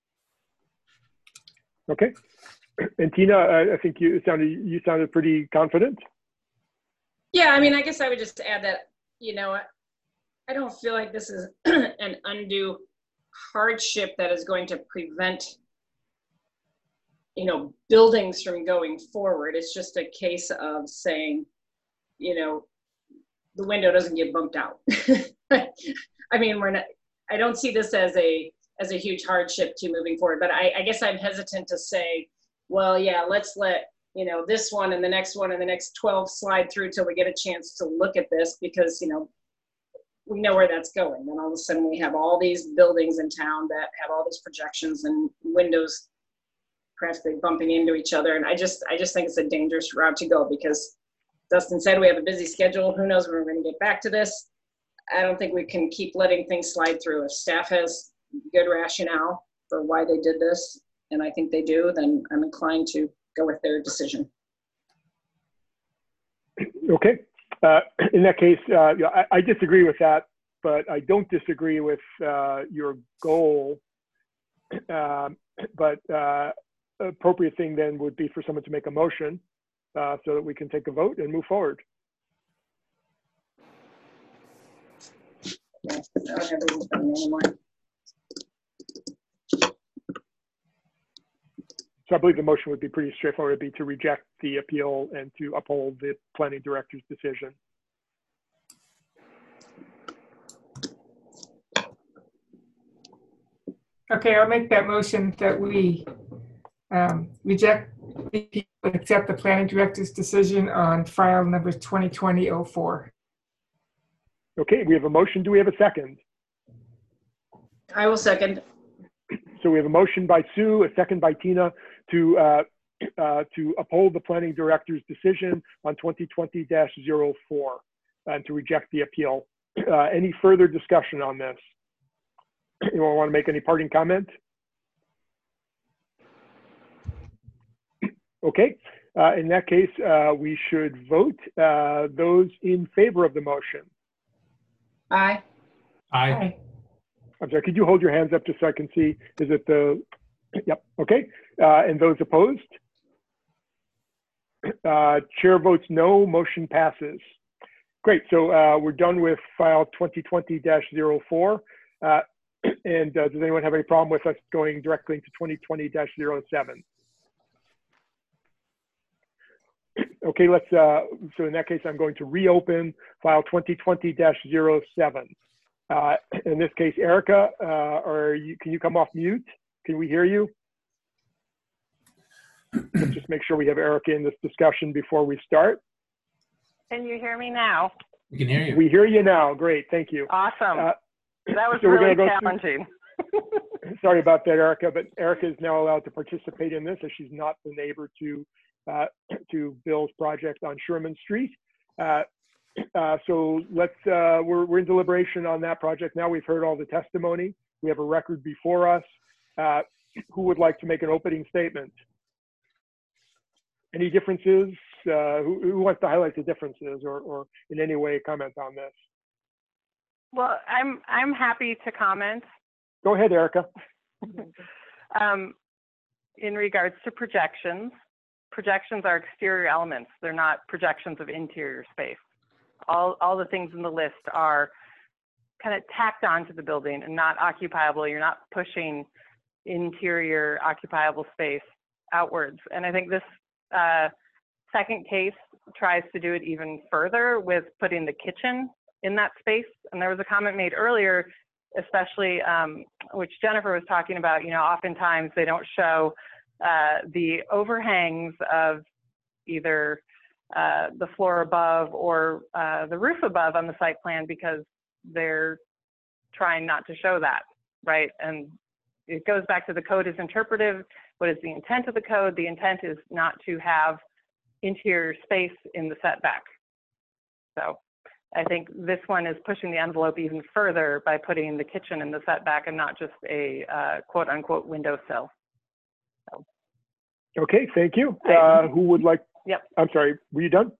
B: Okay. And Tina, I, I think you sounded you sounded pretty confident.
H: Yeah, I mean, I guess I would just add that, you know, I, I don't feel like this is an undue hardship that is going to prevent, you know, buildings from going forward. It's just a case of saying, you know, the window doesn't get bumped out. I mean, we're not, I don't see this as a, as a huge hardship to moving forward, but I, I guess I'm hesitant to say, well, yeah, let's let, you know, this one and the next one and the next twelve slide through till we get a chance to look at this, because, you know, we know where that's going. And all of a sudden we have all these buildings in town that have all these projections and windows practically bumping into each other. And I just, I just think it's a dangerous route to go, because Dustin said we have a busy schedule. Who knows when we're going to get back to this? I don't think we can keep letting things slide through. If staff has good rationale for why they did this, and I think they do, then I'm inclined to go with their decision.
B: Okay. Uh, in that case, uh, yeah, I, I disagree with that, but I don't disagree with uh, your goal. Um, but uh, appropriate thing then would be for someone to make a motion uh, so that we can take a vote and move forward.
H: Yeah, I don't have it in front of me anymore.
B: So I believe the motion would be pretty straightforward. It'd be to reject the appeal and to uphold the planning director's decision.
E: Okay, I'll make that motion that we um, reject the appeal and accept the planning director's decision on file number twenty twenty oh four.
B: Okay, we have a motion. Do we have a second?
H: I will second.
B: So we have a motion by Sue, a second by Tina to uh, uh, to uphold the planning director's decision on twenty twenty dash oh four and to reject the appeal. Uh, any further discussion on this? Anyone want to make any parting comment? Okay, uh, in that case, uh, we should vote. Uh, those in favor of the motion?
H: Aye.
R: Aye.
B: I'm sorry, could you hold your hands up just so I can see? Is it the, yep, okay. Uh, and those opposed? Uh, chair votes no, motion passes. Great, so uh, we're done with file twenty twenty dash oh four. Uh, and uh, does anyone have any problem with us going directly into twenty twenty dash oh seven? Okay, let's, uh, so in that case, I'm going to reopen file twenty twenty dash oh seven. Uh, in this case, Erica, uh, are you, can you come off mute? Can we hear you? Let's just make sure we have Erica in this discussion before we start.
F: Can you hear me now?
R: We can hear you.
B: We hear you now. Great, thank you.
F: Awesome.
B: Uh,
F: that was
B: so we're
F: really
B: gonna go
F: challenging.
B: Sorry about that, Erica, but Erica is now allowed to participate in this as she's not the neighbor to uh, to Bill's project on Sherman Street. Uh, uh, so let's, uh, we're, we're in deliberation on that project now. We've heard all the testimony. We have a record before us. Uh, who would like to make an opening statement? Any differences? Uh, who, who wants to highlight the differences or, or in any way comment on this?
F: Well, I'm I'm happy to comment.
B: Go ahead, Erica.
F: um, in regards to projections, projections are exterior elements. They're not projections of interior space. All, all the things in the list are kind of tacked onto the building and not occupiable. You're not pushing interior occupiable space outwards. And I think this uh, second case tries to do it even further with putting the kitchen in that space. And there was a comment made earlier, especially um, which Jennifer was talking about, you know, oftentimes they don't show uh, the overhangs of either uh, the floor above or uh, the roof above on the site plan because they're trying not to show that, right? And it goes back to the code is interpretive. What is the intent of the code? The intent is not to have interior space in the setback. So I think this one is pushing the envelope even further by putting the kitchen in the setback and not just a uh, quote unquote windowsill. So.
B: Okay, thank you. Uh, who would like?
F: Yep.
B: I'm sorry, were you done?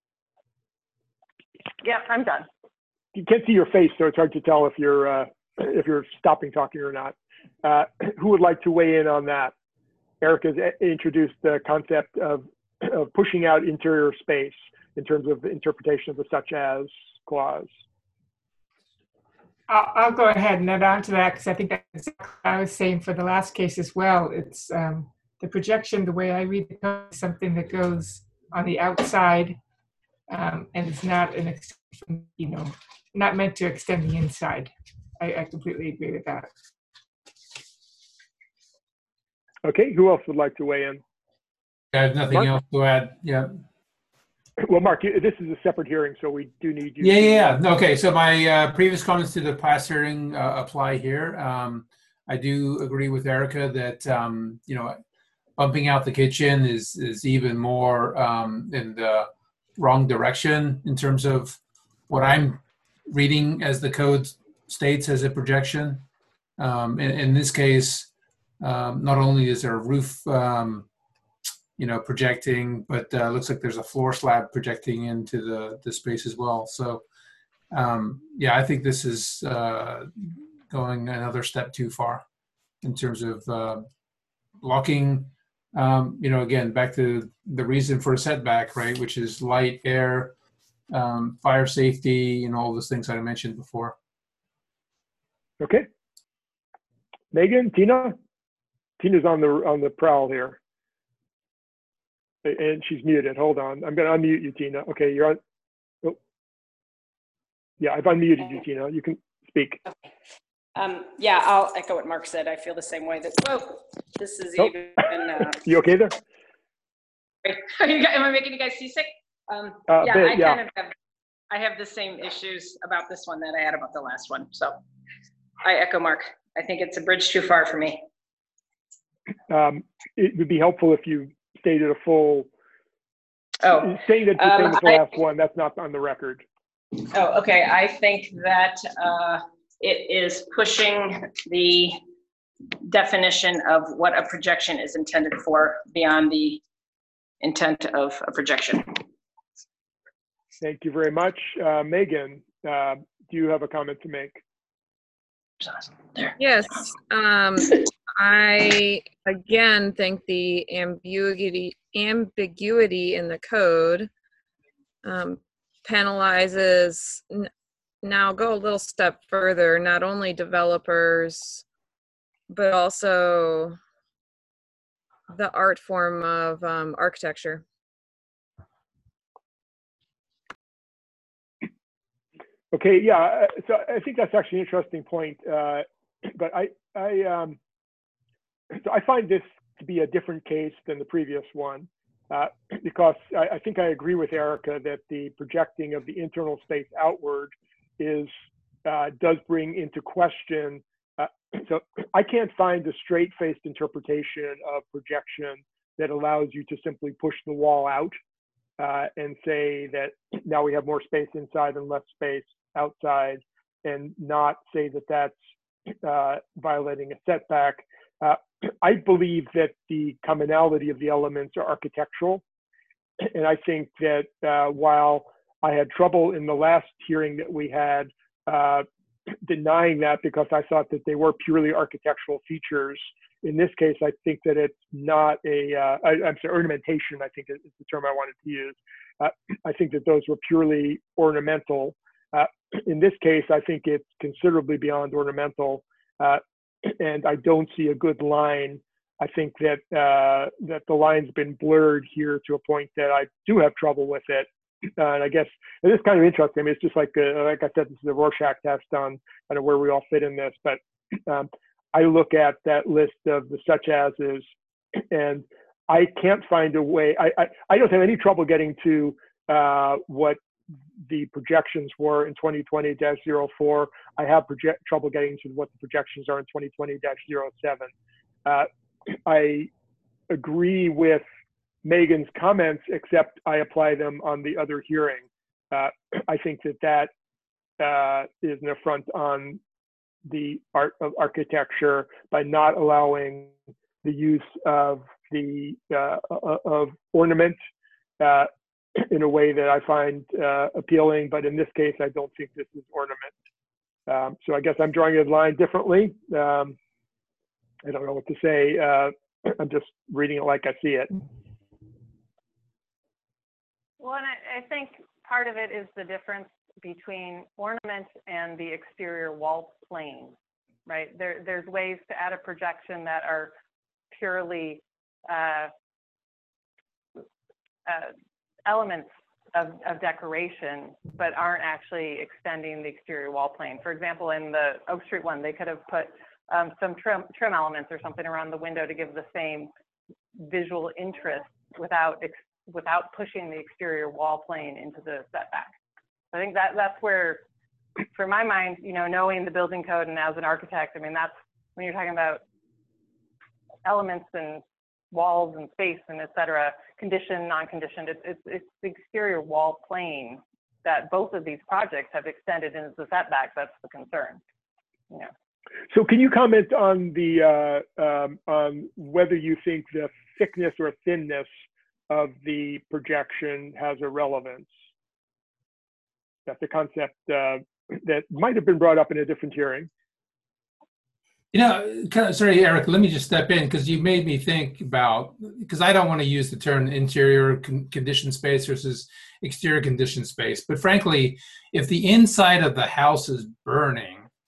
F: Yep, I'm done.
B: You can't see your face, so it's hard to tell if you're uh, if you're stopping talking or not. Uh, who would like to weigh in on that? Erica's introduced the concept of, of pushing out interior space in terms of the interpretation of the such as clause.
E: I'll, I'll go ahead and add on to that because I think that's what I was saying for the last case as well. It's um, the projection, the way I read the code, is something that goes on the outside um, and it's not an extension, you know, not meant to extend the inside. I, I completely agree with that.
B: Okay, who else would like to weigh in?
R: I have nothing
B: Mark?
R: else to add. Yeah.
B: Well, Mark, you, this is a separate hearing, so we do need you.
R: Yeah,
B: to,
R: yeah, yeah. Okay, so my uh, previous comments to the past hearing uh, apply here. Um, I do agree with Erica that um, you know, bumping out the kitchen is is even more um, in the wrong direction in terms of what I'm reading as the code states as a projection. Um, in, in this case, um, not only is there a roof, um, you know, projecting, but uh, looks like there's a floor slab projecting into the, the space as well. So, um, yeah, I think this is uh, going another step too far in terms of uh, blocking, um, you know, again, back to the reason for a setback, right, which is light, air, um, fire safety, and all those things that I mentioned before.
B: Okay. Megan, Tina? Tina's on the on the prowl here. And she's muted. Hold on. I'm going to unmute you, Tina. Okay, you're on. Oh. Yeah, I've unmuted you, Tina. You can speak.
H: Um, yeah, I'll echo what Mark said. I feel the same way. That whoa, this is
B: Oh.
H: even. Uh,
B: You okay there?
H: Are you guys, am I making you guys seasick? Um,
B: Uh,
H: yeah,
B: bit,
H: I
B: yeah.
H: kind of have. I have the same issues about this one that I had about the last one. So I echo Mark. I think it's a bridge too far for me.
B: Um, it would be helpful if you stated a full.
H: Oh,
B: saying that the
H: um,
B: same as the
H: I-
B: last one. That's not on the record.
H: Oh, okay. I think that uh, it is pushing the definition of what a projection is intended for beyond the intent of a projection.
B: Thank you very much, uh, Megan. Uh, do you have a comment to make?
G: Yes, um, I again think the ambiguity ambiguity in the code um, penalizes. N now go a little step further. Not only developers, but also the art form of um, architecture.
B: Okay, yeah. So I think that's actually an interesting point. Uh, but I, I, um, so I find this to be a different case than the previous one, uh, because I, I think I agree with Erica that the projecting of the internal space outward is uh, does bring into question. Uh, so I can't find a straight-faced interpretation of projection that allows you to simply push the wall out uh, and say that now we have more space inside and less space outside, and not say that that's uh, violating a setback. Uh, I believe that the commonality of the elements are architectural. And I think that uh, while I had trouble in the last hearing that we had uh, denying that because I thought that they were purely architectural features, in this case, I think that it's not a, uh, I, I'm sorry, ornamentation, I think is the term I wanted to use. Uh, I think that those were purely ornamental. Uh, in this case, I think it's considerably beyond ornamental, uh, and I don't see a good line. I think that uh, that the line's been blurred here to a point that I do have trouble with it. Uh, and I guess it is kind of interesting. I mean, it's just like uh, like I said, this is a Rorschach test on kind of where we all fit in this. But um, I look at that list of the such ases, and I can't find a way. I I, I don't have any trouble getting to uh, what the projections were in twenty twenty dash zero four. I have project trouble getting to what the projections are in twenty twenty dash zero seven. Uh, I agree with Megan's comments, except I apply them on the other hearing. Uh, I think that that uh, is an affront on the art of architecture by not allowing the use of the uh, of ornament uh, in a way that I find uh, appealing, but in this case, I don't think this is ornament. Um, so I guess I'm drawing a line differently. Um, I don't know what to say. Uh, I'm just reading it like I see it.
F: Well, and I, I think part of it is the difference between ornament and the exterior wall plane, right? There, there's ways to add a projection that are purely uh, uh, elements of, of decoration, but aren't actually extending the exterior wall plane. For example, in the Oak Street one, they could have put um, some trim, trim elements or something around the window to give the same visual interest without ex without pushing the exterior wall plane into the setback. I think that that's where, for my mind, you know, knowing the building code and as an architect, I mean, that's when you're talking about elements and walls and space and et cetera, conditioned, non-conditioned, it's, it's, it's the exterior wall plane that both of these projects have extended into the setback. That's the concern, you know.
B: So can you comment on the, uh, um, on whether you think the thickness or thinness of the projection has a relevance? That's a concept uh, that might have been brought up in a different hearing.
R: You know, kind of, sorry, Eric, let me just step in because you made me think about, because I don't want to use the term interior con conditioned space versus exterior conditioned space. But frankly, if the inside of the house is burning,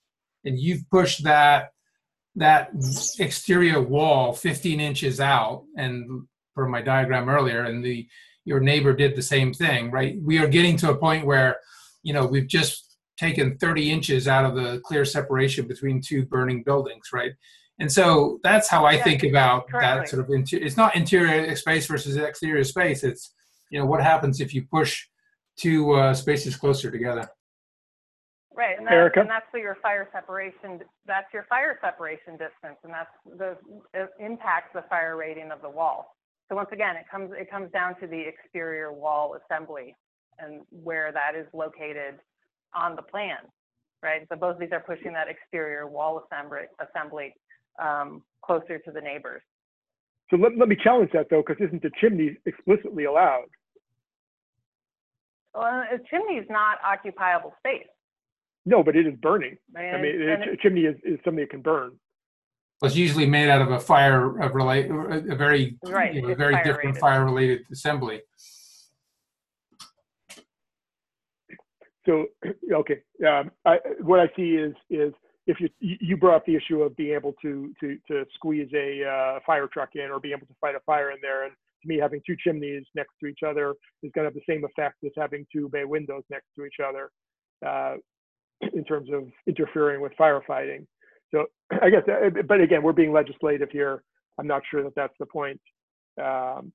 R: and you've pushed that that exterior wall fifteen inches out, and for my diagram earlier, and the your neighbor did the same thing, right? We are getting to a point where, you know, we've just taken thirty inches out of the clear separation between two burning buildings, right? And so that's how I
F: Yeah,
R: think about
F: correctly.
R: that sort of, inter- it's not interior space versus exterior space. It's, you know, what happens if you push two uh, spaces closer together?
F: Right, and that's,
B: Erica?
F: and that's for your fire separation, that's your fire separation distance, and that's the, it impacts the fire rating of the wall. So once again, it comes, it comes down to the exterior wall assembly and where that is located on the plan, right? So both of these are pushing that exterior wall assembly, assembly um, closer to the neighbors.
B: So let, let me challenge that though, because isn't the chimney explicitly allowed?
F: Well, a chimney is not occupiable space.
B: No, but it is burning.
F: And,
B: I mean,
F: and
B: a
F: it,
B: chimney is, is something that can burn.
R: It's usually made out of a fire, of relate, a very,
F: right,
R: you know,
F: it's
R: very
F: fire
R: different
F: rated.
R: fire-related assembly.
B: So, okay, um, I, what I see is is if you you brought up the issue of being able to to to squeeze a uh, fire truck in or be able to fight a fire in there, and to me, having two chimneys next to each other is going to have the same effect as having two bay windows next to each other uh, in terms of interfering with firefighting. So, I guess, uh, but again, we're being legislative here. I'm not sure that that's the point. Um,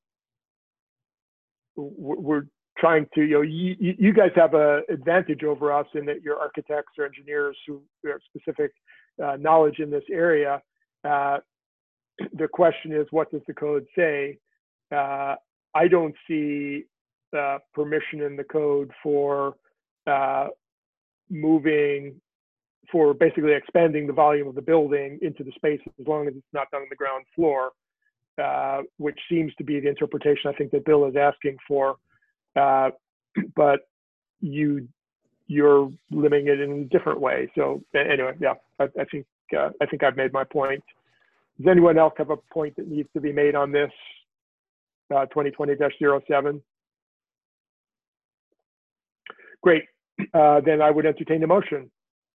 B: we're trying to, you know, you, you guys have a advantage over us in that you're architects or engineers who have specific uh, knowledge in this area. Uh, the question is, what does the code say? Uh, I don't see uh, permission in the code for uh, moving, for basically expanding the volume of the building into the space as long as it's not done on the ground floor, uh, which seems to be the interpretation I think that Bill is asking for. Uh, but you you're limiting it in a different way. So anyway, yeah, I, I think uh, I think I've made my point. Does anyone else have a point that needs to be made on this uh, twenty twenty dash zero seven? Great. Uh, then I would entertain the motion.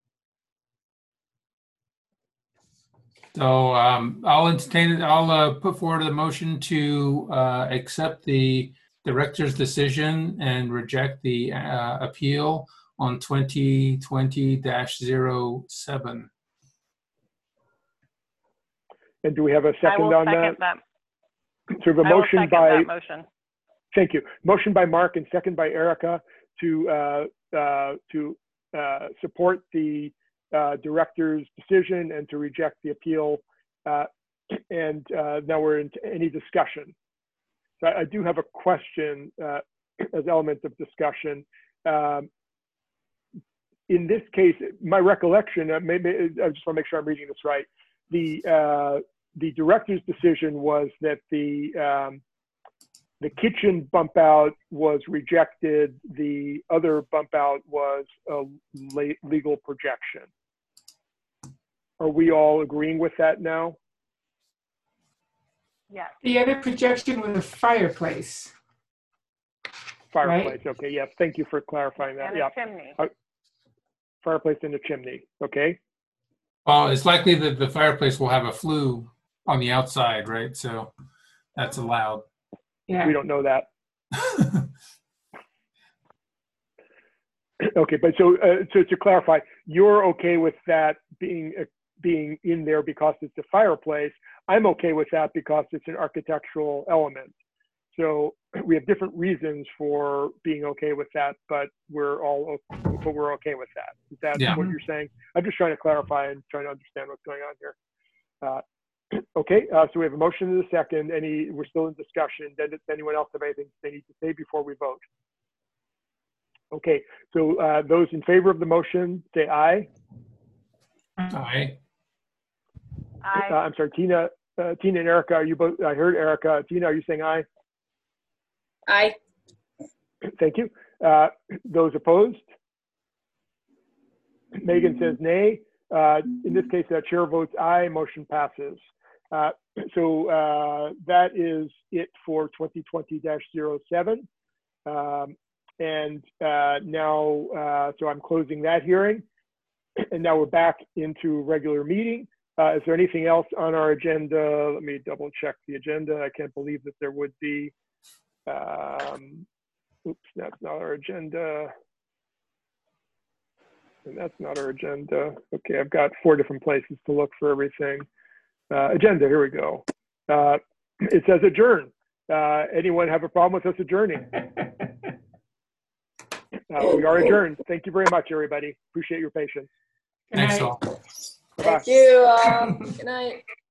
R: So um, I'll entertain it. I'll uh, put forward a motion to uh, accept the director's decision and reject the uh, appeal on twenty twenty dash zero seven.
B: And do we have a
F: I
B: second
F: will
B: on
F: second
B: that?
F: that.
B: So we have a
F: I will
B: motion
F: second
B: by,
F: that motion.
B: thank you. Motion by Mark and second by Erica to uh, uh, to uh, support the uh, director's decision and to reject the appeal. Uh, and uh, now we're into any discussion. So I, I do have a question uh, as element of discussion. Um, in this case, my recollection, uh, maybe I just want to make sure I'm reading this right. The uh, the director's decision was that the um, the kitchen bump out was rejected. The other bump out was a late legal projection. Are we all agreeing with that now?
F: Yeah.
E: The other projection was a fireplace.
B: Fireplace.
E: Right?
B: Okay. Yes. Thank you for clarifying that.
F: And
B: yeah.
F: a chimney.
B: Uh, fireplace and a chimney. Okay.
R: Well, it's likely that the fireplace will have a flue on the outside, right? So that's allowed.
E: Yeah.
B: We don't know that. Okay, but so uh, so to clarify, you're okay with that being uh, being in there because it's a fireplace. I'm okay with that because it's an architectural element. So we have different reasons for being okay with that, but we're all but we're okay with that. Is that
R: Yeah.
B: what you're saying? I'm just trying to clarify and trying to understand what's going on here. Uh, okay, uh, so we have a motion and a second. Any we're still in discussion. Does anyone else have anything they need to say before we vote? Okay, so uh, those in favor of the motion, say aye.
R: Aye.
F: Aye.
B: Uh, I'm sorry, Tina, uh, Tina and Erica, are you both? I heard Erica. Tina, are you saying aye?
H: Aye.
B: Thank you. Uh, those opposed? Megan says nay. Uh, in this case, that chair votes aye. Motion passes. Uh, so uh, that is it for twenty twenty dash zero seven. Um, and uh, now, uh, so I'm closing that hearing. and now we're back into regular meeting. Uh, is there anything else on our agenda? Let me double check the agenda. I can't believe that there would be. Um, oops, that's not our agenda. And that's not our agenda. Okay, I've got four different places to look for everything. Uh, agenda, here we go. Uh, it says adjourn. Uh, anyone have a problem with us adjourning? Uh, we are adjourned. Thank you very much, everybody. Appreciate your patience.
E: Good night.
A: Thanks all.
B: Bye-bye.
H: Thank you. Uh, good night.